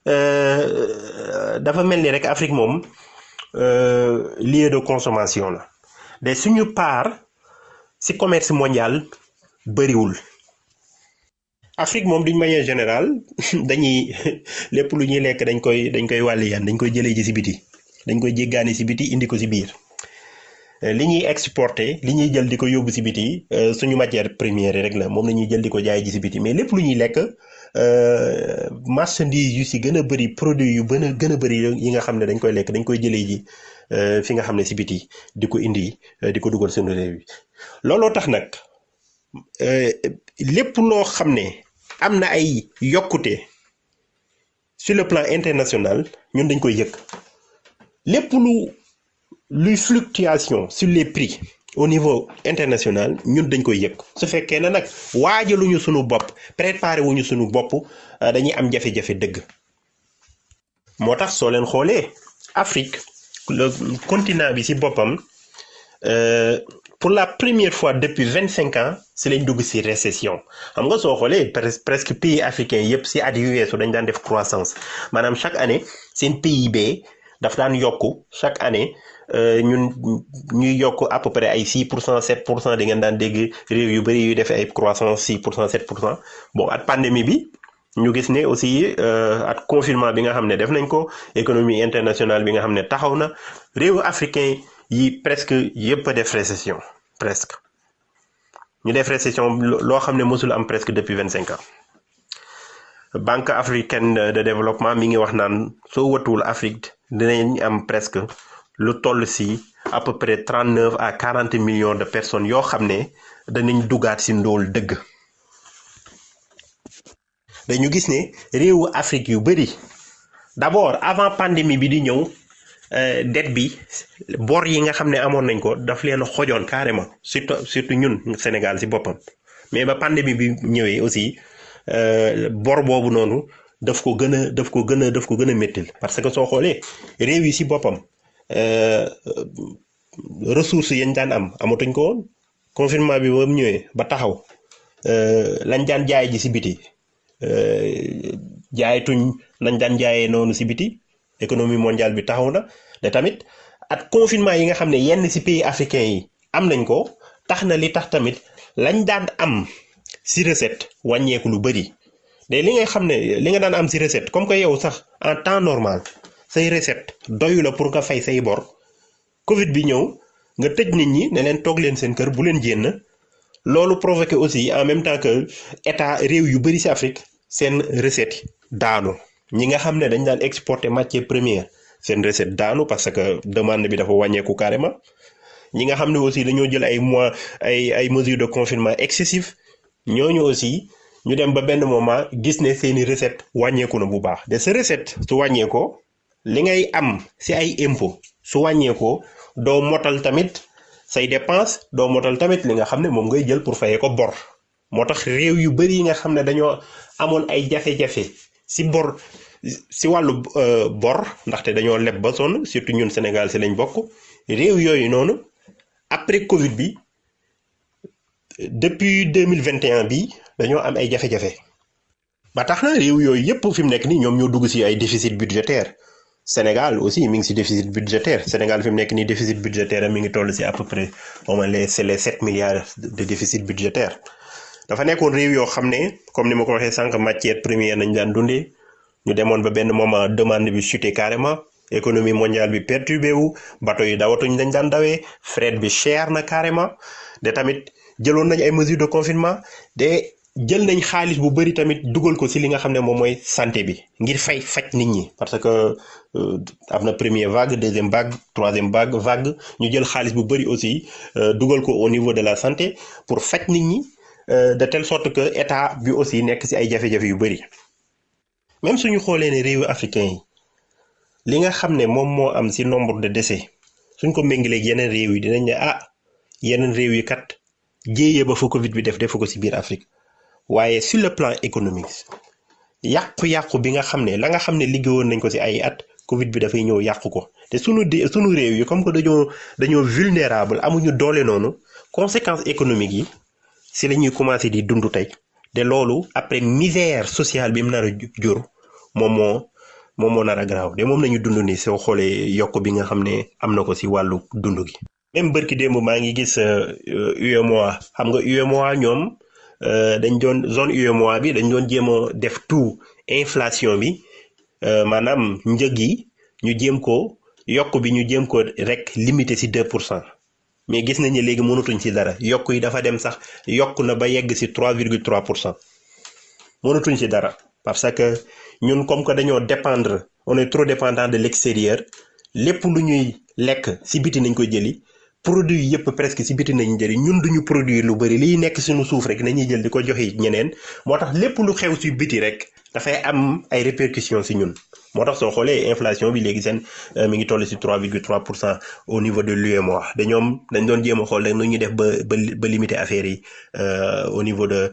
rek Afrique moom lieu de consommation la de suñu part ci commerce mondial bëriwul Afrique moom d'une manière générale dañuy lépp lu ñuy lekk dañ koy wàlli yaan dañ koy jëlee ji ci biti dañ koy jéggaani ci biti indi ko ci biir li ñuy exporter li ñuy jël di ko yóbbu ci biti suñu matière première rek la moom la ñuy jël di ko jaay ji ci biti mais lépp lu ñuy lekk marchandise yu ci gën a bëri produit yu gën a bëri yi nga xam ne dañ koy lekk dañ koy jëlee ji fi nga xam ne ci biti di ko indi di ko dugal suñu réew yi looloo tax nag lépp loo xam ne am na ay yokkute sur le plan international ñun dañ koy yëg lépp luy fluctuation sur les prix au niveau international ñun dañ koy yëg su fekkee ne nag waajaluñu sunu bopp préparé wuñu sunu bopp dañuy am jafe-jafe dëgg moo tax soo leen xoolee Afrique le continent bi ci boppam pour la première fois depuis 25 ans ci lañ dugg ci récession xam nga soo xoolee presque pays africains yëpp ci at yu weesu dañ daan def croissance maanaam chaque année seen PIB daf daan yokku chaque année ñuy yokk à peu près ay 6% 7% di ngeen daan dégg réew yu bëri yu defee ay croissance 6% 7% bon at pandémie bi ñu gis ne aussi at confinement bi nga xam ne def nañ ko économie internationale bi nga xam ne taxaw na réewu africain yi presque yëpp a def récession presque ñu def récession loo xam ne mosul am presque depuis 25 ans Banque africaine de développement mi ngi wax naan soo watuwul Afrique dinañ am presque lu toll si à peu près 39 à 40 millions de personnes yoo xam ne danañ dugaat si ndóol dëgg. dañu gis ne réewu Afrique yu bari d'abord avant pandémie bi di ñëw dette bi bor yi nga xam ne amoon nañ ko daf leen xojoon carrément surtout ñun Sénégal si boppam mais ba pandémie bi ñëwee aussi bor boobu noonu daf ko gën a méttil parce que soo xoolee réew yi si boppam ressources yañ daan amatuñ ko woon confinement bi ba mu ñëwee ba taxaw lañ daan jaay ji si biti jaaytuñ nañ daan jaayee noonu si biti économie mondiale bi taxaw na te tamit ak confinement yi nga xam ne yenn si pays africains yi am nañ ko tax na li tax tamit lañ daan am si recette wàññeeku lu bëri de li nga xam ne li nga daan am si recette comme que yow sax en temps normal say recette doyu la pour nga fay say bor Covid bi ñëw nga tëj nit ñi ne leen toog leen seen kër bu leen génn loolu provoqué aussi en même temps que état réew yu bëri si Afrique seen recette daanu ñi nga xam ne dañ daan exporter matière première seen recette daanu parce que demande bi dafa wàññeeku carrément ñi nga xam ne aussi dañoo jël ay mesures de confinement excessif ñooñu aussi ñu dem ba benn moment gis ne seeni recette wàññeeku na bu baax de sa recette su wàññeekoo li ngay am si ay impôt su wàññeekoo doo motal tamit say dépense doo motal tamit li nga xam ne moom ngay jël pour fayee ko bor moo tax réew yu bari yi nga xam ne dañoo amoon ay jafe-jafe si bor si wàllu bor ndaxte dañoo leb ba sonn surtout ñun Sénégal si lañ bokk réew yooyu noonu après Covid bi depuis 2021 bi dañoo am ay jafe-jafe ba tax na réew yooyu yépp fi mu nekk nii ñoom ñoo dugg si ay déficit budgétaire Sénégal aussi mi ngi si déficit budgétaire Sénégal fi mu nekk nii déficit budgétaire mi ngi toll si à peu près au moins les 7 milliards de déficit budgétaire dafa nekkoon réew yoo xam ne comme ni ma ko waxee sànq matière première nañ daan dundee ñu demoon ba benn moment demande bi chuté carrément économie mondiale bi perturbé wu bateau yi dawatuñ dañ daan dawee fret bi cher na carrément de tamit jëloon nañ ay mesures de confinement de jël nañ xaalis bu bari tamit dugal ko ci li nga xam ne moom mooy santé bi ngir faj nit ñi parce que am na première vague deuxième vague troisième vague ñu jël xaalis bu bari aussi dugal ko au niveau de la santé pour faj nit ñi de telle sorte que état bi aussi nekk ci ay jafe-jafe yu bari même suñu xoolee ne réewu africain yi li nga xam ne moom moo am ci nombre de décès suñ ko méngalee yeneen réew yi dinañ ne yeneen réew yi kat jéeyee ba fa Covid bi defu ko ci biir Afrique waaye sur le plan économique yàqu-yàqu bi nga xam ne la nga xam ne liggéeyoon nañ ko ci ay at Covid bi dafay ñëw yàqu ko te sunu réew yi comme que dañoo vulnérable amuñu doole noonu conséquences économiques yi ci la ñuy commencer di dund tey te loolu après misère sociale bi mu nar a jur moom moo nar a garaaw de moom lañu dund ni soo xoolee yokk bi nga xam ne am na ko ci wàllu dund gi. même bërki démb maa ngi gis UEMOA xam nga UEMOA ñoom dañ doon zone UEMOA bi dañ doon jéem a def tout inflation bi maanaam njëg yi ñu jéem ko yokk bi ñu jéem ko rek limité ci 2%. mais gis nañ ne léegi mënatuñ ci dara yokk yi dafa dem sax yokk na ba yegg ci 3,3% mënatuñ ci dara parce que ñun comme que dañoo dépendre on est trop dépendant de l'extérieur lépp lu ñuy lekk ci biti nañ ko jëli produit yëpp presque ci biti nañ jëli ñun duñu produire lu bari liy nekk suñu suuf rek nañuy jël di ko joxe ñeneen moo tax lépp lu xew ci biti rek dafay am ay répercussions ci ñun moo tax soo xoolee inflation bi léegi seen mi ngi toll ci 3,3% au niveau de l'UEMOA dañ doon jéem a xool rek nu ñuy def ba limiter affaire yi au niveau de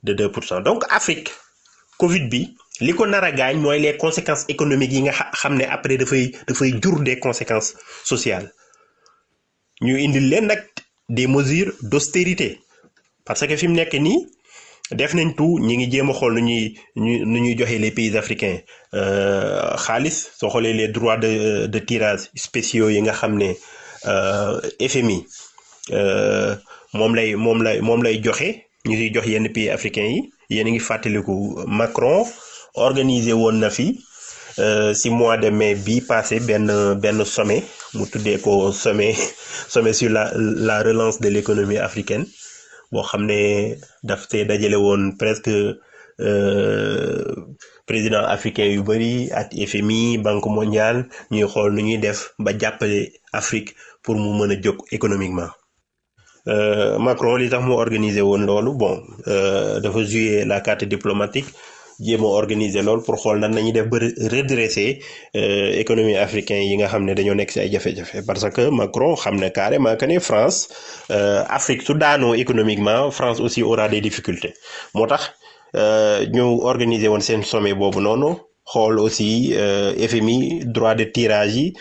2%. donc Afrique Covid bi li ko nar a gaañ mooy les conséquences économiques yi nga xam ne après dafay jur des conséquences sociales ñu indil leen nag des mesures d'austérité parce que fi mu nekk nii def nañ tout ñi ngi jéem a xool nu ñuy joxe les pays africains xaalis soo xoolee les droits de tirage spéciaux yi nga xam ne FMI moom lay joxe ñu siy jox yenn pays africains yi yéen a ngi fàttaliku Macron organisé woon na fi ci mois de mai bi passé benn sommet mu tuddee ko sommet sur la relance de l'économie africaine boo xam ne daf te dajale woon presque président africain yu bari ak FMI Banque mondiale ñuy xool nu ñuy def ba jàppale Afrique pour mu mën a jóg économiquement. Macron li tax mu organiser woon loolu bon dafa jouer la carte diplomatique jéem a organiser loolu pour xool nan nañuy def ba redresser économie africain yi nga xam ne dañoo nekk ci ay jafe-jafe parce que Macron xam ne carrément que ne France Afrique su daanoo économiquement France aussi aura des difficultés moo tax ñu organiser woon seen sommet boobu noonu xool aussi FMI droit de tirage yi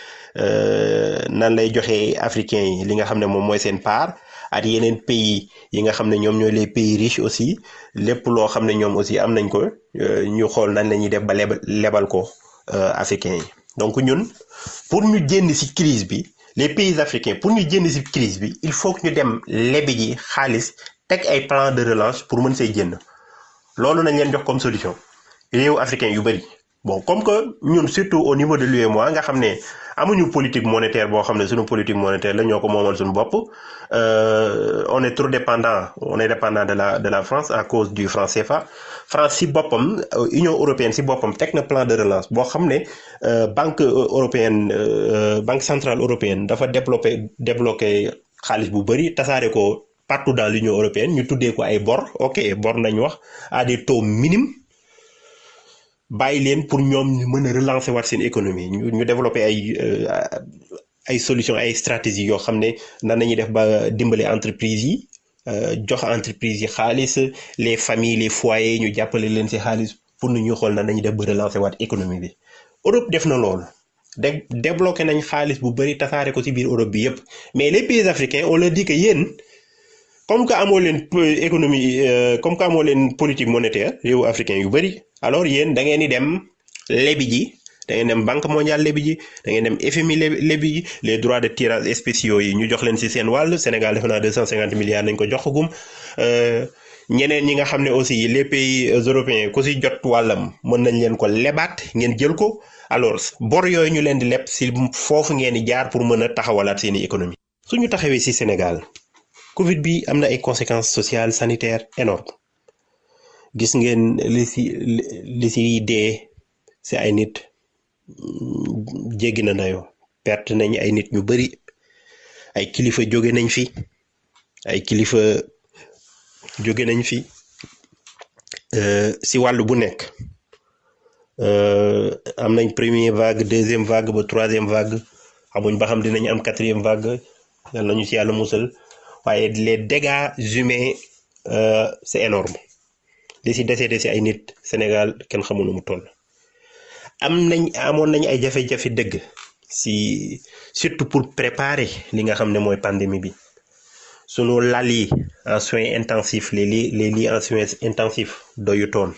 nan lay joxe africains yi li nga xam ne moom mooy seen part ak yeneen pays yi nga xam ne ñoom ñooy les pays riches aussi lépp loo xam ne ñoom aussi am nañ ko ñu xool nan la ñuy def ba lebal ko africains yi donc ñun pour ñu génn ci crise bi les pays africains pour ñu génn ci crise bi il faut que ñu dem lebi ji xaalis teg ay plan de relance pour mën see génn loolu nañ leen jox comme solution réew africain yu bari bon comme que ñun surtout au niveau de l'UEMOA nga xam ne amuñu politique monétaire boo xam ne suñu politique monétaire la ñoo ko moomal suñu bopp on est trop dépendant de la France à cause du franc CFA France ci boppam Union européenne ci boppam teg na plan de relance boo xam ne banque centrale européenne dafa débloqué xaalis bu bari tasaare ko partout dans l'Union européenne ñu tuddee ko ay bor ok bor nañ wax à des taux minimes bàyyi leen pour ñoom ñu mën a relancer waat seen économie ñu développer ay solutions ay stratégies yoo xam ne nan nañuy def ba dimbale entreprise yi jox entreprise yi xaalis les familles les foyers ñu jàppale leen ci xaalis pour nu ñuy xool nan nañuy def ba relancer waat économie bi Europe def na loolu débloqué nañ xaalis bu bari tasaare ko ci biir Europe bi yépp mais les pays africains on leur dit que yéen comme que amoo leen économie comme que amoo leen politique monétaire réewu africain yu bari alors yéen da ngeen di dem lebi ji da ngeen dem banque mondiale lebi ji da ngeen dem FMI lebi ji les droits de tirage spéciaux yi ñu jox leen ci seen wàll Sénégal def naa 250 milliards nañ ko jox gum ñeneen ñi nga xam ne aussi les pays européens ku ci jot wàllam mën nañ leen ko lebaat ngeen jël ko alors bor yooyu ñu leen di leb ci foofu ngeen di jaar pour mën a taxawalaat seeni économie suñu taxawee ci Sénégal Covid bi am na ay conséquences sociales sanitaires énormes gis ngeen li ci dee ci ay nit jéggi na dayoo perte nañ ay nit ñu bari ay kilifa jóge nañ fi ci wàllu bu nekk am nañ première vague deuxième vague ba troisième vague xamuñ ba xam dinañ am quatrième vague yal nañu ci yàlla musal waaye les dégâts humains c'est énorme li ci décédé ci ay nit Sénégal kenn xamul nu mu toll amoon nañ ay jafe-jafe dëgg ci surtout pour préparer li nga xam ne mooy pandémie bi sunu lal yi en soins intensifs les lits en soins intensifs doyutoon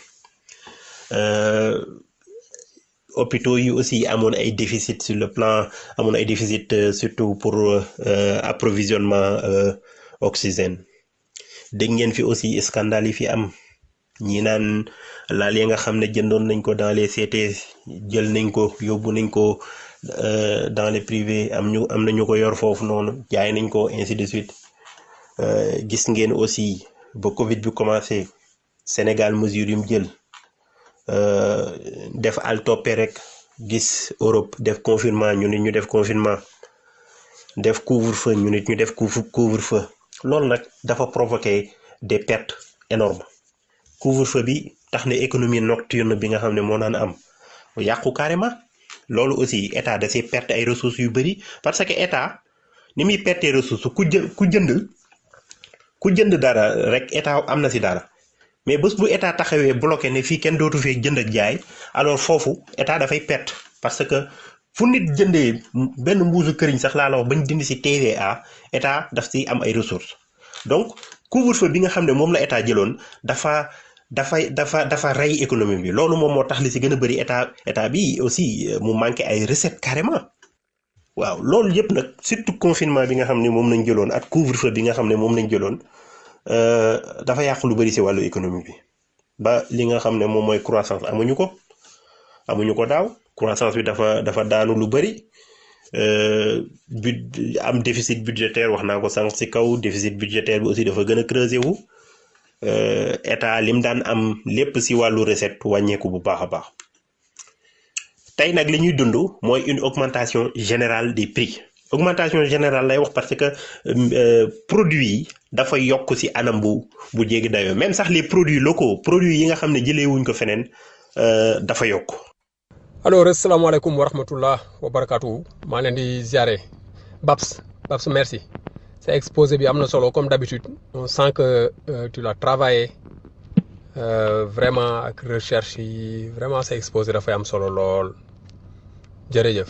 hôpitaux yi aussi amoon ay déficit sur le plan amoon ay déficit surtout pour approvisionnement oxygène dégg ngeen fi aussi scandale yi fi am ñi naan laal yi nga xam ne jëndoon nañ ko dans les CT jël nañ ko yóbbu nañ ko dans les privés am nañu ko yor foofu noonu jaay nañ ko ainsi de suite gis ngeen aussi ba Covid bi commencé Sénégal mesure yu mu jël def altoppe rek gis Europe def confinement ñu nit ñu def confinement def couvre-feu ñu nit ñu def couvre-feu loolu nag dafa provoquer des pertes énormes couvre-feu bi tax na économie nocturne bi nga xam ne moo naan am yàqu carrément loolu aussi état da see perte ay ressources yu bari parce que état ni muy perte ressources ku jënd dara rek état am na ci dara mais bés bu état taxawee bloqué ne fii kenn dootu fee jënd ak jaay alors foofu état dafay perte parce que fu nit jëndee benn mbuusu këriñ sax laa la wax bañ dindi ci TVA état daf ci am ay ressources donc couvre-feu bi nga xam ne moom la état jëloon dafa rey économie bi loolu moom moo tax li ci gën a bari état bi aussi mu manqué ay recettes carrément waaw loolu yëpp nag surtout confinement bi nga xam ne moom lañ jëloon ak couvre-feu bi nga xam ne moom lañ jëloon dafa yàq lu bari ci wàllu économie bi ba li nga xam ne moom mooy croissance amuñu ko daaw croissance bi dafa daanu lu bari am déficit budgétaire wax naa ko sànq ci kaw déficit budgétaire bi aussi dafa gën a creuser wu état lim daan am lépp si wàllu recette wàññeeku bu baax a baax tey nag li ñuy dund mooy une augmentation générale des prix augmentation générale lay wax parce que produits yi dafa yokk si anam bu jéggi dayoo même sax les produits locaux produits yi nga xam ne jëlee wuñ ko feneen dafa yokk. alors asalaamaaleykum wa rahmatullah wa barakatuhu maa leen di ziare Babs merci sa exposé bi am na solo comme d'habitude on sent que tu l'as travaillé vraiment ak recherche yi vraiment sa exposé dafay am solo lool jërëjëf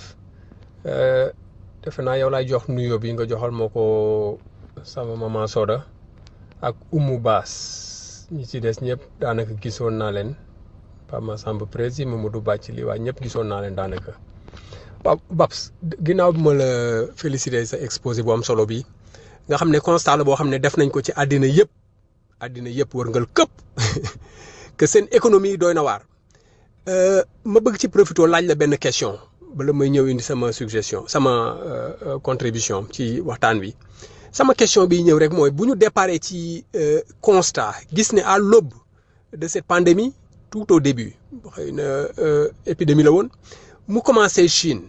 defe naa yow laay jox nuyoo bi nga joxal moo ko sama maman Soda ak Oumou Baas ñi ci des ñëpp daanaka gisoon naa leen Pape Massamba Prési Mamadou Bathily waa ñëpp gisoon naa leen daanaka Babs ginnaaw bi ma la félicité sa exposé bu am solo bi nga xam ne constat la boo xam ne def nañ ko ci àddina yëpp wërngal këpp que seen économie doy na waar ma bëgg ci profité laaj la benn question bala may ñëw indi sama suggestion sama contribution ci waxtaan wi sama question bi ñëw rek mooy bu ñu déparé ci constat gis ne à l'aube de cette pandémie tout au début xëy na épidémie la woon mu commencé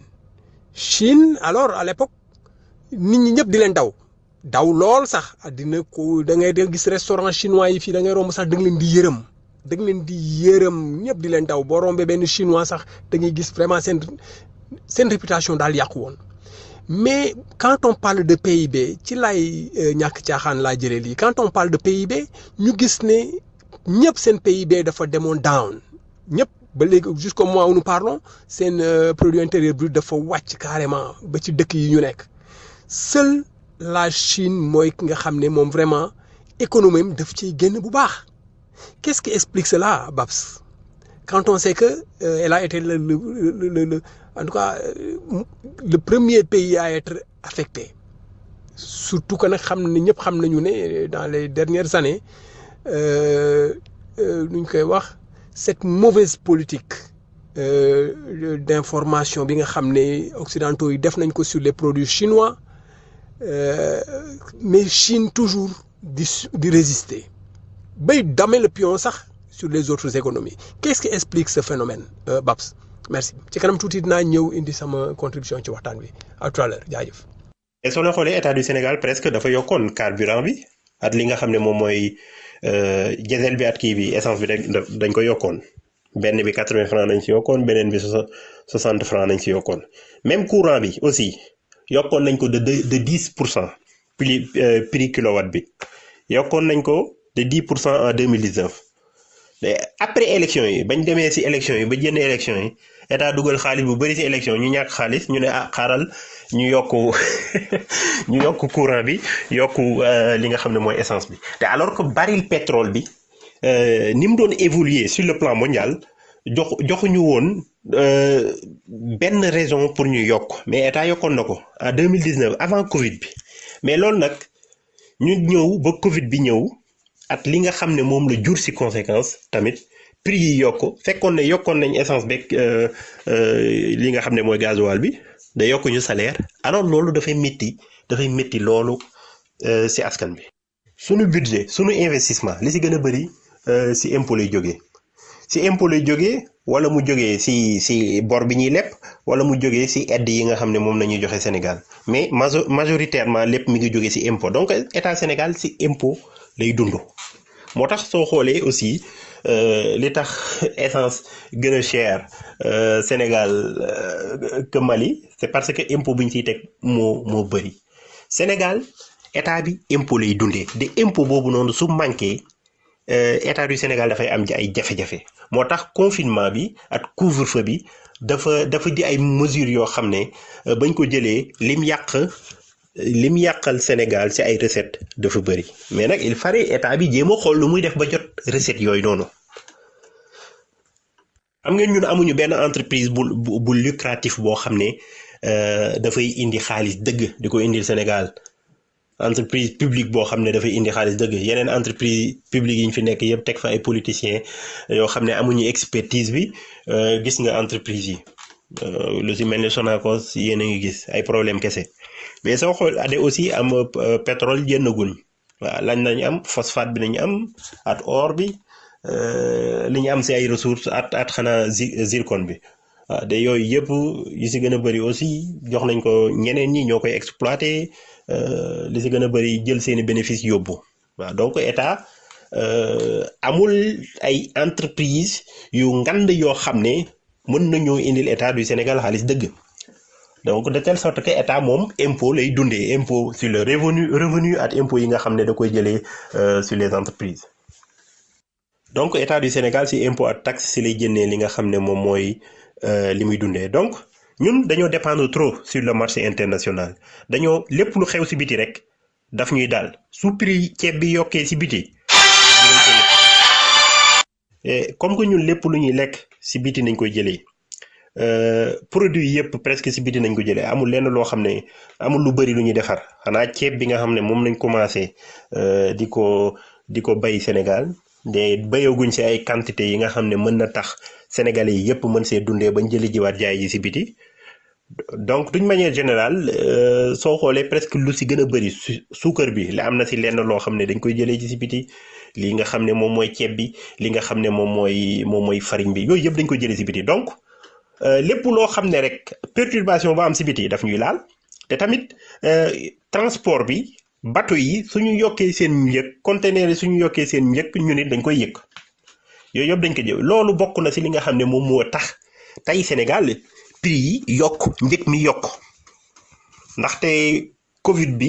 Chine alors à l'époque nit ñi ñëpp di leen daw lool sax àddina ko da ngay gis restaurant chinois yi fii da ngay romb sax da nga leen di yërëm ñëpp di leen daw boo rombee benn chinois sax da ngay gis vraiment seen réputation daal yàqu woon mais quand on parle de PIB ci laay ñàkk caaxaan laa jëlee lii quand on parle de PIB ñu gis ne ñëpp seen PIB dafa demoon down ñëpp ba léegi jusqu'au moment où nous parlons seen produit intérieur brut dafa wàcc carrément ba ci dëkk yi ñu nekk seul la Chine mooy ki nga xam ne moom vraiment économie am daf ciy génn bu baax qu'est-ce qui explique cela Babs quand on sait que elle a été en tout cas le premier pays à être affecté surtout que nag ñëpp xam nañu ne dans les dernières années nu ñu koy wax cette mauvaise politique d'information bi nga xam ne occidentaux yi def nañ ko sur les produits chinois mais Chine toujours di résister bay damer le pion sax sur les autres économies qu'est-ce qui explique ce phénomène Babs merci ci kanam tuuti dinaa ñëw indi sama contribution ci waxtaan bi à tout à l'heure jaajëf. et soo la xoolee état du Sénégal presque dafa yokkoon carburant bi at li nga xam ne moom mooy diesel bi at kii bi essence bi dañ ko yokkoon benn bi 80 francs nañ ci yokkoon beneen bi 60 francs nañ ci yokkoon même courant bi aussi yokkoon nañ ko de 10% prix kilowatt bi yokkoon nañ ko de 10% en 2019 mais après élection yi bañ demee ci élection yi ba jënd élection yi état dugal xaalis bu bari ci élection ñu ñàkk xaalis ñu ne xaaral ñu yokk courant bi yokk li nga xam ne mooy essence bi te alors que baril pétrole bi ni mu doon évoluer sur le plan mondial joxuñu woon benn raison pour ñu yokk mais état yokkoon na ko en 2019 avant Covid bi mais loolu nag ñu ñëw ba Covid bi ñëw at li nga xam ne moom la jur ci conséquence tamit prix yi yokk fekkoon ne yokkoon nañ essence beeg li nga xam ne mooy gasoil bi da yokkuñu salaire alors loolu dafay métti loolu ci askan bi. sunu budget sunu investissement li ci gën a bari ci impôt lay jógee wala mu jógee ci bor bi ñuy lepp wala mu jógee ci aide yi nga xam ne moom la ñuy joxe Sénégal mais majoritairement lépp mi ngi jógee ci impôt donc état Sénégal ci impôt lay dund moo tax soo xoolee aussi li tax essence gën a cher Sénégal que Mali c'est parce que impôt bu ñu ciy teg moo bëri Sénégal état bi impôt lay dundee de impôt boobu noonu su manqué état du Sénégal dafay am ay jafe-jafe moo tax confinement bi ak couvre-feu bi dafa di ay mesures yoo xam ne bañ ko jëlee lim yàqal Sénégal ci ay recettes dafa bëri mais nag il fallait état bi jéem a xool lu muy def ba jot recettes yooyu noonu. xam ngeen ñun amuñu benn entreprise bu lucratif boo xam ne dafay indi xaalis dëgg di ko indil Sénégal entreprise publique boo xam ne dafay indi xaalis dëgg yeneen entreprise publique yi ñu fi nekk yëpp teg fa ay politiciens yoo xam ne amuñu expertise bi gis nga entreprise yi lu ci mel ne Sonacos yéen a ngi gis ay problème kese mais soo xool ade aussi am pétrole génnagul waaw lañ nañu am phosphate bi nañu am at or bi li ñu am si ay ressources at xanaa zircon bi waaw de yooyu yëpp yu si gën a bëri aussi jox nañ ko ñeneen ñi ñoo koy exploiter li si gën a bëri jël seeni bénéfice yóbbu waaw donc état amul ay entreprise yu ngand yoo xam ne mën nañoo indil état du Sénégal xaalis dëgg donc de telle sorte que état moom impôt lay dundee impôt sur le revenu ak impôt yi nga xam ne da koy jëlee sur les entreprises donc état du Sénégal si impôt ak taxe si lay jëndee li nga xam ne moom mooy li muy dundee donc ñun dañoo dépendre trop sur le marché international dañoo lépp lu xew si biti rek daf ñuy daal su prix ceeb bi yokkee si biti comme que ñun lépp lu ñuy lekk si biti nañ koy jëlee produit yëpp presque si biti nañ ko jëlee amul lenn loo xam ne amul lu bëri lu ñuy defar xanaa ceeb bi nga xam ne moom nañ commencé di ko bay Sénégal de bayaguñ si ay quantité yi nga xam ne mën na tax sénégalais yi yëpp mën see dundee bañ jëli jiwaat jaay ji si biti donc d'une manière générale soo xoolee presque lu si gën a bëri suukar bi la am na si lenn loo xam ne dañ koy jëlee ci si biti li nga xam ne moom mooy ceeb bi li nga xam ne moom mooy farine bi yooyu yëpp dañ koy jëlee si biti donc lépp loo xam ne rek perturbation ba am si biti daf ñuy laal te tamit transport bi bateau yi suñu yokkee seen njëg conteneur yi suñu yokkee seen njëg ñu nit dañ koy yëg yooyu yëpp dañ ko jël loolu bokk na si li nga xam ne moom moo tax tey Sénégal prix yi yokk njëg mi yokk ndaxte Covid bi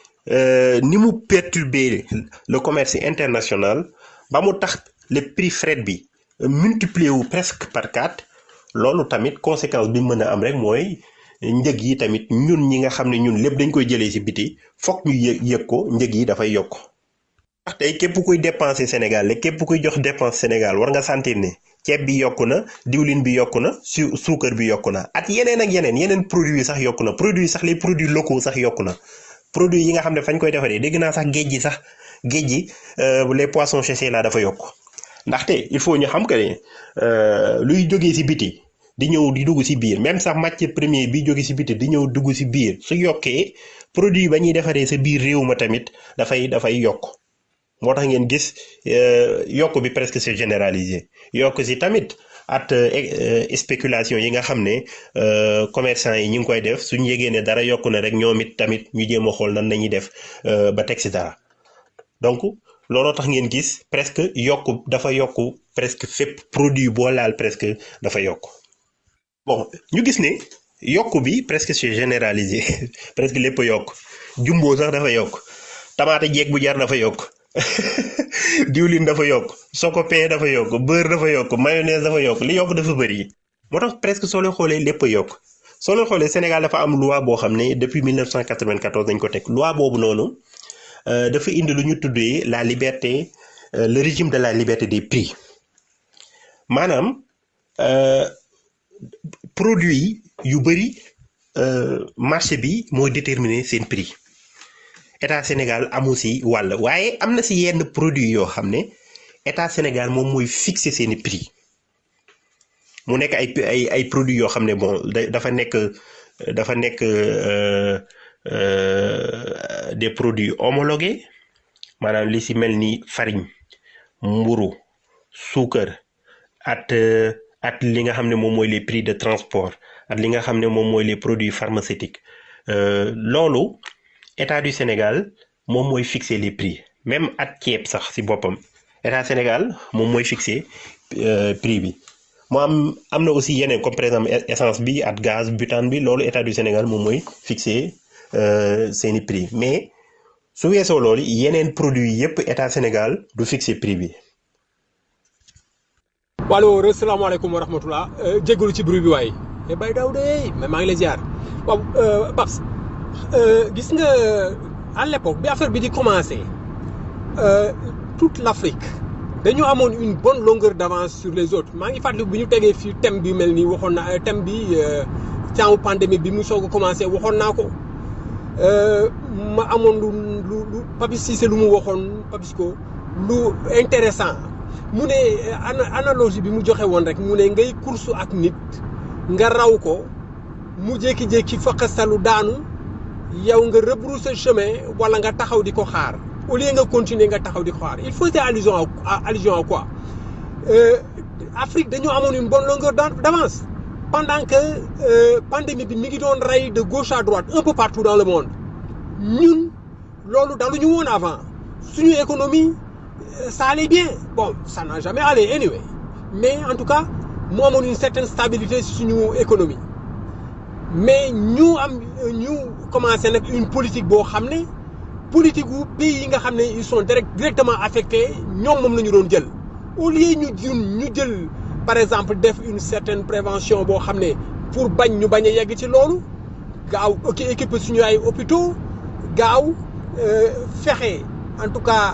ni mu perturber le commerce international ba mu tax le prix fret bi multiplier wu presque par 4 loolu tamit conséquence bi mën a am rek mooy njëg yi tamit ñun ñi nga xam ne ñun lépp dañ koy jëlee ci biti fokk ñu yëg ko njëg yi dafay yokk ndax tey képp kuy dépenser Sénégal la képp kuy jox dépense Sénégal war nga sentir ne ceeb bi yokku na diwlin bi yokku na suukar bi yokku na at yeneen ak yeneen produits yi sax yokku na produits yi sax les produits locaux sax yokku na produits yi nga xam ne fañ koy defaree dégg naa sax géej gi les poissons séchés là dafa yokk ndaxte il faut ñu xam que ne luy jógee ci biti di ñëw di dugg ci biir même sax matière première bi jóge ci biti di ñëw dugg ci biir su yokkee produit ba ñuy defaree sa biir réew ma tamit dafay yokk moo tax ngeen gis yokk bi presque c'est généralisé yokk ci tamit at spéculation yi nga xam ne commerçant yi ñu ngi koy def suñu yégee ne dara yokk na rek ñoom it tamit ñu jéem a xool nan nañuy def ba teg ci dara donc looloo tax ngeen gis presque dafa yokk presque fépp produit boo laal presque dafa yokk bon ñu gis ne yokk bi presque c'est généralisé presque lépp a yokk jumbo sax dafa yokk tamaate jeeg bu jar dafa yokk diwlin dafa yokk sokopin dafa yokk beurre dafa yokk mayonnaise dafa yokk li yokk dafa bëri moo tax presque soo leen xoolee lépp a yokk soo leen xoolee Sénégal dafa am loi boo xam ne depuis 1994 dañ ko teg loi boobu noonu dafa indi lu ñu tuddee la liberté le régime de la liberté des prix maanaam produit yu bëri marché bi mooy déterminer seen prix état Sénégal amu si wàll waaye am na si yenn produit yoo xam ne état Sénégal moom mooy fixer seeni prix mu nekk ay produits yoo xam ne bon dafa nekk des produits homologués maanaam li si mel ni farine mburu suukar at li nga xam ne moom mooy les prix de transport at li nga xam ne moom mooy les produits pharmaceutiques loolu état du Sénégal moom mooy fixer les prix même at ceeb sax si boppam état Sénégal moom mooy fixer prix bi moo am na aussi yeneen comme par exemple essence bi at gaz butane bi loolu état du Sénégal moom mooy fixer seeni prix mais su weesoo loolu yeneen produits yëpp état Sénégal du fixer prix bi. waaleykum salaamaaleykum wa rahmatulah jégalu ci bruit bi waaye bay daw de mais maa ngi lay ziar waaw Babs gis nga à l'époque bi affaire bi di commencer toute l'Afrique dañu amoon une bonne longueur d'avance sur les autres maa ngi fàttali bu ñu tegee fii thème bi mel nii waxoon naa thème bi temps pandémie bi mu soog a commencer waxoon naa ko ma amoon lu Papis Cissé lu mu waxoon Papis ko lu intéressant mu ne analogie bi mu joxe woon rek mu ne ngay course ak nit nga raw ko mu jékki-jékki faqasalu daanu yow nga rebrousser chemin wala nga taxaw di ko xaar au lieu nga continuer nga taxaw di xaar il faisait allusion à quoi Afrique dañoo amoon une bonne longueur d'avance pendant que pandémie bi mi ngi doon rey de gauche à droite un peu partout dans le monde ñun loolu daluñu woon avant suñu économie ça allait bien bon ça n'a jamais allé anyway mais en tout cas mu amoon une certaine stabilité suñu économie mais ñu commencé nag une politique boo xam ne politique gu pays yi nga xam ne ils sont directement affectés ñoom moom la ñu doon jël au lieu ñu jël par exemple def une certaine prévention boo xam ne pour bañ ñu bañ a yegg ci loolu gaaw équipe suñu ay hôpitaux gaaw fexe en tout cas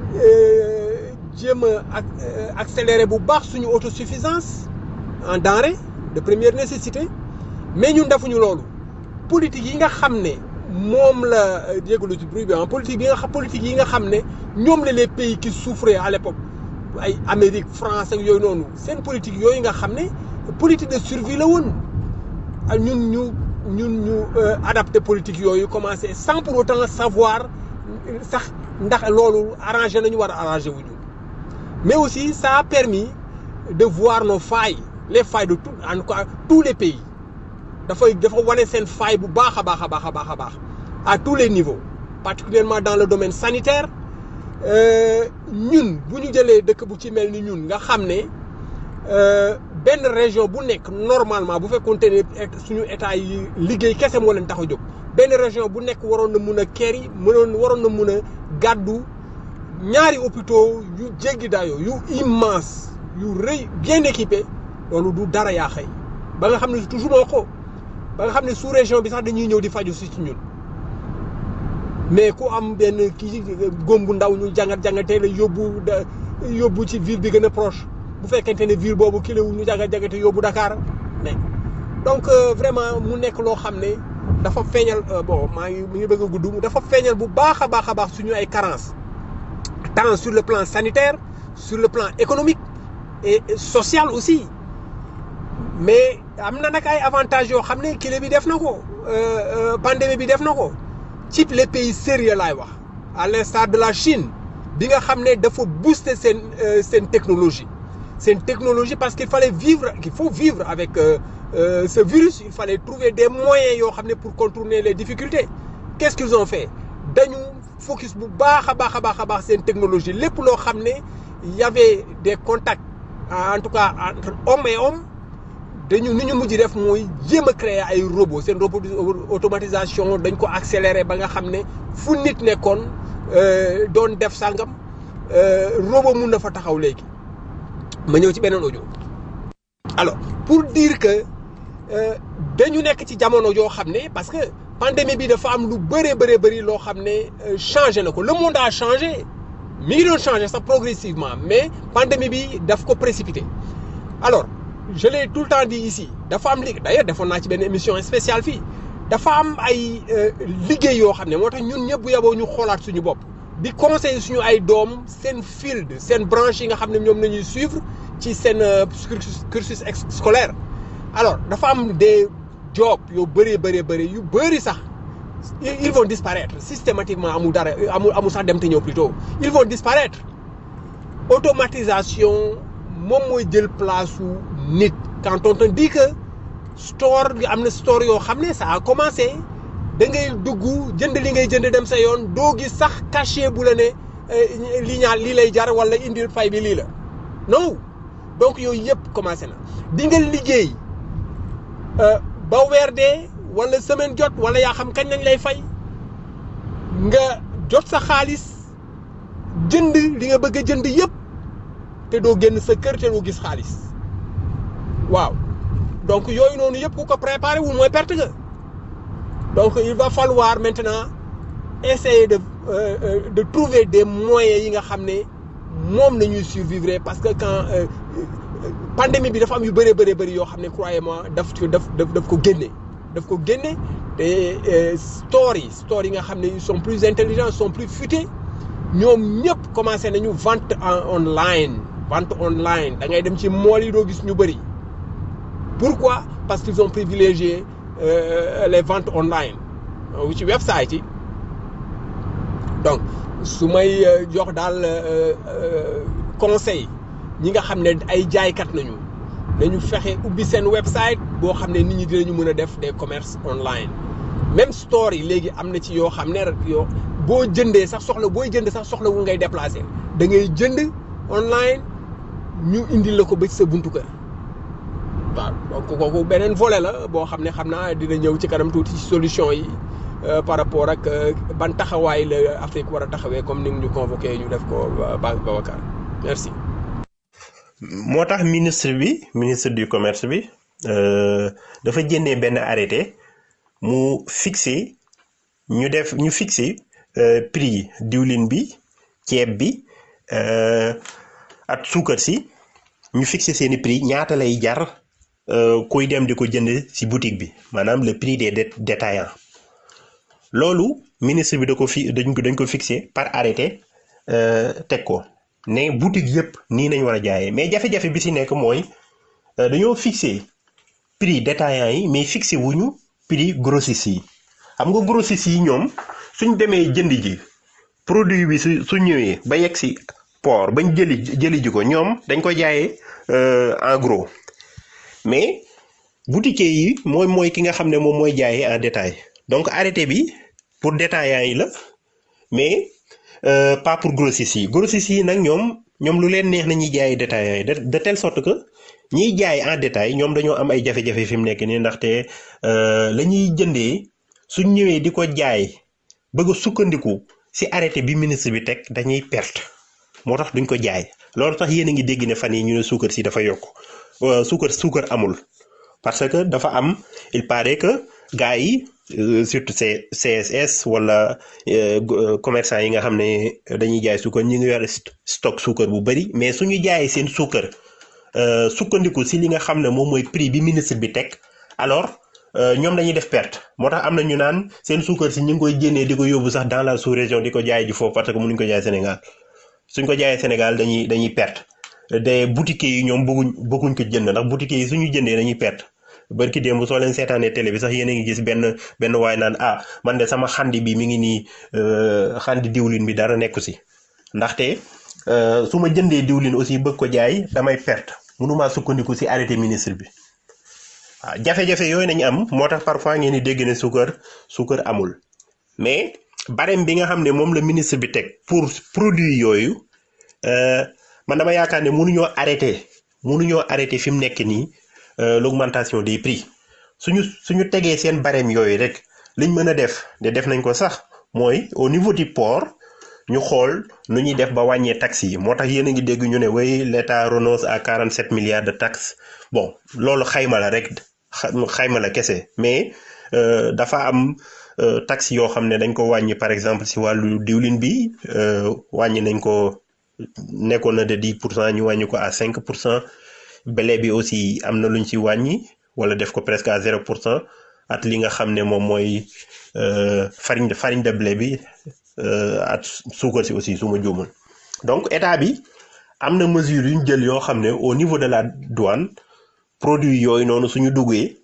jéem a accélérer bu baax suñu autosuffisance en denrées de première nécessité mais ñun defuñu loolu politique yi nga xam ne moom la jégalu ci bruit bi politique yi nga xam ne ñoom la les pays qui souffraient à l'époque ay Amérique France ak yooyu noonu seen politique yooyu nga xam ne politique de survie la woon ñun ñu adapté politique yooyu commencé sans pour autant savoir sax ndax loolu arrangé nañu war a arrangé wuñu mais aussi ça a permis de voir nos failles les failles de tout en tout cas tous les pays dafa wane seen faille bu baax a baax à tous les niveaux particulièrement dans le domaine sanitaire ñun bu ñu jëlee dëkk bu ci mel ni ñun nga xam ne benn région bu nekk normalement bu fekkoonte ne suñu état yi liggéey kese moo leen tax a jóg benn région bu nekk waroon na mun a kerry waroon na mun a gàddu ñaari hôpitaux yu jéggi dayoo yu immense yu rëy bien équipé loolu du dara yaa xëy ba nga xam ne toujours moo ko ba nga xam ne sous région bi sax dañuy ñëw di faju si ci ñun mais ku am benn kii góom bu ndaw ñu jàngatee la yóbbu ci ville bi gën a proche bu fekkente ne ville boobu kii la wu ñu jàngate yóbbu Dakar mais donc vraiment mu nekk loo xam ne dafa feeñal bon mi ngi bëgg a gudd dafa feeñal bu baax a baax suñu ay carences tant sur le plan sanitaire sur le plan économique et social aussi mais am na nag ay avantages yoo xam ne kii bi def na ko pandémie bi def na ko ci les pays sérieux laay wax à l'instar de la Chine bi nga xam ne dafa booster seen technologie parce qu'il faut vivre avec ce virus il fallait trouver des moyens yoo xam ne pour contourner les difficultés qu'est-ce qu'ils ont fait dañu focus bu baax a baax seen technologie lépp loo xam ne y avait des contacts en tout cas entre homme et homme ni ñu mujj def mooy jéem a créer ay robots seen robot automatisation dañ ko accélérer ba nga xam ne fu nit nekkoon doon def sàngam robot mun na fa taxaw léegi ma ñëw ci beneen audio alors pour dire que dañu nekk ci jamono joo xam ne parce que pandémie bi dafa am lu bëri loo xam ne changé na ko le monde a changé mi ngi doon changé sax progressivement mais pandémie bi daf ko précipité alors je l'ai tout le temps dit ici dafa am d'ailleurs defoon naa ci benn émission spéciale fii dafa am ay liggéey yoo xam ne moo tax ñun ñëpp bu yaboo ñu xoolaat suñu bopp di conseiller suñu ay doom seen field seen branche yi nga xam ne ñoom nañuy suivre ci seen cursus scolaire alors dafa am des jobs yoo bëree yu bëri sax ils vont disparaître systématiquement amul sax dem te ñëw plutôt ils vont disparaître automatisation moom mooy jël place su nit quand on te dit que am na store yoo xam ne ça a commencé da ngay dugg jënd li ngay jënd dem sa yoon doo gis sax cachet bu la ne lii lay jar wala indil fay bi lii la non donc yooyu yëpp commencé na di nga liggéey ba weer dee wala semaine jot wala yaa xam kañ lañ lay fay nga jot sa xaalis jënd li nga bëgg a jënd yëpp te doo génn sa kër te doo gis xaalis waaw donc yooyu noonu yëpp ku ko préparé wul mooy perte nga donc il va falloir maintenant essayer de trouver des moyens yi nga xam ne moom la ñuy survivre parce que quand pandémie bi dafa am yu bëri yoo xam ne croyez-moi daf ko génne te store yi nga xam ne ils sont plus intelligents sont plus futés ñoom ñëpp commencé nañu vente online da ngay dem ci mool yi doo gis ñu bëri pourquoi parce qu'ils ont privilégié les ventes online ci website yi donc su may jox daal conseil ñi nga xam ne ay jaaykat nañu nañu fexe ubbi seen website boo xam ne nit ñi dinañu mën a def des commerces online même store yi léegi am na ci yoo xam ne rek yoo boo jëndee sax booy jënd sax soxlawul ngay déplacé da ngay jënd online ñu indil la ko ba ci sa buntu kër waaw donc kooku beneen volet la boo xam ne xam naa dina ñëw ci kanam tuuti ci solution yi par rapport ak ban taxawaay la Afrique war a taxawee comme ni ñu convoqué ñu def ko Babacar merci. moo tax ministre du commerce bi dafa jëndee benn arrêté mu fixé ñu fixé prix diwlin bi ceeb bi ak suukar si ñu fixé seeni prix ñaata lay jar kuy dem di ko jënd ci boutique bi maanaam le prix des détaillants loolu ministre bi dañ ko fixé par arrêté teg ko ne boutique yëpp nii nañ war a jaayee mais jafe-jafe bi ci nekk mooy dañoo fixé prix détaillants yi mais fixé wuñu prix grossistes yi xam nga grossistes yi ñoom suñ demee jënd ji produit bi su ñëwee ba yegg ci port bañ jëli ji ko ñoom dañ ko jaayee en gros mais boutiquier yi mooy ki nga xam ne moom mooy jaayee en détail donc arrêté bi pour détaillants yi la mais pas pour grossistes yi nag ñoom lu leen neex na ñuy jaayee détaillants yi de telle sorte que ñiy jaay en détail ñoom dañoo am ay jafe-jafe fi mu nekk nii ndaxte la ñuy jëndee suñ ñëwee di ko jaay bëgg a sukkandiku ci arrêté bi ministre bi teg dañuy perte moo tax duñ ko jaay loolu tax yéen a ngi dégg ne fan yi ñu ne suukar si dafa yokk suukar amul parce que dafa am il paraît que gars yi surtout CSS wala commerçant yi nga xam ne dañuy jaay suukar ñi ngi yor stock suukar bu bari mais suñu jaayee seen suukar sukkandiku ci li nga xam ne moom mooy prix bi ministre bi teg alors ñoom dañuy def perte moo tax am na ñu naan seen suukar si ñu ngi koy génnee di ko yóbbu sax dans la sous-région di ko jaay ji foofu parce que mënuñ ko jaay Sénégal suñ ko jaayee Sénégal dañuy perte des boutiquiers yi ñoom bëgguñ ko jënd ndax boutiquiers yi suñu jëndee dañuy perte barki démb soo leen seetaanee télé bi sax yéen a ngi gis benn waay naan man de sama xandi bi mi ngi nii xandi diwlin bi dara nekku si ndaxte su ma jëndee diwlin aussi bëgg ko jaay damay perte mënumaa sukkandiku si arrêté ministre bi waaw jafe-jafe yooyu nañu am moo tax parfois ngeen di dégg ne suukar amul mais barème bi nga xam ne moom la ministre bi teg pour produit yooyu man dama yaakaar ne mënuñoo arrêté fi mu nekk nii l'augmentation des prix suñu tegee seen barème yooyu rek liñ mën a def nañ ko sax mooy au niveau du port ñu xool nu ñuy def ba wàññee taxes yi moo tax yéen a ngi dégg ñu ne way l'État renonce à 47 milliards de taxes bon loolu xayma la rek xayma la kese mais dafa am taxes yoo xam ne dañ ko wàññi par exemple si wàllu diwlin bi wàññi nañ ko nekkoon na de 10% ñu wàññi ko à 5% blé bi aussi am na luñ ci wàññi wala def ko presque à 0% at li nga xam ne moom mooy farine de blé bi at suukar si aussi su ma juumul donc état bi am na mesure yu ñu jël yoo xam ne au niveau de la douane produit yooyu noonu suñu duggee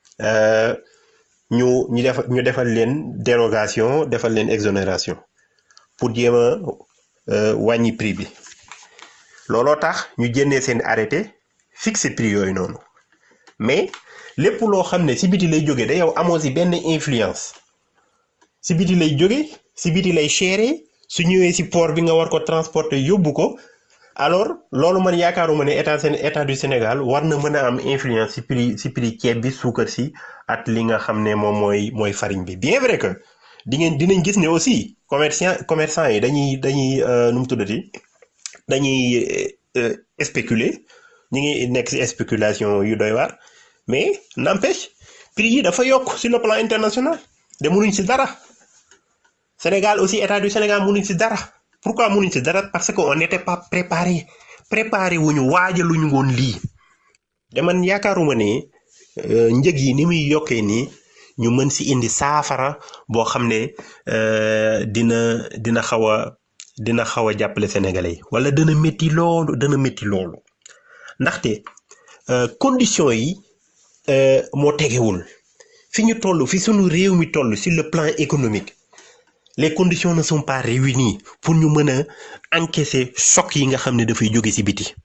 ñu defal leen dérogation defal leen exonération pour jéem a wàññi prix bi looloo tax ñu génnee seen arrêté fixé prix yooyu noonu mais lépp loo xam ne si biti lay jóge da yow amoo si benn influence si biti lay jóge si biti lay chéré su ñëwee si port bi nga war ko transporter yóbbu ko alors loolu man yaakaaruma ne état du Sénégal war na mën a am influence si prix ceeb bi suukar si at li nga xam ne moom mooy farine bi bien vrai que dinañ gis ne aussi commerçant yi dañuy nu mu tuddati dañuy spéculer ñi ngi nekk si spéculation yu doy waar mais n'empêche prix yi dafa yokk sur le plan international de mënuñ si dara Sénégal aussi état du Sénégal mënuñ si dara pourquoi mënuñ si dara parce que on n'était pas préparé wuñu waajaluñu woon lii de man yaakaaruma ne njëg yi ni muy yokkee nii ñu mën si indi saafara boo xam ne dina xaw a jàppale sénégalais yi wala dana métti loolu ndaxte conditions yi moo tegewul fi ñu toll fi sunu réew mi toll sur le plan économique les conditions ne sont pas réunies pour ñu mën a encaisser choc yi nga xam ne dafay jóge ci biti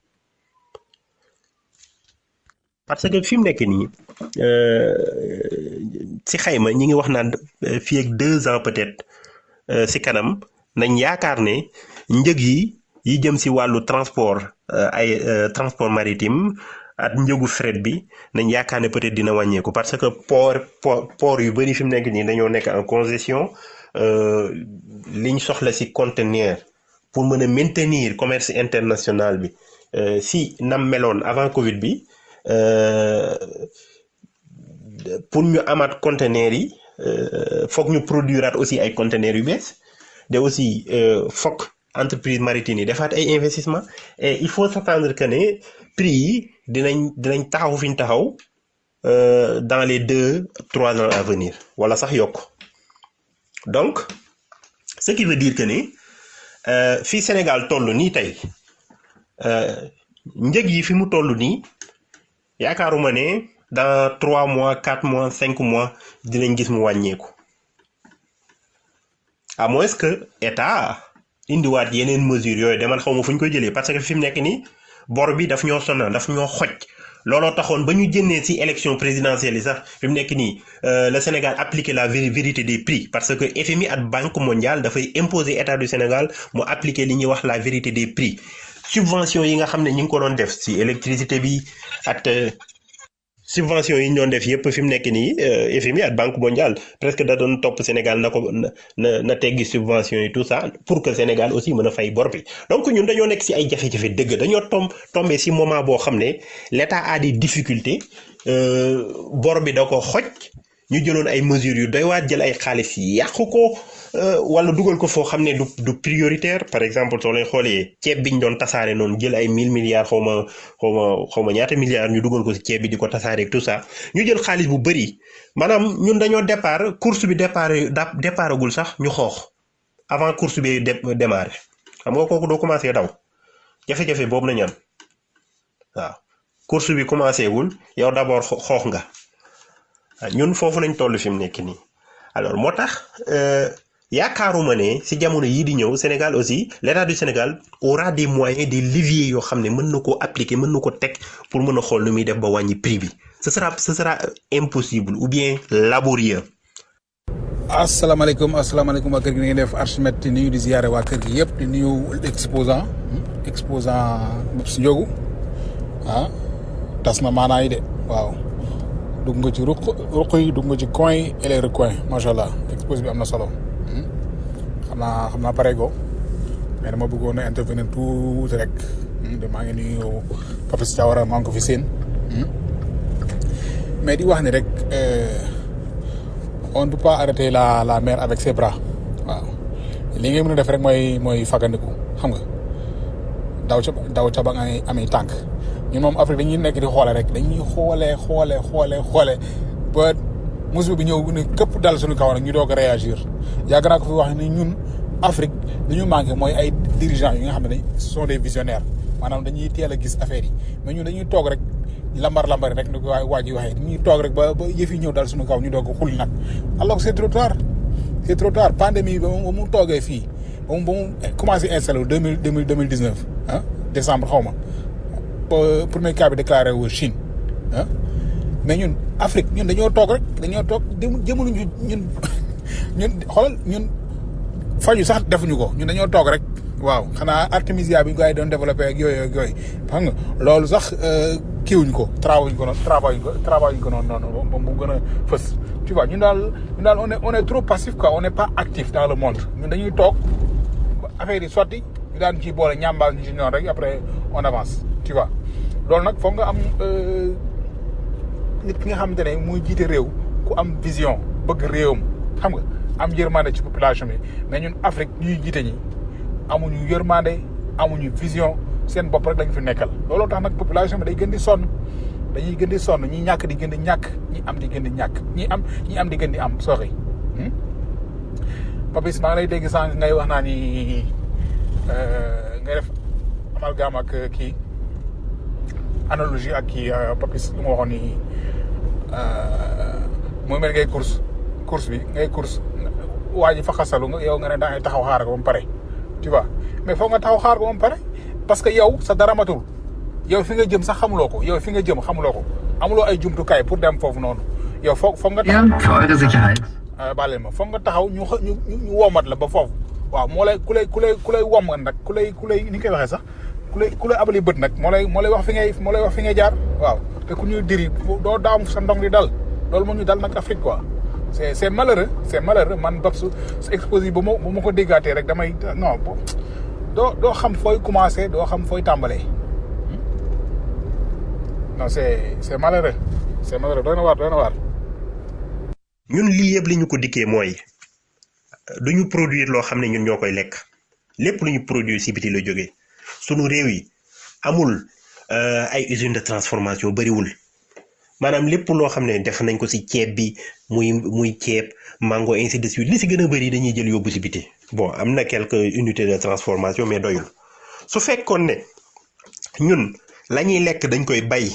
parce que fi mu nekk nii ci xayma ñi ngi wax naan fii ak 2 ans peut-être ci kanam nañ yaakaar ne njëg yi jëm ci wàllu transport transport maritime ak njëgu fret bi nañ yaakaar ne peut-être dina wàññeeku parce que port yu bari fi mu nekk nii dañoo nekk en congestion liñ soxla ci conteneur pour mën a maintenir commerce international bi si nam meloon avant Covid bi pour ñu amaat conteneurs yi foog ñu produiraat aussi ay conteneurs yu bees de aussi foog entreprise maritime yi defaat ay investissement et il faut s'attendre que ne prix yi dinañ taxaw fi ñu taxaw dans les 2-3 ans à venir wala sax yokk donc ce qui veut dire que ne fii Sénégal toll nii tey njëg yi fi mu toll nii yaakaaruma ne dans 3 mois 4 mois 5 mois dinañ gis mu wàññeeku à moins que état indiwaat yeneen mesures yooyu de man xaw ma fu ñu koy jëlee parce que fi mu nekk nii bor bi daf ñoo sonal daf ñoo xoj looloo taxoon ba ñu jënnee ci élection présidentielle yi sax fi mu nekk nii le Sénégal appliquer la vérité des prix parce que FMI ak Banque mondiale dafay imposer état du Sénégal mu appliquer li ñuy wax la vérité des prix subvention yi nga xam ne ñu ngi ko doon def ci électricité bi ak subvention yi ñu doon def yëpp fi mu nekk nii FMI ak Banque mondiale presque da doon topp Sénégal na teggi subvention yi tout ça pour que Sénégal aussi mën a fay bor bi donc ñun dañoo nekk ci ay jafe-jafe dëgg dañoo tombé ci moment boo xam ne l'État a des difficultés bor bi da ko xoj ñu jëloon ay mesures yu doy waar jël ay xaalis yàqu ko wala dugal ko foo xam ne du prioritaire par exemple soo leen xoolee ceeb bi ñu doon tasaare noonu jël ay 1000 milliards xaw ma ñaata milliards ñu dugal ko ci ceeb bi di ko tasaare ak tout ça ñu jël xaalis bu bëri maanaam ñun dañoo départ course bi départagul sax ñu xoox avant course bi démarrer xam nga kooku doo commencé daw jafe-jafe boobu nañu am waaw course bi commencé wul yow d'abord xoox nga ñun foofu lañ toll fi mu nekk nii alors moo tax yaakaaruma ne ci jamono yii di ñëw Sénégal aussi l'État du Sénégal aura des moyens des leviers yoo xam ne mën na koo appliquer mën na ko teg pour mën a xool nu muy def ba wàññi prix bi ce sera impossible ou bien laborieux. asalaamaaleykum waa kër gi ngeen def Archimède di nuyu di ziyaare waa kër gi yëpp di nuyu exposant Babs Ndiogou tas na maanaa yi de waaw dugg nga ci ruq yi dugg nga ci coin yi et les recoins macha allah exposé bi am na solo xam naa pare go mais dama bëggoon a intervenir tuuti rek maa ngi nuyu Papis Diawara maa ngi ko fi seen mais di wax ni rek on ne peut pas arrêter la mer avec ses bras waaw li ngay mën a def rek mooy fagandiku xam nga daw ca ba nga amee tànk ñun moom Afrique dañuy nekk di xoole rek dañuy xoole ba musiba bi ñëw ne këpp dal suñu kaw nag ñu doog a réagir yàgg naa ko fi wax ni ñun Afrique li ñu manqué mooy ay dirigeants yi nga xam ne ce sont des visionnaires maanaam dañuy teel a gis affaire yi mais ñun dañuy toog rek lambar rek ni ko waa ji waxee dañuy toog rek ba yëf yi ñëw dal suñu kaw ñu doog a xulli nag alors que c'est trop tard pandémie ba mu toogee fii ba mu commencé installé wu 2019 décembre xaw ma premier cas bi déclaré wu Chine mais ñun Afrique ñun dañoo toog jëmaluñ ñun xoolal ñun faju sax defuñu ko ñun dañoo toog rek waaw xanaa artémisia bi gars yi doon développé ak yooyu xam nga loolu sax kiiwuñ ko travail ko noonu ba mu gën a fës tu vois ñun daal on est trop passif quoi on n'est pas actif dans le monde ñun dañuy toog affaire yi sotti ñu daan ci boole ñambaas ñu ci ñoon rek après on avance tu vois loolu nag foog nga am nit ki nga xamante ne muy jiite réew ku am vision bëgg réewam xam nga am yërmande ci population bi mais ñun Afrique ñuy jiite ñi amuñu yërmande amuñu vision seen bopp rek lañ fi nekkal looloo tax nag population bi dañuy gën di sonn ñi ñàkk di gën di ñàkk ñi am di gën di ñàkk ñi am di gën di am sooxi Papis maa ngi lay dégg sànq ngay wax naa ni ngay def amalgame ak kii analogie ak kii Papis lu ma waxoon ni mooy mel ngay course bi ngay course waa ji fa xasalu nga yow nga ne da ngay taxaw xaar ko ba mu pare tu vois mais foog nga taxaw xaar ko ba mu pare parce que yow sa dara matul yow fi nga jëm sax xamuloo ko yow fi nga jëm xamuloo ko amuloo ay jumtukaay pour dem foofu noonu yow foog nga taxaw für eure Sicherheit. baale ma foog nga taxaw ñu womat la ba foofu waaw moo lay ku lay wom nag ku lay ni ñu koy waxee sax ku lay abali bët nag moo lay wax fi ngay jaar waaw te ku ñuy diri doo daam sa ndong di dal loolu moo ñu dal nag Afrique quoi c'est malheureux man Babs su exposé bu ma ko déggaatee rek damay non doo xam fooy commencer doo xam fooy tàmbalee non c'est malheureux doy na waar ñun lii yëpp li ñu ko dikkee mooy duñu produire loo xam ne ñun ñoo koy lekk lépp lu ñu produire si biti la jógee sunu réew yi amul ay usine de transformation bariwul maanaam lépp loo xam ne def nañ ko si ceeb bi muy ceeb mango ainsi de suite li si gën a bari dañuy jël yóbbu si biti bon am na quelques unités de transformation mais doyul su fekkoon ne ñun la ñuy lekk dañ koy bay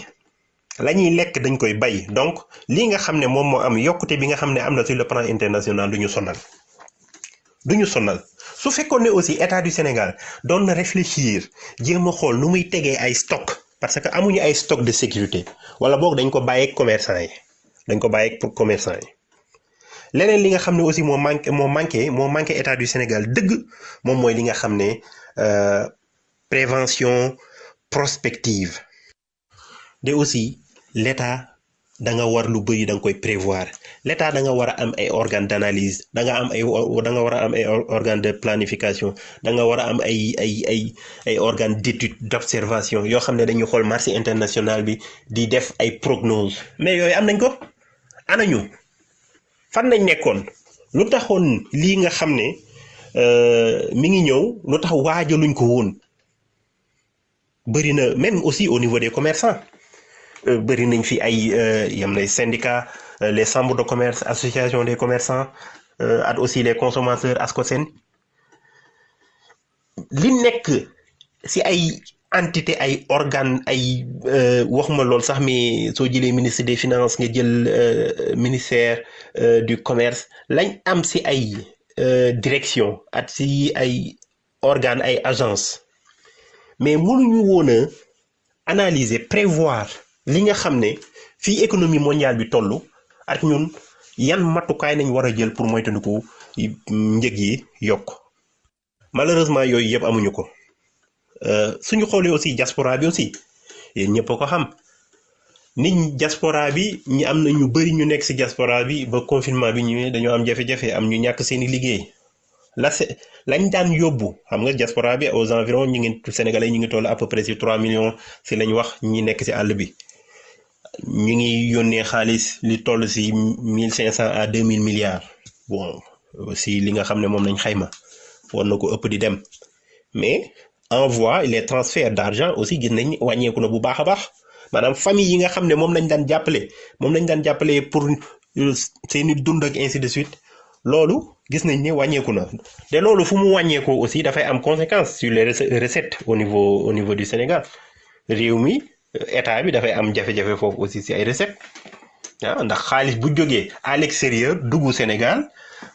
donc lii nga xam ne moom moo am yokkute bi nga xam ne am na sur le plan international du ñu sonal su fekkoon ne aussi état du Sénégal doon na réfléchir jéem a xool nu muy tegee ay stock parce que amuñu ay stock de sécurité wala boog dañ ko bàyyeeg commerçant yi leneen li nga xam ne aussi moo manqué état du Sénégal dëgg moom mooy li nga xam ne prévention prospective de aussi l'état da nga war lu bëri da nga koy prévoir l'état da nga war a am ay organes d'analyse da nga war a am ay organes de planification da nga war a am ay organes d'étude d'observation yoo xam ne dañuy xool marché international bi di def ay prognose mais yooyu am nañ ko anañu fan nañ nekkoon lu taxoon lii nga xam ne mi ngi ñëw lu tax waajaluñ ko woon bëri na même aussi au niveau des commerçants bëri nañ fi ay yam nay syndicats les chambres de commerce association des commerçants ak aussi les consommateurs ASCOSEN li nekk si ay entité ay organes ay waxuma lool sax mais soo jëlee ministre des finances nga jël ministère du commerce lañ am si ay direction ak si ay organes ay agences mais mënuñu woon a analyser prévoir li nga xam ne fii économie mondiale bi toll ak ñun yan matukaay nañ war a jël pour moytandiku njëg yi yokk malheureusement yooyu yëpp amuñu ko suñu xoolee aussi diaspora bi aussi yéen ñëpp a ko xam nit diaspora bi ñi am na ñu bëri ñu nekk ci diaspora bi ba confinement bi ñëwee dañoo am jafe-jafe am ñu ñàkk seeni liggéey lañ daan yóbbu xam nga diaspora bi aux environs sénégalais ñu ngi toll à peu près ci 3 millions ci lañ wax ñi nekk ci àll bi ñu ngi yónnee xaalis li toll ci 1500 à 2000 milliards bon aussi li nga xam ne moom nañ xayma war na ko ëpp di dem mais envoi les transferts d'argent aussi gis nañ wàññeeku na bu baax a baax maanaam famille yi nga xam ne moom lañ daan jàppale pour seeni dund ak ainsi de suite loolu gis nañ ne wàññeeku na te loolu fu mu wàññeekoo aussi dafay am conséquence sur les recettes au niveau du Sénégal réew mi état bi dafay am jafe-jafe foofu aussi ci ay recettes ndax xaalis bu jógee à l'extérieur dugg Sénégal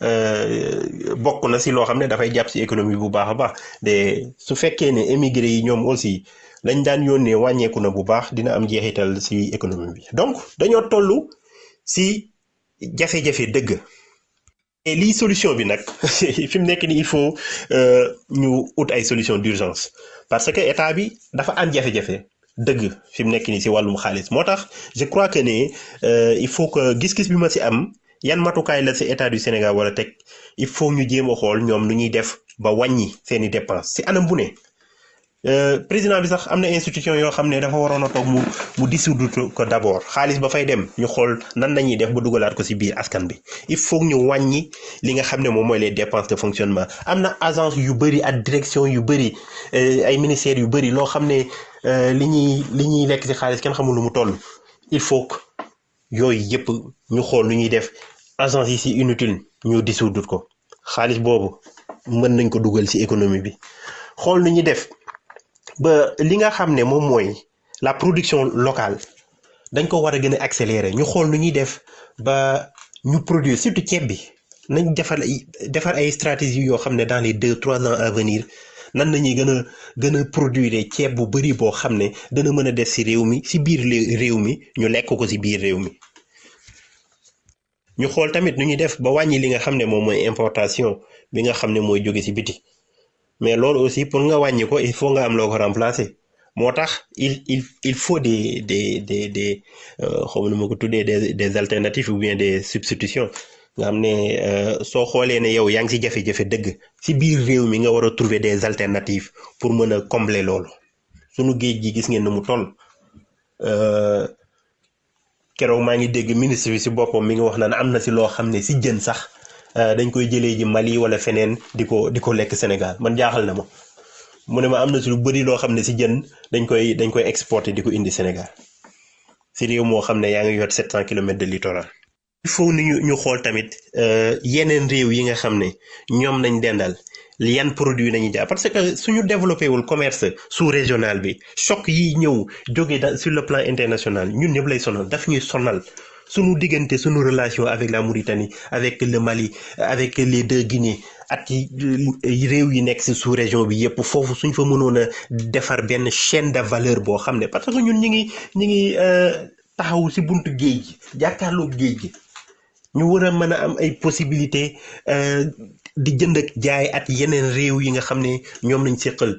bokk na ci loo xam ne dafay jàpp ci économie bu baax a baax de su fekkee ne émigré yi ñoom aussi lañ daan yónnee wàññeeku na bu baax dina am jeexital ci économie bi donc dañoo toll ci jafe-jafe dëgg. et lii solution bi nag fi mu nekk nii il faut ñu ut ay solution d'urgence parce que état bi dafa am jafe-jafe dëgg fi mu nekk nii ci wàllum xaalis moo tax je crois que ne il faut que gis-gis bi ma ci am yan matukaay la ci état du Sénégal wala teg il faut ñu jéem a xool ñoom nu ñuy def ba wàññi seeni dépenses ci anam bu ne président bi sax am na institution yoo xam ne dafa waroon a toog mu dissoudre ko d'abord xaalis ba fay dem ñu xool nan lañuy def ba dugalaat ko ci biir askan bi il faut ñu wàññi li nga xam ne moom mooy les dépenses de fonctionnement am na agence yu bëri ak direction yu bëri ay ministères yu bëri loo xam ne li ñuy lekk ci xaalis kenn xamul lu mu toll il faut que yooyu yëpp ñu xool nu ñuy def agence yi ci inutile ñu dissoudre ko xaalis boobu mën nañ ko dugal ci économie bi xool nu ñuy def ba li nga xam ne moom mooy la production locale dañ ko war a gën a accélérer ñu xool nu ñuy def ba ñu produire surtout ceeb bi nañ defar ay stratégie yoo xam ne dans les 2-3 ans à venir nan nañuy gën a produire ceeb bu bari boo xam ne dana mën a des ci réew mi ci biir réew mi ñu lekk ko ci biir réew mi ñu xool tamit nu ñuy def ba wàññi li nga xam ne moom mooy importation bi nga xam ne mooy jóge ci biti mais loolu aussi pour nga wàññi ko il faut nga am loo ko remplacer moo tax il faut des xaw ma nu ma ko tuddee des alternatives ou bien des substitutions nga xam ne soo xoolee ne yow yaa ngi ci jafe-jafe dëgg ci biir réew mi nga war a trouver des alternatives pour mën a combler loolu sunu géej gi gis ngeen ne mu toll keroog maa ngi dégg ministre bi ci boppam mi ngi wax naan am na ci loo xam ne ci jën sax dañ koy jëlee ji Mali wala feneen di ko lekk Sénégal man jaaxal na ma mu ne ma am na ci lu bari loo xam ne ci jën dañ koy exporter di ko indi Sénégal ci réew moo xam ne yaa ngi yor 700 kilomètres de littoral. il faut ñu xool tamit yeneen réew yi nga xam ne ñoom nañ dendal yan produit nañu jaar parce que suñu développé wul commerce sous-régional bi choc yi ñëw jóge sur le plan international ñun ñëpp lay sonal daf ñuy sonal suñu diggante suñu relation avec la Mauritanie avec le Mali avec les deux Guinées ak réew yi nekk ci sous-région bi yëpp foofu suñ fa mënoon a defar benn chaîne de valeur boo xam ne parce que ñun ñi ngi taxaw ci buntu géej gi jàkkaarloo géej gi ñu war a mën a am ay possibilité di jënd ak jaay at yeneen réew yi nga xam ne ñoom lañ séqal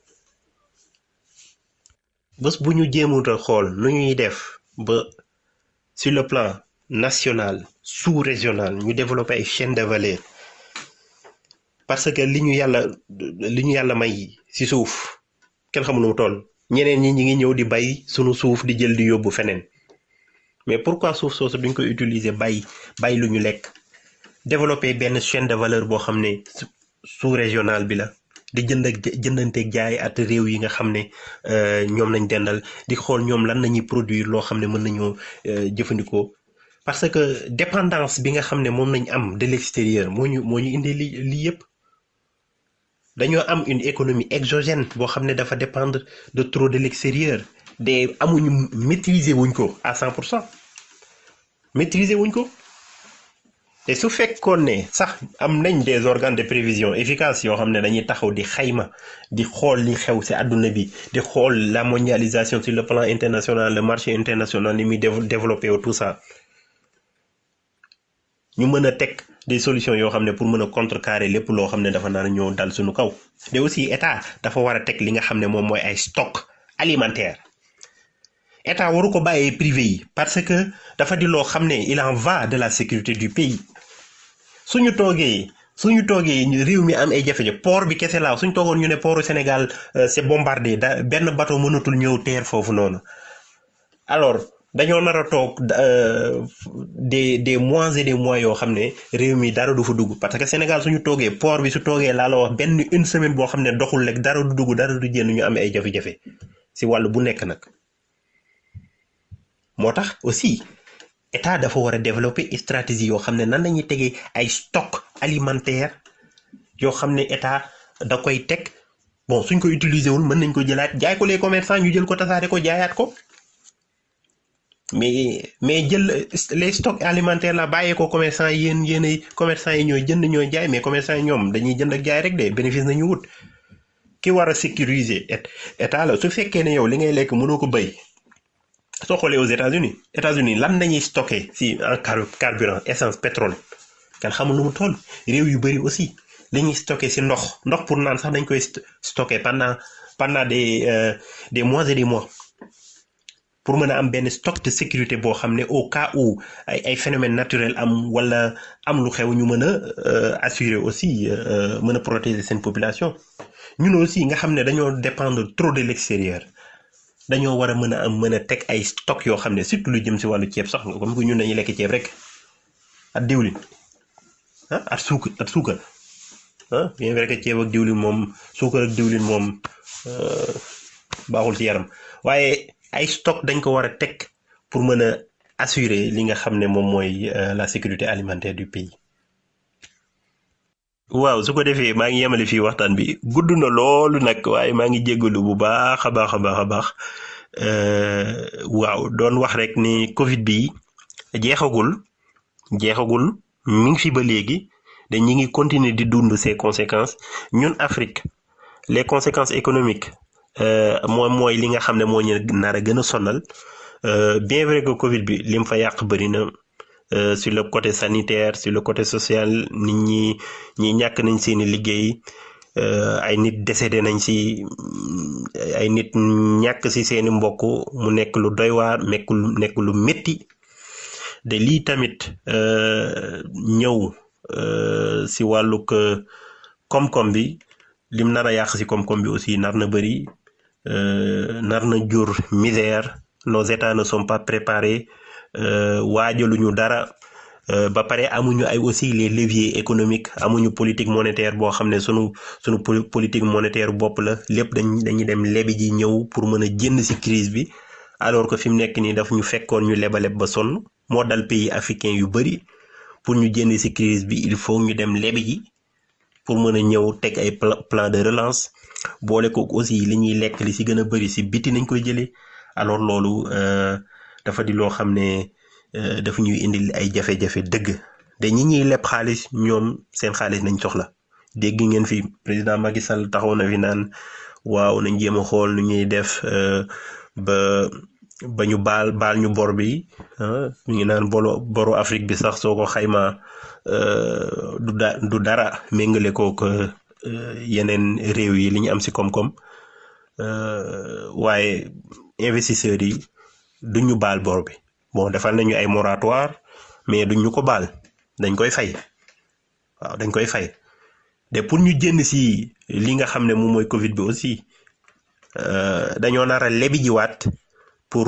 bés bu ñu jéemut a xool nu ñuy def ba sur le plan national sous-régional ñu développer ay chaîne de valeur parce que li ñu yàlla may ci suuf kenn xamul nu mu toll ñeneen ñi ngi ñëw di bay sunu suuf di jël di yóbbu feneen mais pourquoi suuf soosu duñ ko utiliser bay lu ñu lekk développer benn chaîne de valeur boo xam ne sous-régional bi la di jëndanteeg jaay at réew yi nga xam ne ñoom lañ dendal di xool ñoom lan nañuy produire loo xam ne mën nañoo jëfandikoo parce que dépendance bi nga xam ne moom nañ am de l'extérieur moo ñu indi lii yëpp dañoo am une économie exogène boo xam ne dafa dépendre de trop de l'extérieur de amuñu maîtriser wuñ ko à 100% maîtriser wuñ ko te su fekkoon ne sax am nañ des organes de prévision efficaces yoo xam ne dañuy taxaw di xayma di xool li xew ci àdduna bi di xool la mondialisation sur le plan international le marché international ni muy développé tout ça ñu mën a teg des solutions yoo xam ne pour mën a contrecarrer lépp loo xam ne dafa naan ñëw dal suñu kaw te aussi état dafa war a teg li nga xam ne moom mooy ay stock alimentaire état waru ko bàyyee privé yi parce que dafa di loo xam ne il en va de la sécurité du pays suñu toogee réew mi am ay jafe-jafe port bi kese laaw suñu toogoon ñu ne portu Sénégal c'est bombardé benn bateau mënatul ñëw teer foofu noonu alors dañoo nar a toog des mois et des mois yoo xam ne réew mi dara du fa dugg parce que Sénégal suñu toogee port bi su toogee laa la wax une semaine boo xam ne doxul rek dara du dugg dara du génn ñu am ay jafe-jafe ci wàllu bu nekk nag moo tax aussi état dafa war a développer stratégie yoo xam ne nan lañuy tegee ay stock alimentaire yoo xam ne état da koy teg bon suñ ko utiliser wul mën nañ ko jëlaat jaay ko les commerçants ñu jël ko tasaare ko jaayaat ko mais jël les stocks alimentaires la bàyyee ko commerçants yi yéen commerçants yi ñooy jënd ñooy jaay mais commerçants yi ñoom dañuy jënd ak jaay rek de bénéfice nañu wut ki war a sécuriser état la su fekkee ne yow li ngay lekk mënoo ko béy soo xoolee aux États-Unis lan nañuy stocké ci en carburant essence pétrole kan xamul lu mu toll réew yu bari aussi li ñuy stocké ci ndox pour naan sax dañ koy stocké pendant des mois et des mois pour mën a am benn stock de sécurité boo xam ne au cas où ay phénomènes naturels am wala am lu xew ñu mën a assurer aussi mën a protéger seen population ñun aussi nga xam ne dañoo dépendre trop de l'extérieur dañoo war a mën a teg ay stock yoo xam ne surtout lu jëm ci wàllu ceeb sax comme que ñun dañuy lekk ceeb rek ak diwlin ak suukar bien vrai que ceeb ak diwlin moom suukar ak diwlin moom baaxul ci yaram waaye ay stock dañ ko war a teg pour mën a assurer li nga xam ne moom mooy la sécurité alimentaire du pays. waaw su ko defee maa ngi yemale fii waxtaan bi gudd na loolu nag waaye maa ngi jéggalu bu baax a baax waaw doon wax rek ni Covid bi jeexagul mi ngi fi ba léegi de ñi ngi continuer di dund ces conséquences ñun Afrique les conséquences économiques mooy li nga xam ne moo ñu nar a gën a sonal bien vrai que Covid bi lim fa yàq bëri na sur le côté sanitaire sur le côté social nit ñi ñàkk nañ seeni liggéey ay nit décédé nañ ci ay nit ñàkk ci seeni mbokk mu nekk lu doy waar nekk lu métti de lii tamit ñëw ci wàllug koom-koom bi lim nar a yàq ci koom-koom bi aussi nar na bëri nar na jur misère nos états ne sont pas préparés waajaluñu dara ba pare amuñu ay aussi les leviers économiques amuñu politique monétaire boo xam ne sunu politique monétaire bopp la lépp dañuy dem lebi ji ñëw pour mën a jënd ci crise bi alors que fi mu nekk nii daf ñu fekkoon ñu lebaleb ba sonn moo dal pays africain yu bëri pour ñu jënd ci crise bi il faut ñu dem lebi ji pour mën a ñëw teg ay plan de relance boole ko aussi li ñuy lekk li ci gën a bëri ci biti nañ koy jëlee alors loolu dafa di loo xam ne dafa ñuy indil ay jafe-jafe dëgg de ñi ñuy leb xaalis ñoom seen xaalis nañ soxla dégg ngeen fi président Macky Sall taxaw na fi naan waaw nañ jéem a xool nu ñuy def ba ñu baal ñu bor bi ñu ngi naan boru Afrique bi sax soo ko xaymaa du dara méngale kook yeneen réew yi li ñu am ci koom-koom waaye investisseurs yi duñu baal bor bi bon defal nañu ay moratoire mais duñ ñu ko baal dañ koy fay waaw dañ koy fay de pour ñu jënd ci li nga xam ne moom mooy Covid bi aussi dañoo nar a lebi jiwaat pour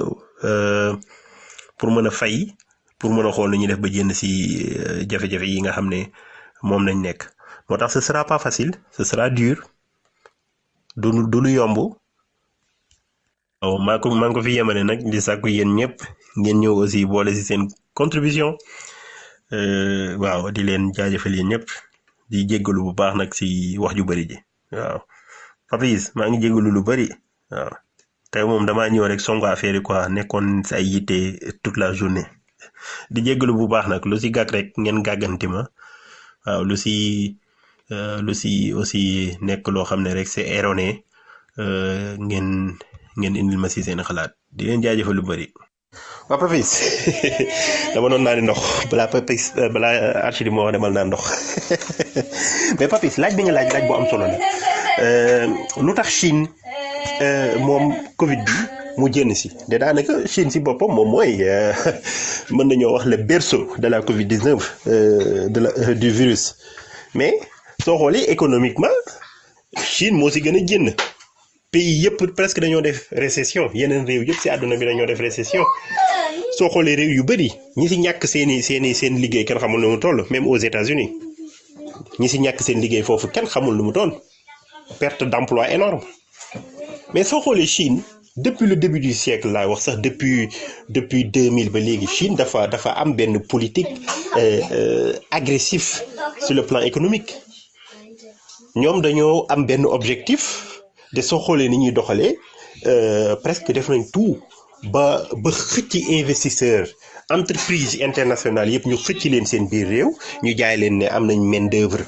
mën a fay pour mën a xool nu ñuy def ba jënd ci jafe-jafe yi nga xam ne moom nañ nekk moo tax ce sera pas facile ce sera dur du lu yomb waaw maa ngi ko fi yemale nag di sàkku yéen ñëpp ngeen ñëw aussi boole ci seen contribution waaw di leen jaajëfal yéen ñëpp di jéggalu bu baax nag ci wax ju bëri ji waaw Papis maa ngi jéggalu lu bëri waaw tey moom damaa ñëw rek songo affaire yi quoi nekkoon ci ay yitte toute la journée di jéggalu bu baax nag lu ci gàgg rek ngeen gàgganti ma waaw lu ci aussi nekk loo xam ne rek c'est erroné ngeen indil ma ci seen xalaat di leen jaajëfal lu bëri. waaw Papis dama doon naan ndox balaa Archidi moo demal naan ndox mais Papis laaj bi nga laaj bu am solo la lu tax Chine moom Covid bi mu jënd ci de daanaka Chine ci boppam moom mooy mën nañoo wax le berceau de la Covid-19 du virus mais soo xoolee économiquement Chine moo ci gën a jënd. pays yëpp presque dañoo def récession yeneen réew yëpp ci àdduna bi dañoo def récession soo xoolee réew yu bëri ñi ci ñàkk seen liggéey kenn xamul nu mu toll même aux États-Unis ñi ci ñàkk seen liggéey foofu kenn xamul nu mu toll perte d'emploi énorme mais soo xoolee Chine depuis le début du siècle laa wax sax depuis 2000 ba léegi Chine dafa am benn politique agressif sur le plan économique ñoom dañoo am benn objectif. de soo xoolee ni ñuy doxalee presque def nañ tout ba xëcc investisseur entreprise internationale yëpp ñu xëcc leen seen biir réew ñu jaay leen ne am nañ main d'œuvre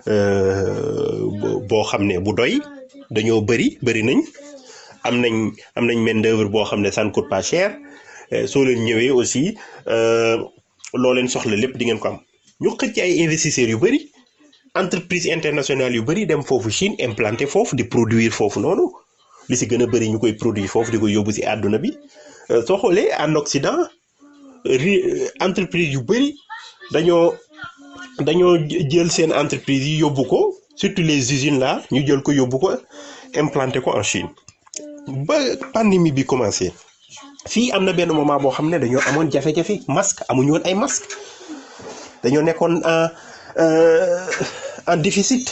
boo xam ne bu doy dañoo bëri nañ am nañ main d'œuvre boo xam ne ça ne coûte pas cher soo leen ñëwee aussi loo leen soxla lépp di ngeen ko am ñu xëcc ay investisseurs yu bëri. entreprise internationale yu bëri dem foofu Chine implanté foofu di produire foofu noonu li ci gën a bëri ñu koy produire foofu di ko yóbbu ci àdduna bi soo xoolee en Occident entreprise yu bëri dañoo jël seen entreprise yi yóbbu ko surtout les usines là ñu jël ko yóbbu ko implanté ko en Chine ba pandémie bi commencé fii am na benn moment boo xam ne dañoo amoon jafe-jafe masque amuñu woon ay masque dañoo nekkoon en déficit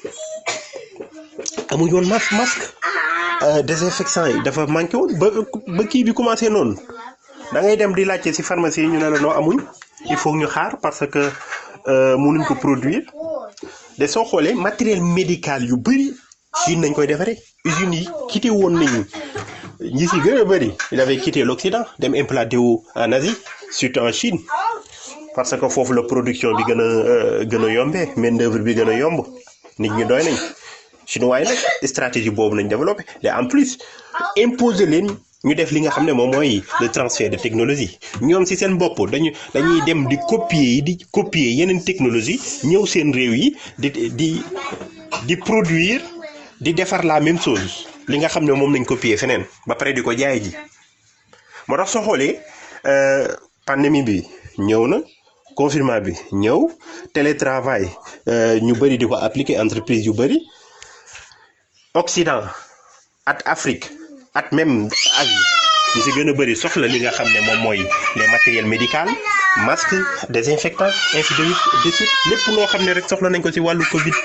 amuñu woon masque désinfectant yi dafa manqué woon ba kii bi commencé noonu da ngay dem di laajte ci pharmacie yi ñu ne la noo amuñ il faut ñu xaar parce que mënuñ ko produire de soo xoolee matériel médical yu bëri Chine nañ koy defaree usines yi quitté woon nañu ñi ci gën a bëri il avait quitté l'Occident dem implanté wu en Asie surtout en Chine parce que foofu la production bi gën a yombee main d'œuvre bi gën a yomb nit ñi doy nañ chinois yi nag stratégie boobu nañ développé et en plus imposer leen ñu def li nga xam ne moom mooy le transfert de technologie ñoom ci seen bopp dañuy dem di copier yeneen technologie ñëw seen réew yi di produire di defar la même chose li nga xam ne moom nañ copier feneen ba pare di ko jaay ji moo tax soo xoolee pandémie bi ñëw na confinement bi ñëw télétravail ñu bëri di ko appliquer entreprise yu bëri Occident at Afrique at même Asie ñu si gën a bëri soxla li nga xam ne moom mooy les matériels médicaux masques désinfectants ainsi de suite lépp loo xam ne rek soxla nañ ko si wàllu Covid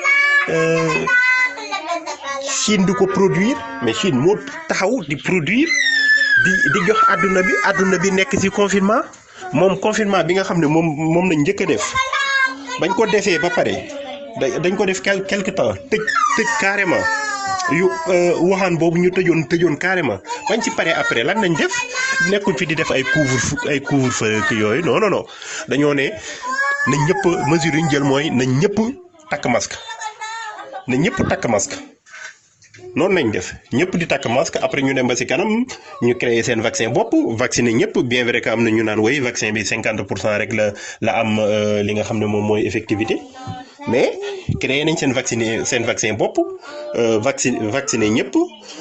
Chine du ko produire mais Chine moo taxaw di produire di jox àdduna bi nekk ci confinement moom confinement bi nga xam ne moom lañ njëkk a def bañ ko defee ba pare dañ ko def quelque temps tëj carrément yu Wuhan boobu ñu tëjoon carrément bañ ci pare après lan nañ def nekkul fi di def ay couvre-feu yooyu non dañoo ne nañ ñëpp mesure yi ñu jël mooy nañ ñëpp takk masque noonu lañ def ñëpp di takk masque après ñu dem ba ci kanam ñu créer seen vaccin bopp vacciner ñëpp bien vrai que am na ñu naan woy vaccin bi 50% rek la am li nga xam ne moom mooy effectivité mais créer nañ seen vaccin bopp vacciner ñëpp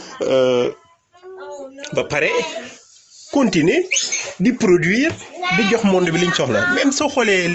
ba pare continuer di produire di jox monde bi liñ soxla même soo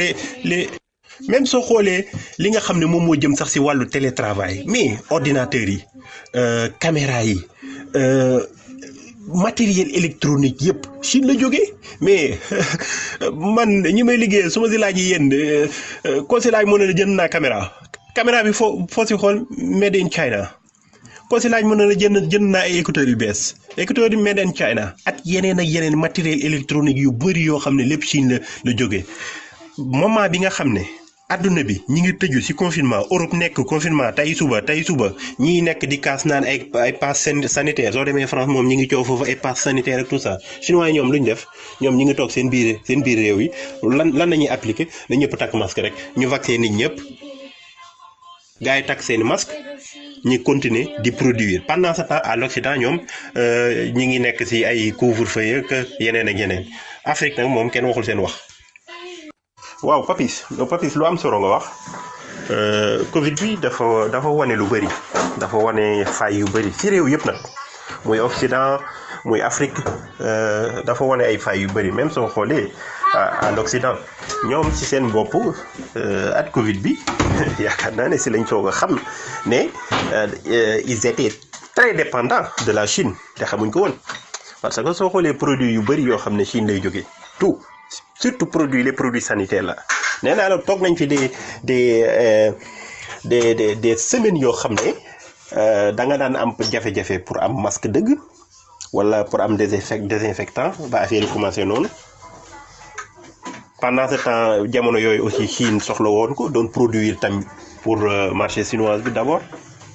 xoolee li nga xam ne moom moo jëm sax ci wàllu télétravail mais ordinateur yi caméra yi matériel électronique yëpp Chine la jógee mais man ñi may liggéey su ma si laaj yi yéen ko si laaj mën na la jënd naa caméra bi foo si xool made in China ko si laaj mën na la jënd naa ay écouteurs yu bees écouteurs yu made in China ak yeneen matériel électronique yu bëri yoo xam ne lépp Chine la jógee moment bi nga xam ne adduna bi ñi ngi tëju ci confinement Europe nekk confinement tey suba ñii nekk di kaas naan ay pass sanitaire soo demee France moom ñi ngi coow foofu ay pass sanitaire ak tout ça chinois yi ñoom luñ def ñoom ñi ngi toog seen biir réew yi lan lañuy appliquer na ñëpp takk masque rek ñu vacciner nit ñëpp gars yi takk seeni masque ñi continuer di produire pendant ce temps à l'Occident ñoom ñi ngi nekk ci ay couvre-feu ak yeneen ak yeneen Afrique nag moom kenn waxul seen wax. waaw Papis lu am solo nga wax Covid bi dafa wane lu bëri dafa wane fay yu bëri ci réew yëpp nag muy Occident muy Afrique dafa wane ay fay yu bëri même soo xoolee à l'Occident ñoom ci seen bopp at Covid bi yaakaar naa ne si lañ soog a xam ne ils étaient très dépendants de la Chine te xamuñ ko woon parce que soo xoolee produits yu bëri yoo xam ne Chine lay jógee tout. Surtout les produits sanitaires là nee naa la toog nañ fi des semaines yoo xam ne da nga daan am jafe-jafe pour am masque dëgg wala pour am désinfectant ba affaire yi commencé noonu pendant ce temps jamono yooyu aussi Chine soxla woon ko doon produire tamit pour marché chinois bi d'abord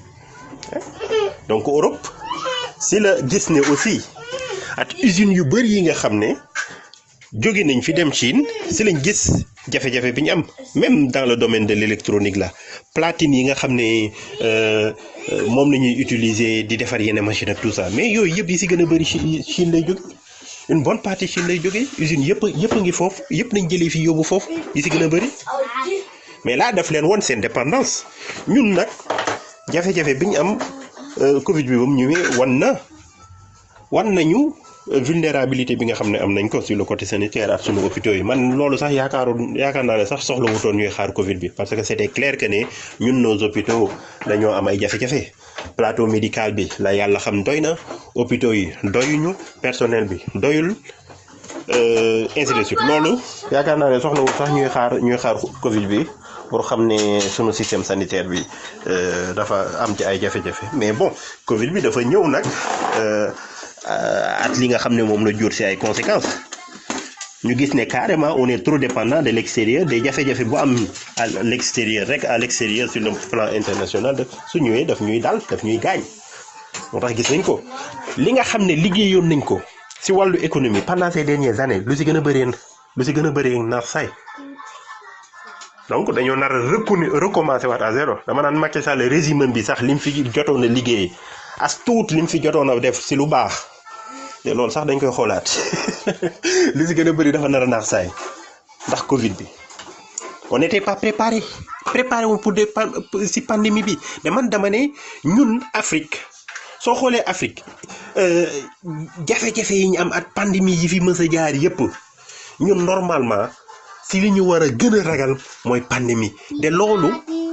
donc Europe si la gis ne aussi at usines yu bëri yi nga xam ne jóge nañ fi dem Chine si lañ gis jafe-jafe bi ñu am même dans le domaine de l'électronique là platine yi nga xam ne moom la ñuy utiliser di defar yenn machine ak tout ça mais yooyu yëpp yi si gën a bëri Chine lay jóge une bonne partie Chine lay jógee usines yëpp ngi foofu yëpp nañ jëlee fi yóbbu foofu yi si gën a bëri mais là daf leen woon seen dépendance ñun nag jafe-jafe bi ñu am Covid bi ba mu ñëwee wan nañu vulnérabilité bi nga xam ne am nañ ko sur le côté sanitaire ak sunu hôpitaux yi man loolu sax yaakaar naa ne sax soxla wutoon ñuy xaar Covid bi parce que c'était clair que ne ñun nos hôpitaux dañoo am ay jafe-jafe plateau médical bi la yàlla xam doy na hôpitaux yi doyuñu personnel bi doyul ainsi de suite loolu yaakaar naa ne soxla wut sax ñuy xaar Covid bi pour xam ne sunu système sanitaire bi dafa am ci ay jafe-jafe mais bon Covid bi dafa ñëw nag at li nga xam ne moom la jur ci ay conséquences ñu gis ne carrément on est trop dépendant de l'extérieur des jafe-jafe bu am à l'extérieur sur le plan international su ñëwee daf ñuy gaañ moo tax gis nañ ko li nga xam ne liggéeyoon nañ ko ci wàllu économie pendant ces dernières années lu ci gën a bëree naax saay donc dañoo nar a recommencer waat à zéro dama naan Macky Sall régime bi sax lim fi jotoon a liggéey as tuut lim fi jotoon a def si lu baax te loolu sax dañ koy xoolaat li si gën a bëri dafa nar a naax saay ndax Covid bi on n'était pas préparé wu pour si pandémie bi mais man dama ne ñun Afrique soo xoolee Afrique jafe-jafe yi ñu am ak pandémie yi fi mës a jaar yëpp ñun normalement si li ñu war a gën a ragal mooy pandémie te loolu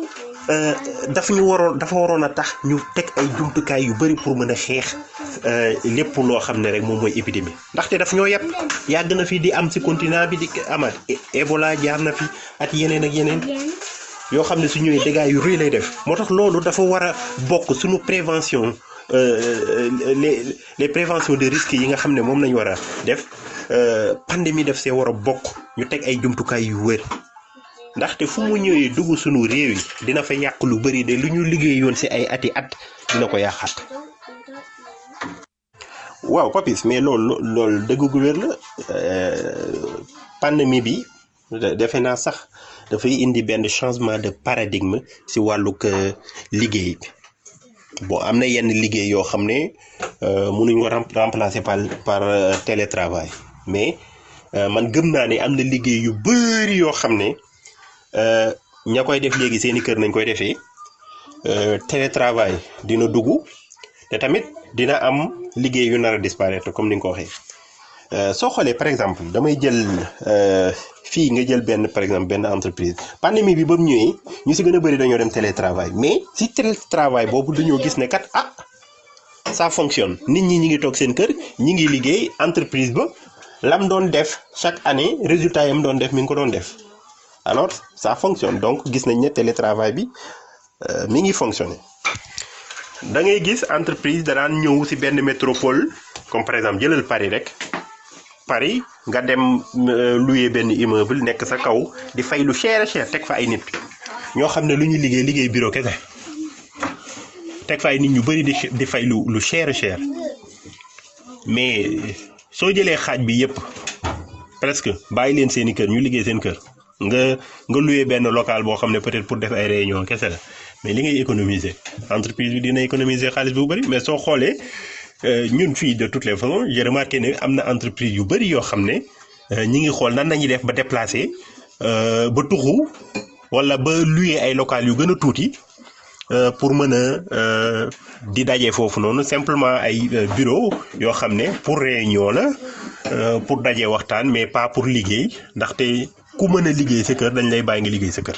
dafa waroon a tax ñu teg ay jumtukaay yu bari pour mën a xeex lépp loo xam ne rek moom mooy épidémie ndaxte daf ñoo yàpp yàgg na fi di am si continent bi di amaat Ebola jaar na fi at yeneen ak yeneen yoo xam ne su ñëwee dégâts yu rëy lay def moo tax loolu dafa war a bokk suñu prévention les préventions de risques yi nga xam ne moom lañ war a def pandémie def see war a bokk ñu teg ay jumtukaay yu wër ndaxte fu mu ñëwee dugg suñu réew yi dina fa yàq lu bari de lu ñu liggéeyoon si ay ati at dina ko yàqaat. waaw Papis mais loolu dëgg gu wér la pandémie bi defe naa sax dafay indi benn changement de paradigme si wàllug liggéey bi bon am na yenn liggéey yoo xam ne mënuñ ko remplacer par télétravail mais man gëm naa ne am na liggéey yu bari yoo xam ne ña koy def léegi seeni kër nañ koy defee télétravail dina dugg te tamit dina am liggéey yu nar a disparaître comme ni nga ko waxee soo xoolee par exemple damay jël fii nga jël par exemple benn entreprise pandémie bi ba mu ñëwee ñu si gën a bëri dañoo dem télétravail mais si télétravail boobu dañoo gis ne kat ça fonctionne nit ñi ngi toog seen kër ñi ngi liggéey entreprise ba lam doon def chaque année résultat yam doon def mi ngi ko doon def alors ça fonctionne donc gis nañ ne télétravail bi mi ngi fonctionner da ngay gis entreprise da daan ñëw si benn métropole comme par exemple jëlal Paris rek Paris nga dem louer benn immeuble nekk sa kaw di fay lu cher teg fa ay nit ñoo xam ne lu ñuy liggéey bureau kese teg fa ay nit ñu bari di fay lu cher mais soo jëlee xaaj bi yépp presque bàyyi leen seeni kër ñu liggéey seen kër nga louer benn local boo xam ne peut-être pour def ay réunion kese la mais li ngay économiser entreprise bi dina économiser xaalis bu bari mais soo xoolee ñun fii de toutes les façons j'ai remarqué ne am na entreprise yu bari yoo xam ne ñi ngi xool nan nañuy def ba déplacer ba tuxu wala ba louer ay local yu gën a tuuti pour mën a di daje foofu noonu simplement ay bureau yoo xam ne pour réunion la pour daje waxtaan mais pas pour liggéey ndaxte ku mën a liggéey sa kër dañ lay bàyyi nga liggéey sa kër.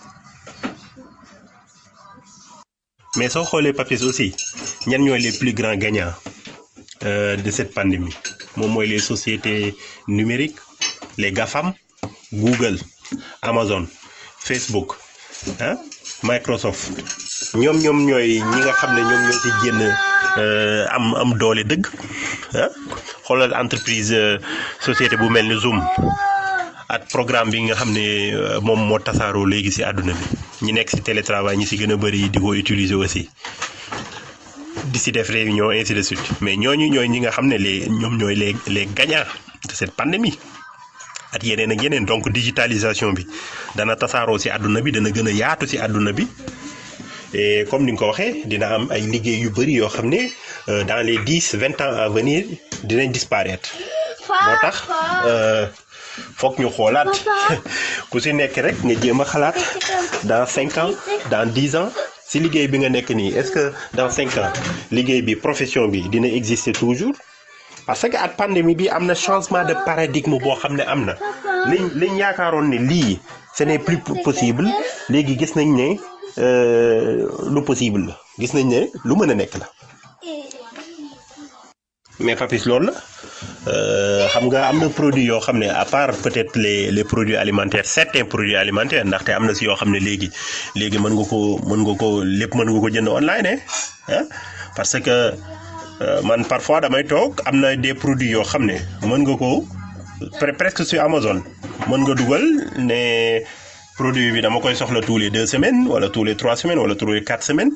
mais soo xoolee Papis aussi ñan ñooy les plus grands gagnants de cette pandémie moom mooy les sociétés numériques les GAFAM Google Amazon Facebook Microsoft ñoom ñooy ñi nga xam ne ñoom ñoo ci génn am doole dëgg xoolal entreprise société bu mel ni Zoom ak programme bi nga xam ne moom moo tasaaroo léegi ci àdduna bi ñi nekk ci télétravail ñi ci gën a bari di ko utiliser aussi di ci def réunion ainsi de suite mais ñooñu ñooy ñi nga xam ne ñoom ñooy les gagnants de cette pandémie ak yeneen donc digitalisation bi dana tasaaroo ci àdduna bi dana gën a yaatu ci àdduna bi et comme ni nga ko waxee dina am ay liggéey yu bari yoo xam ne dans les 10-20 ans à venir dinañ disparaître moo tax foog ñu xoolaat ku ci nekk rek nga jéem a xalaat dans 5 ans dans 10 ans ci liggéey bi nga nekk nii est-ce que dans 5 ans liggéey bi profession bi dina exister toujours parce que at pandémie bi am na changement de paradigme boo xam ne am na liñ yaakaaroon ne lii ce n'est plus possible léegi gis nañ ne lu possible la gis nañ ne lu mën a nekk la mais Papis loolu la xam nga am na produit yoo xam ne à part peut-être les produits alimentaires certains produits alimentaires ndaxte am na si yoo xam ne léegi mën nga ko lépp mën nga ko jënd online parce que man parfois damay toog am na des produits yoo xam ne mën nga ko presque sur Amazon mën nga dugal ne produit bi dama koy soxla tous les 2 semaines wala tous les 3 semaines wala tous les 4 semaines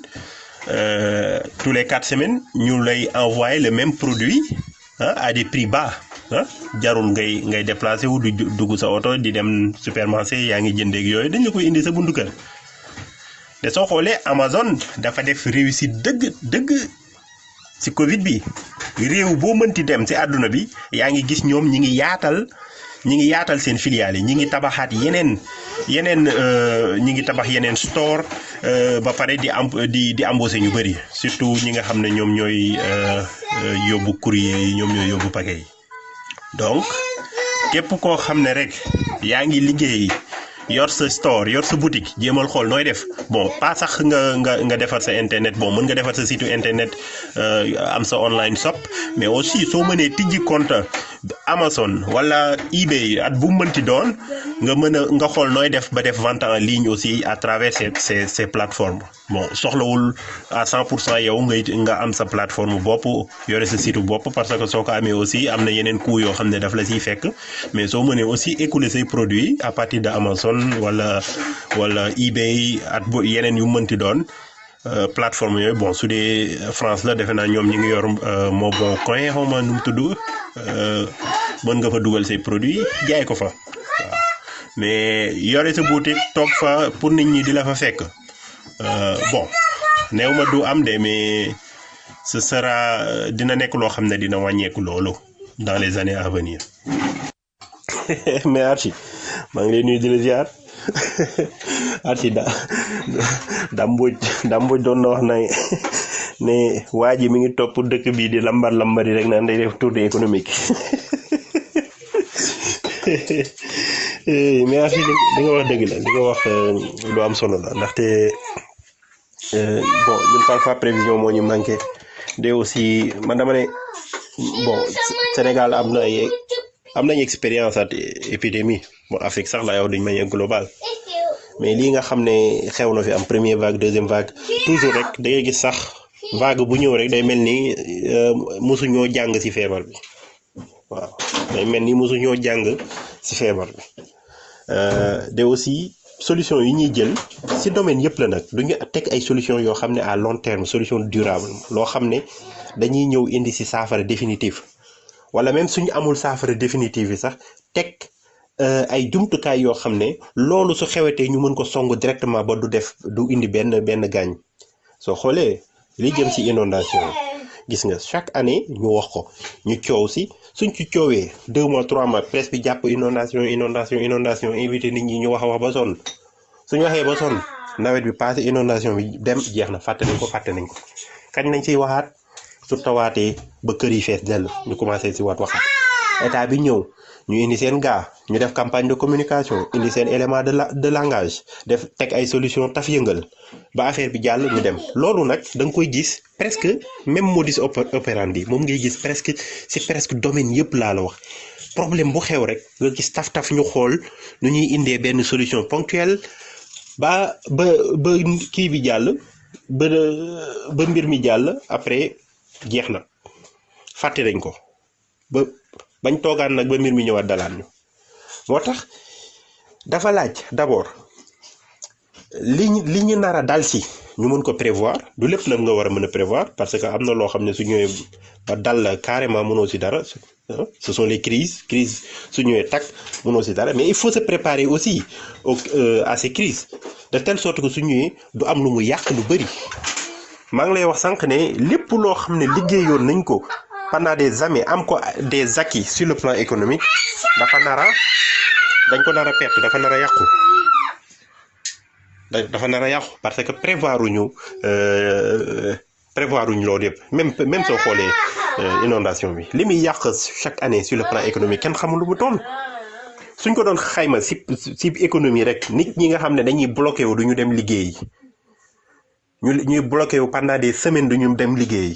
tous les 4 semaines ñu lay envoyer le même produit à des prix bas ah jarul ngay déplacé wu di dugg sa oto di dem supermarché yaa ngi jëndeeg yooyu dañ la koy indi sa buntu kër te soo xoolee Amazon dafa def réussite dëgg ci Covid bi réew boo mënti dem ci àdduna bi yaa ngi gis ñoom ñi ngi yaatal seen filiales yi ñi ngi tabaxaat yeneen ñi ngi tabax yeneen store ba pare di embaucher ñu bëri surtout ñi nga xam ne ñoom ñooy yóbbu courrier yi ñoom ñooy yóbbu paquet yi donc képp koo xam ne rek yaa ngi liggéey yor sa store yor sa boutique jéemal xool nooy def bon pas sax nga defar sa internet bon mën nga defar sa site internet am sa online shop mais aussi soo mënee tijji compte Amazon wala eBay at bu mënti doon nga xool nooy def ba def vente en ligne aussi à travers ces plateformes bon soxlawul à 100% yow nga am sa plateforme bopp yore sa site bopp parce que soo ko amee aussi am na yeneen coûts yoo xam ne daf la siy fekk mais soo mënee aussi écouler say produits à partir de Amazon wala eBay at yeneen yu mënti doon plateforme yooyu bon su dee France la defe naa ñoom ñi ngi yor moo bon coin xaw ma nu mu tudd mën nga fa dugal say produits jaay ko fa waaw mais yore sa boutique toog fa pour nit ñi di la fa fekk bon néew ma du am de mais ce sera dina nekk loo xam ne dina wàññeeku loolu dans les années à venir. mais Archie maa ngi lay nuyu di la ziar Archie Damboj doon na wax ne waa ji mi ngi topp dëkk bii di lambari rek naan day def tournée économique mais Archie li nga wax dëgg la li nga wax lu am solo la ndaxte bon ñun parfois prévision moo ñu manqué de aussi man dama ne bon Sénégal am nañ expérience at épidémie bon Afrique sax la yow d'une manière globale mais lii nga xam ne xew na fi am première vague deuxième vague toujours rek da ngay gis sax vague bu ñëw rek day mel ni mosuñoo jàng ci feebar bi waaw day mel ni mosuñoo jàng ci feebar bi de aussi solution yi ñuy jël ci domaine yëpp la nag duñu teg ay solution yoo xam ne à long terme solution durable loo xam ne dañuy ñëw indi ci saafara définitive wala même suñu amul saafara définitive yi sax teg ay jumtukaay yoo xam ne loolu su xewetee ñu mën ko song directement ba du indi benn gaañ soo xoolee li jëm ci inondation gis nga chaque année ñu wax ko ñu coow ci suñ ci coowee 2 mois 3 mois presse bi jàpp inondation invité nit ñi ñu wax ba sonn suñu waxee ba sonn nawet bi passé inondation bi dem jeex na fàtte nañ ko kañ nañ ciy waxaat su tawaatee ba kër yi fees dell ñu commencé ci waxaat état bi ñëw ñu indi seen ñu def campagne de communication indi seen élément de langage teg ay solution taf yëngal ba affaire bi jàll ñu dem loolu nag da nga koy gis presque même modus operandi moom ngay gis presque domaine yëpp laa la wax problème bu xew rek nga gis taf ñu xool nu ñuy indee benn solution ponctuelle ba kii bi jàll ba mbir mi jàll après jeex na fàtte nañ ko bañ toogaan nag ba mbir mi ñëwaat dalaan ñu moo tax dafa laaj d'abord li ñu nar a dal si ñu mën ko prévoir du lépp nag nga war a mën a prévoir parce que am na loo xam ne su ñëwee ba dal carrément mënoo si dara ce sont les crises su ñëwee takk mënoo si dara mais il faut se préparer aussi à ces crises de telle sorte que su ñëwee du am lu mu yàq lu bëri maa ngi lay wax sànq ne lépp loo xam ne liggéeyoon nañ ko pendant des années am ko des acquis sur le plan économique dañ ko nar a perte dafa nar a yàqu parce que prévoir uñu loolu yëpp même soo xoolee inondation bi li muy yàq chaque année sur le plan économique kenn xamul lu mu toll suñ ko doon xayma si économie rek nit ñi nga xam ne dañuy bloqué wu du ñu dem liggéey ñuy bloqué wu pendant des semaines du ñu dem liggéey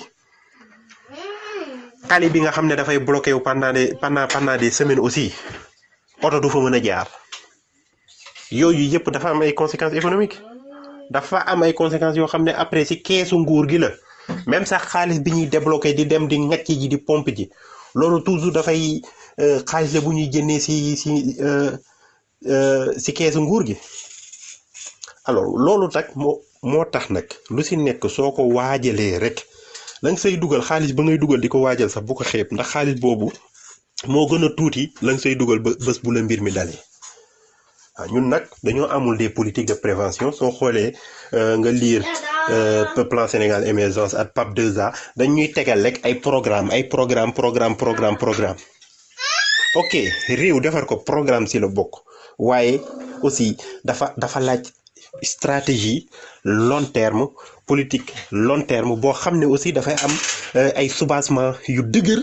tali bi nga xam ne dafay bloqué wu pendant des semaines aussi oto du fa mën a jaar yooyu yëpp dafa am ay conséquences économiques dafa am ay conséquences yoo xam ne après ci keesu nguur gi la même sax xaalis bi ñuy débloqué di dem di ngacc ji di pompe ji loolu toujours dafay xaalis la bu ñuy jëndee ci keesu nguur gi alors loolu nag moo tax nag lu ci nekk soo ko waajalee rek la nga say dugal xaalis ba ngay dugal di ko waajal sax bu ko xeeb ndax xaalis boobu moo gën a tuuti la nga say dugal ba bés bu la mbir mi dalee waaw ñun nag dañoo amul des politiques de prévention soo xoolee nga lire plan Sénégal émergence ak PAP 2A dañuy tegal rek ay programme ok réew defar ko programme si la bokk waaye aussi dafa laaj stratégie long terme politique long terme boo xam ne aussi dafay am ay soubassement yu dëgër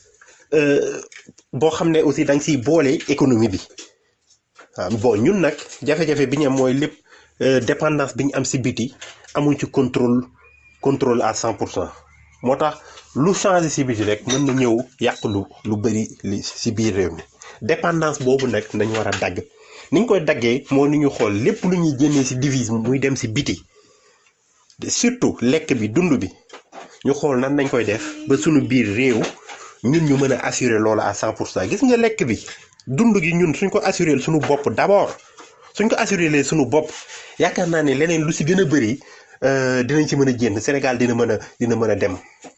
boo xam ne aussi da nga siy boole économie bi waaw bon ñun nag jafe-jafe bi ñu am mooy lépp dépendance bi ñu am si biti amuñ ci contrôle à 100% moo tax lu changé si biti rek mën na ñëw yàq lu bëri li si biir réew mi dépendance boobu nag nañ war a dagg ni ñu koy daggee moo ni ñu xool lépp lu ñuy génnee si devise muy dem si biti surtout lekk bi dund bi ñu xool nan nañ koy def ba suñu biir réew ñun ñu mën a assurer loolu à 100% gis nga lekk bi dund gi ñun suñ ko assurer suñu bopp d'abord suñ ko assurer suñu bopp yaakaar naa ne leneen lu si gën a bëri dinañ ci mën a génn Sénégal dina mën a dem.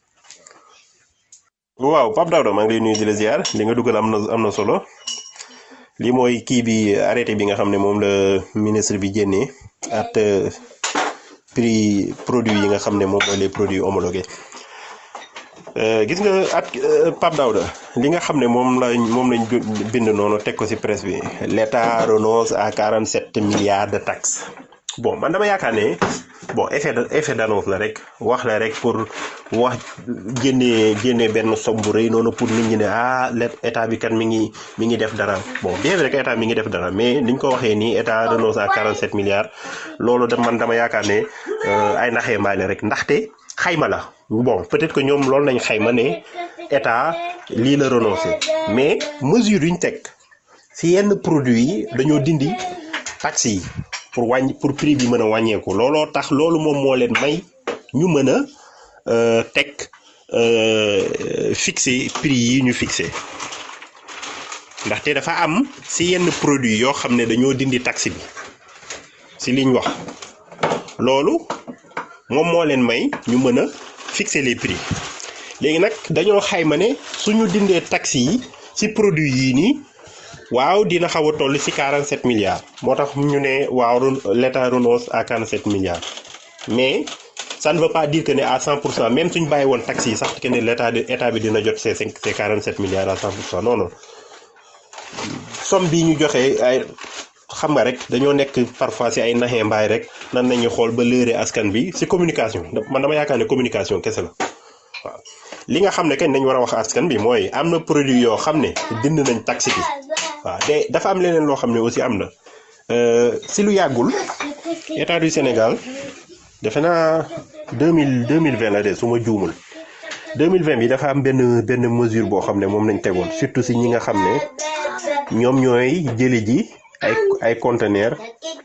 waaw Pape Daouda maa ngi lay nuyu di la ziar li nga dugal am na solo lii mooy kii bi arrêté bi nga xam ne moom la ministre bi génnee at prix produits yi nga xam ne moom mooy les produits homologués gis nga at Pape Daouda li nga xam ne moom lañ bind noonu teg ko ci presse bi l'État renonce à 47 milliards de taxes bon man dama yaakaar ne bon effet d'annonce la rek wax la rek pour wax génnee benn somme bu rëy noonu pour nit ñi ne état bi kat mi ngi def dara bon bien vrai que état mi ngi def dara mais niñ ko waxee nii état renonce à 47 milliards loolu man dama yaakaar ne ay naxee mbaale rek ndaxte xayma la bon peut-être que ñoom loolu nañ xayma ne état lii la renoncé mais mesure yuñ teg si yenn produits yi dañoo dindi taxes yi pour prix bi mën a wàññeeku looloo tax loolu moom moo leen may ñu mën a teg fixé prix yi ñu fixé ndaxte dafa am si yenn produit yoo xam ne dañoo dindi taxe bi si liñ wax loolu moom moo leen may ñu mën a fixer les prix léegi nag dañoo xayma ne suñu dindee taxe yi si produit yii nii waaw dina xaw a toll ci 47 milliards moo tax ñu ne waaw l'État renonce à 47 milliards mais ça ne veut pas dire que ne à 100% même suñ bàyyi woon taxes yi sax que ne état bi dina jot ces 47 milliards à 100% non somme bii ñu joxe ay xam nga rek dañoo nekk parfois ci ay naxee mbaay rek nan nañu xool ba lëre askan bi ci communication man dama yaakaar ne communication kese la waaw li nga xam ne kañ dañ war a wax askan bi mooy am na produit yoo xam ne dind nañ taxe bi waaw te dafa am leneen loo xam ne aussi am na si lu yàggul état du Sénégal defe naa 2020 la de su ma juumul 2020 bi dafa am benn mesure boo xam ne moom lañ tegoon surtout si ñi nga xam ne ñoom ñooy jëli ji ay conteneurs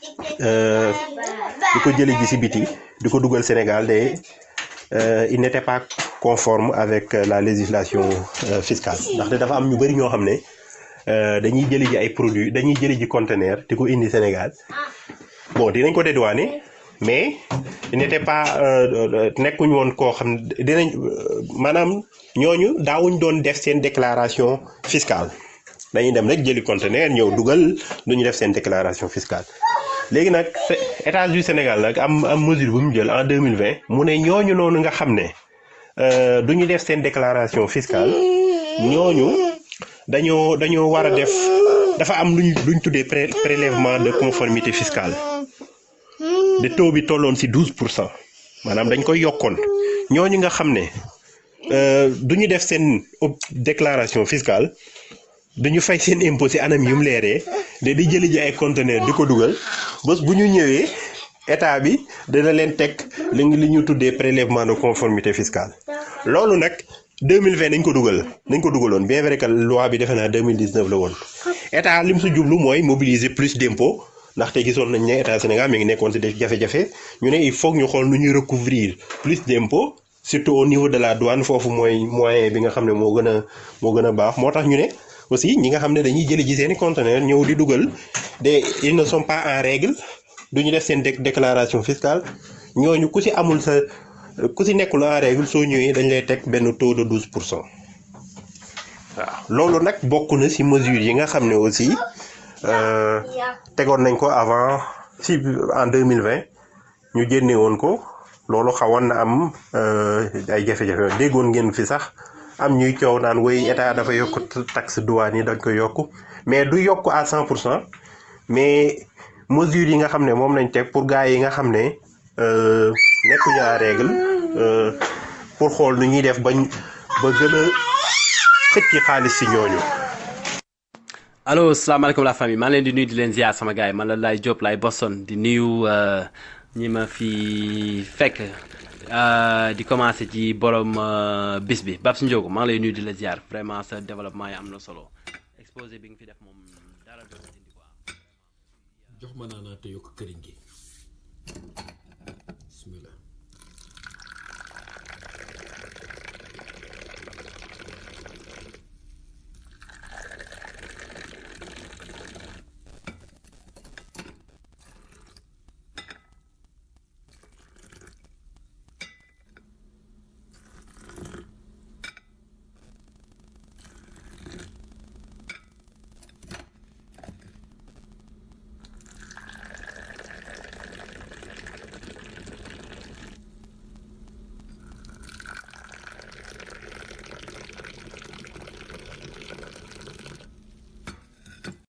di ko jëli ji si biti di ko dugal Sénégal de il n'était pas conforme avec la législation fiscale ndaxte dafa am ñu bari ñoo xam ne dañuy jëli ji ay produits dañuy jëli ji conteneur di ko indi Sénégal bon dinañ ko dédouaner mais il n'était pas nekkuñ woon koo xam dinañ maanaam ñooñu daawuñ doon def seen déclaration fiscale dañuy dem rek jëli conteneur ñëw dugal duñu def seen déclaration fiscale léegi nag état du Sénégal nag am mesure bu mu jël en 2020 mu ne ñooñu noonu nga xam ne duñu def seen déclaration fiscale ñooñu dañoo war a def dafa am luñ tuddee prélèvement de conformité fiscale de taux bi tolloon ci 12% maanaam dañ koy yokkoon ñooñu nga xam ne duñu def seen déclaration fiscale duñu fay seen impôt ci anam yu mu leeree de di jëli ji ay conteneur di ko dugal bés bu ñu ñëwee état bi dina leen teg li ñu tuddee prélèvement de conformité fiscale loolu nag 2020 nañ ko dugaloon bien vrai que loi bi defe naa 2019 la woon état lim su jublu mooy mobiliser plus d'impôt ndaxte gisoon nañ ne état Sénégal mi ngi nekkoon ci jafe-jafe ñu ne il faut ñu xool nu ñuy recouvrir plus d'impôt surtout au niveau de la douane foofu mooy moyen bi nga xam ne moo gën a baax moo tax ñu ne aussi ñi nga xam ne dañuy jëli ji seeni conteneur ñëw di dugal ils ne sont pas en règle duñu def seen déclaration fiscale ñooñu ku ci nekkul en règle soo ñëwee dañ lay teg benn taux de 12%. waaw loolu nag bokk na ci mesures yi nga xam ne aussi tegoon nañ ko avant ci en 2020 ñu génne woon ko loolu xawoon na am ay jafe-jafe déggoon ngeen fi sax am ñuy coow naan woy état dafa yokk taxe douane yi dañ ko yokk mais du yokk à 100% mais mesures yi nga xam ne moom nañ teg pour gars yi nga xam ne nekkuñu à règle pour xool nu ñuy def ba gën a xëcc xaalis ci ñooñu. allo salaamaaleykum la famille maa leen di nuyu di leen ziar sama gars yi man la Laye Diop Laye Boston di nuyu ñi ma fi fekk di commencé ci borom bis bi Babs Ndiogo maa ngi lay nuyu di la ziar vraiment sa développement yi am na solo exposé bi nga fi def moom dara du ko dindi quoi. jox ma naanaa te yokk këriñ gi bismillah.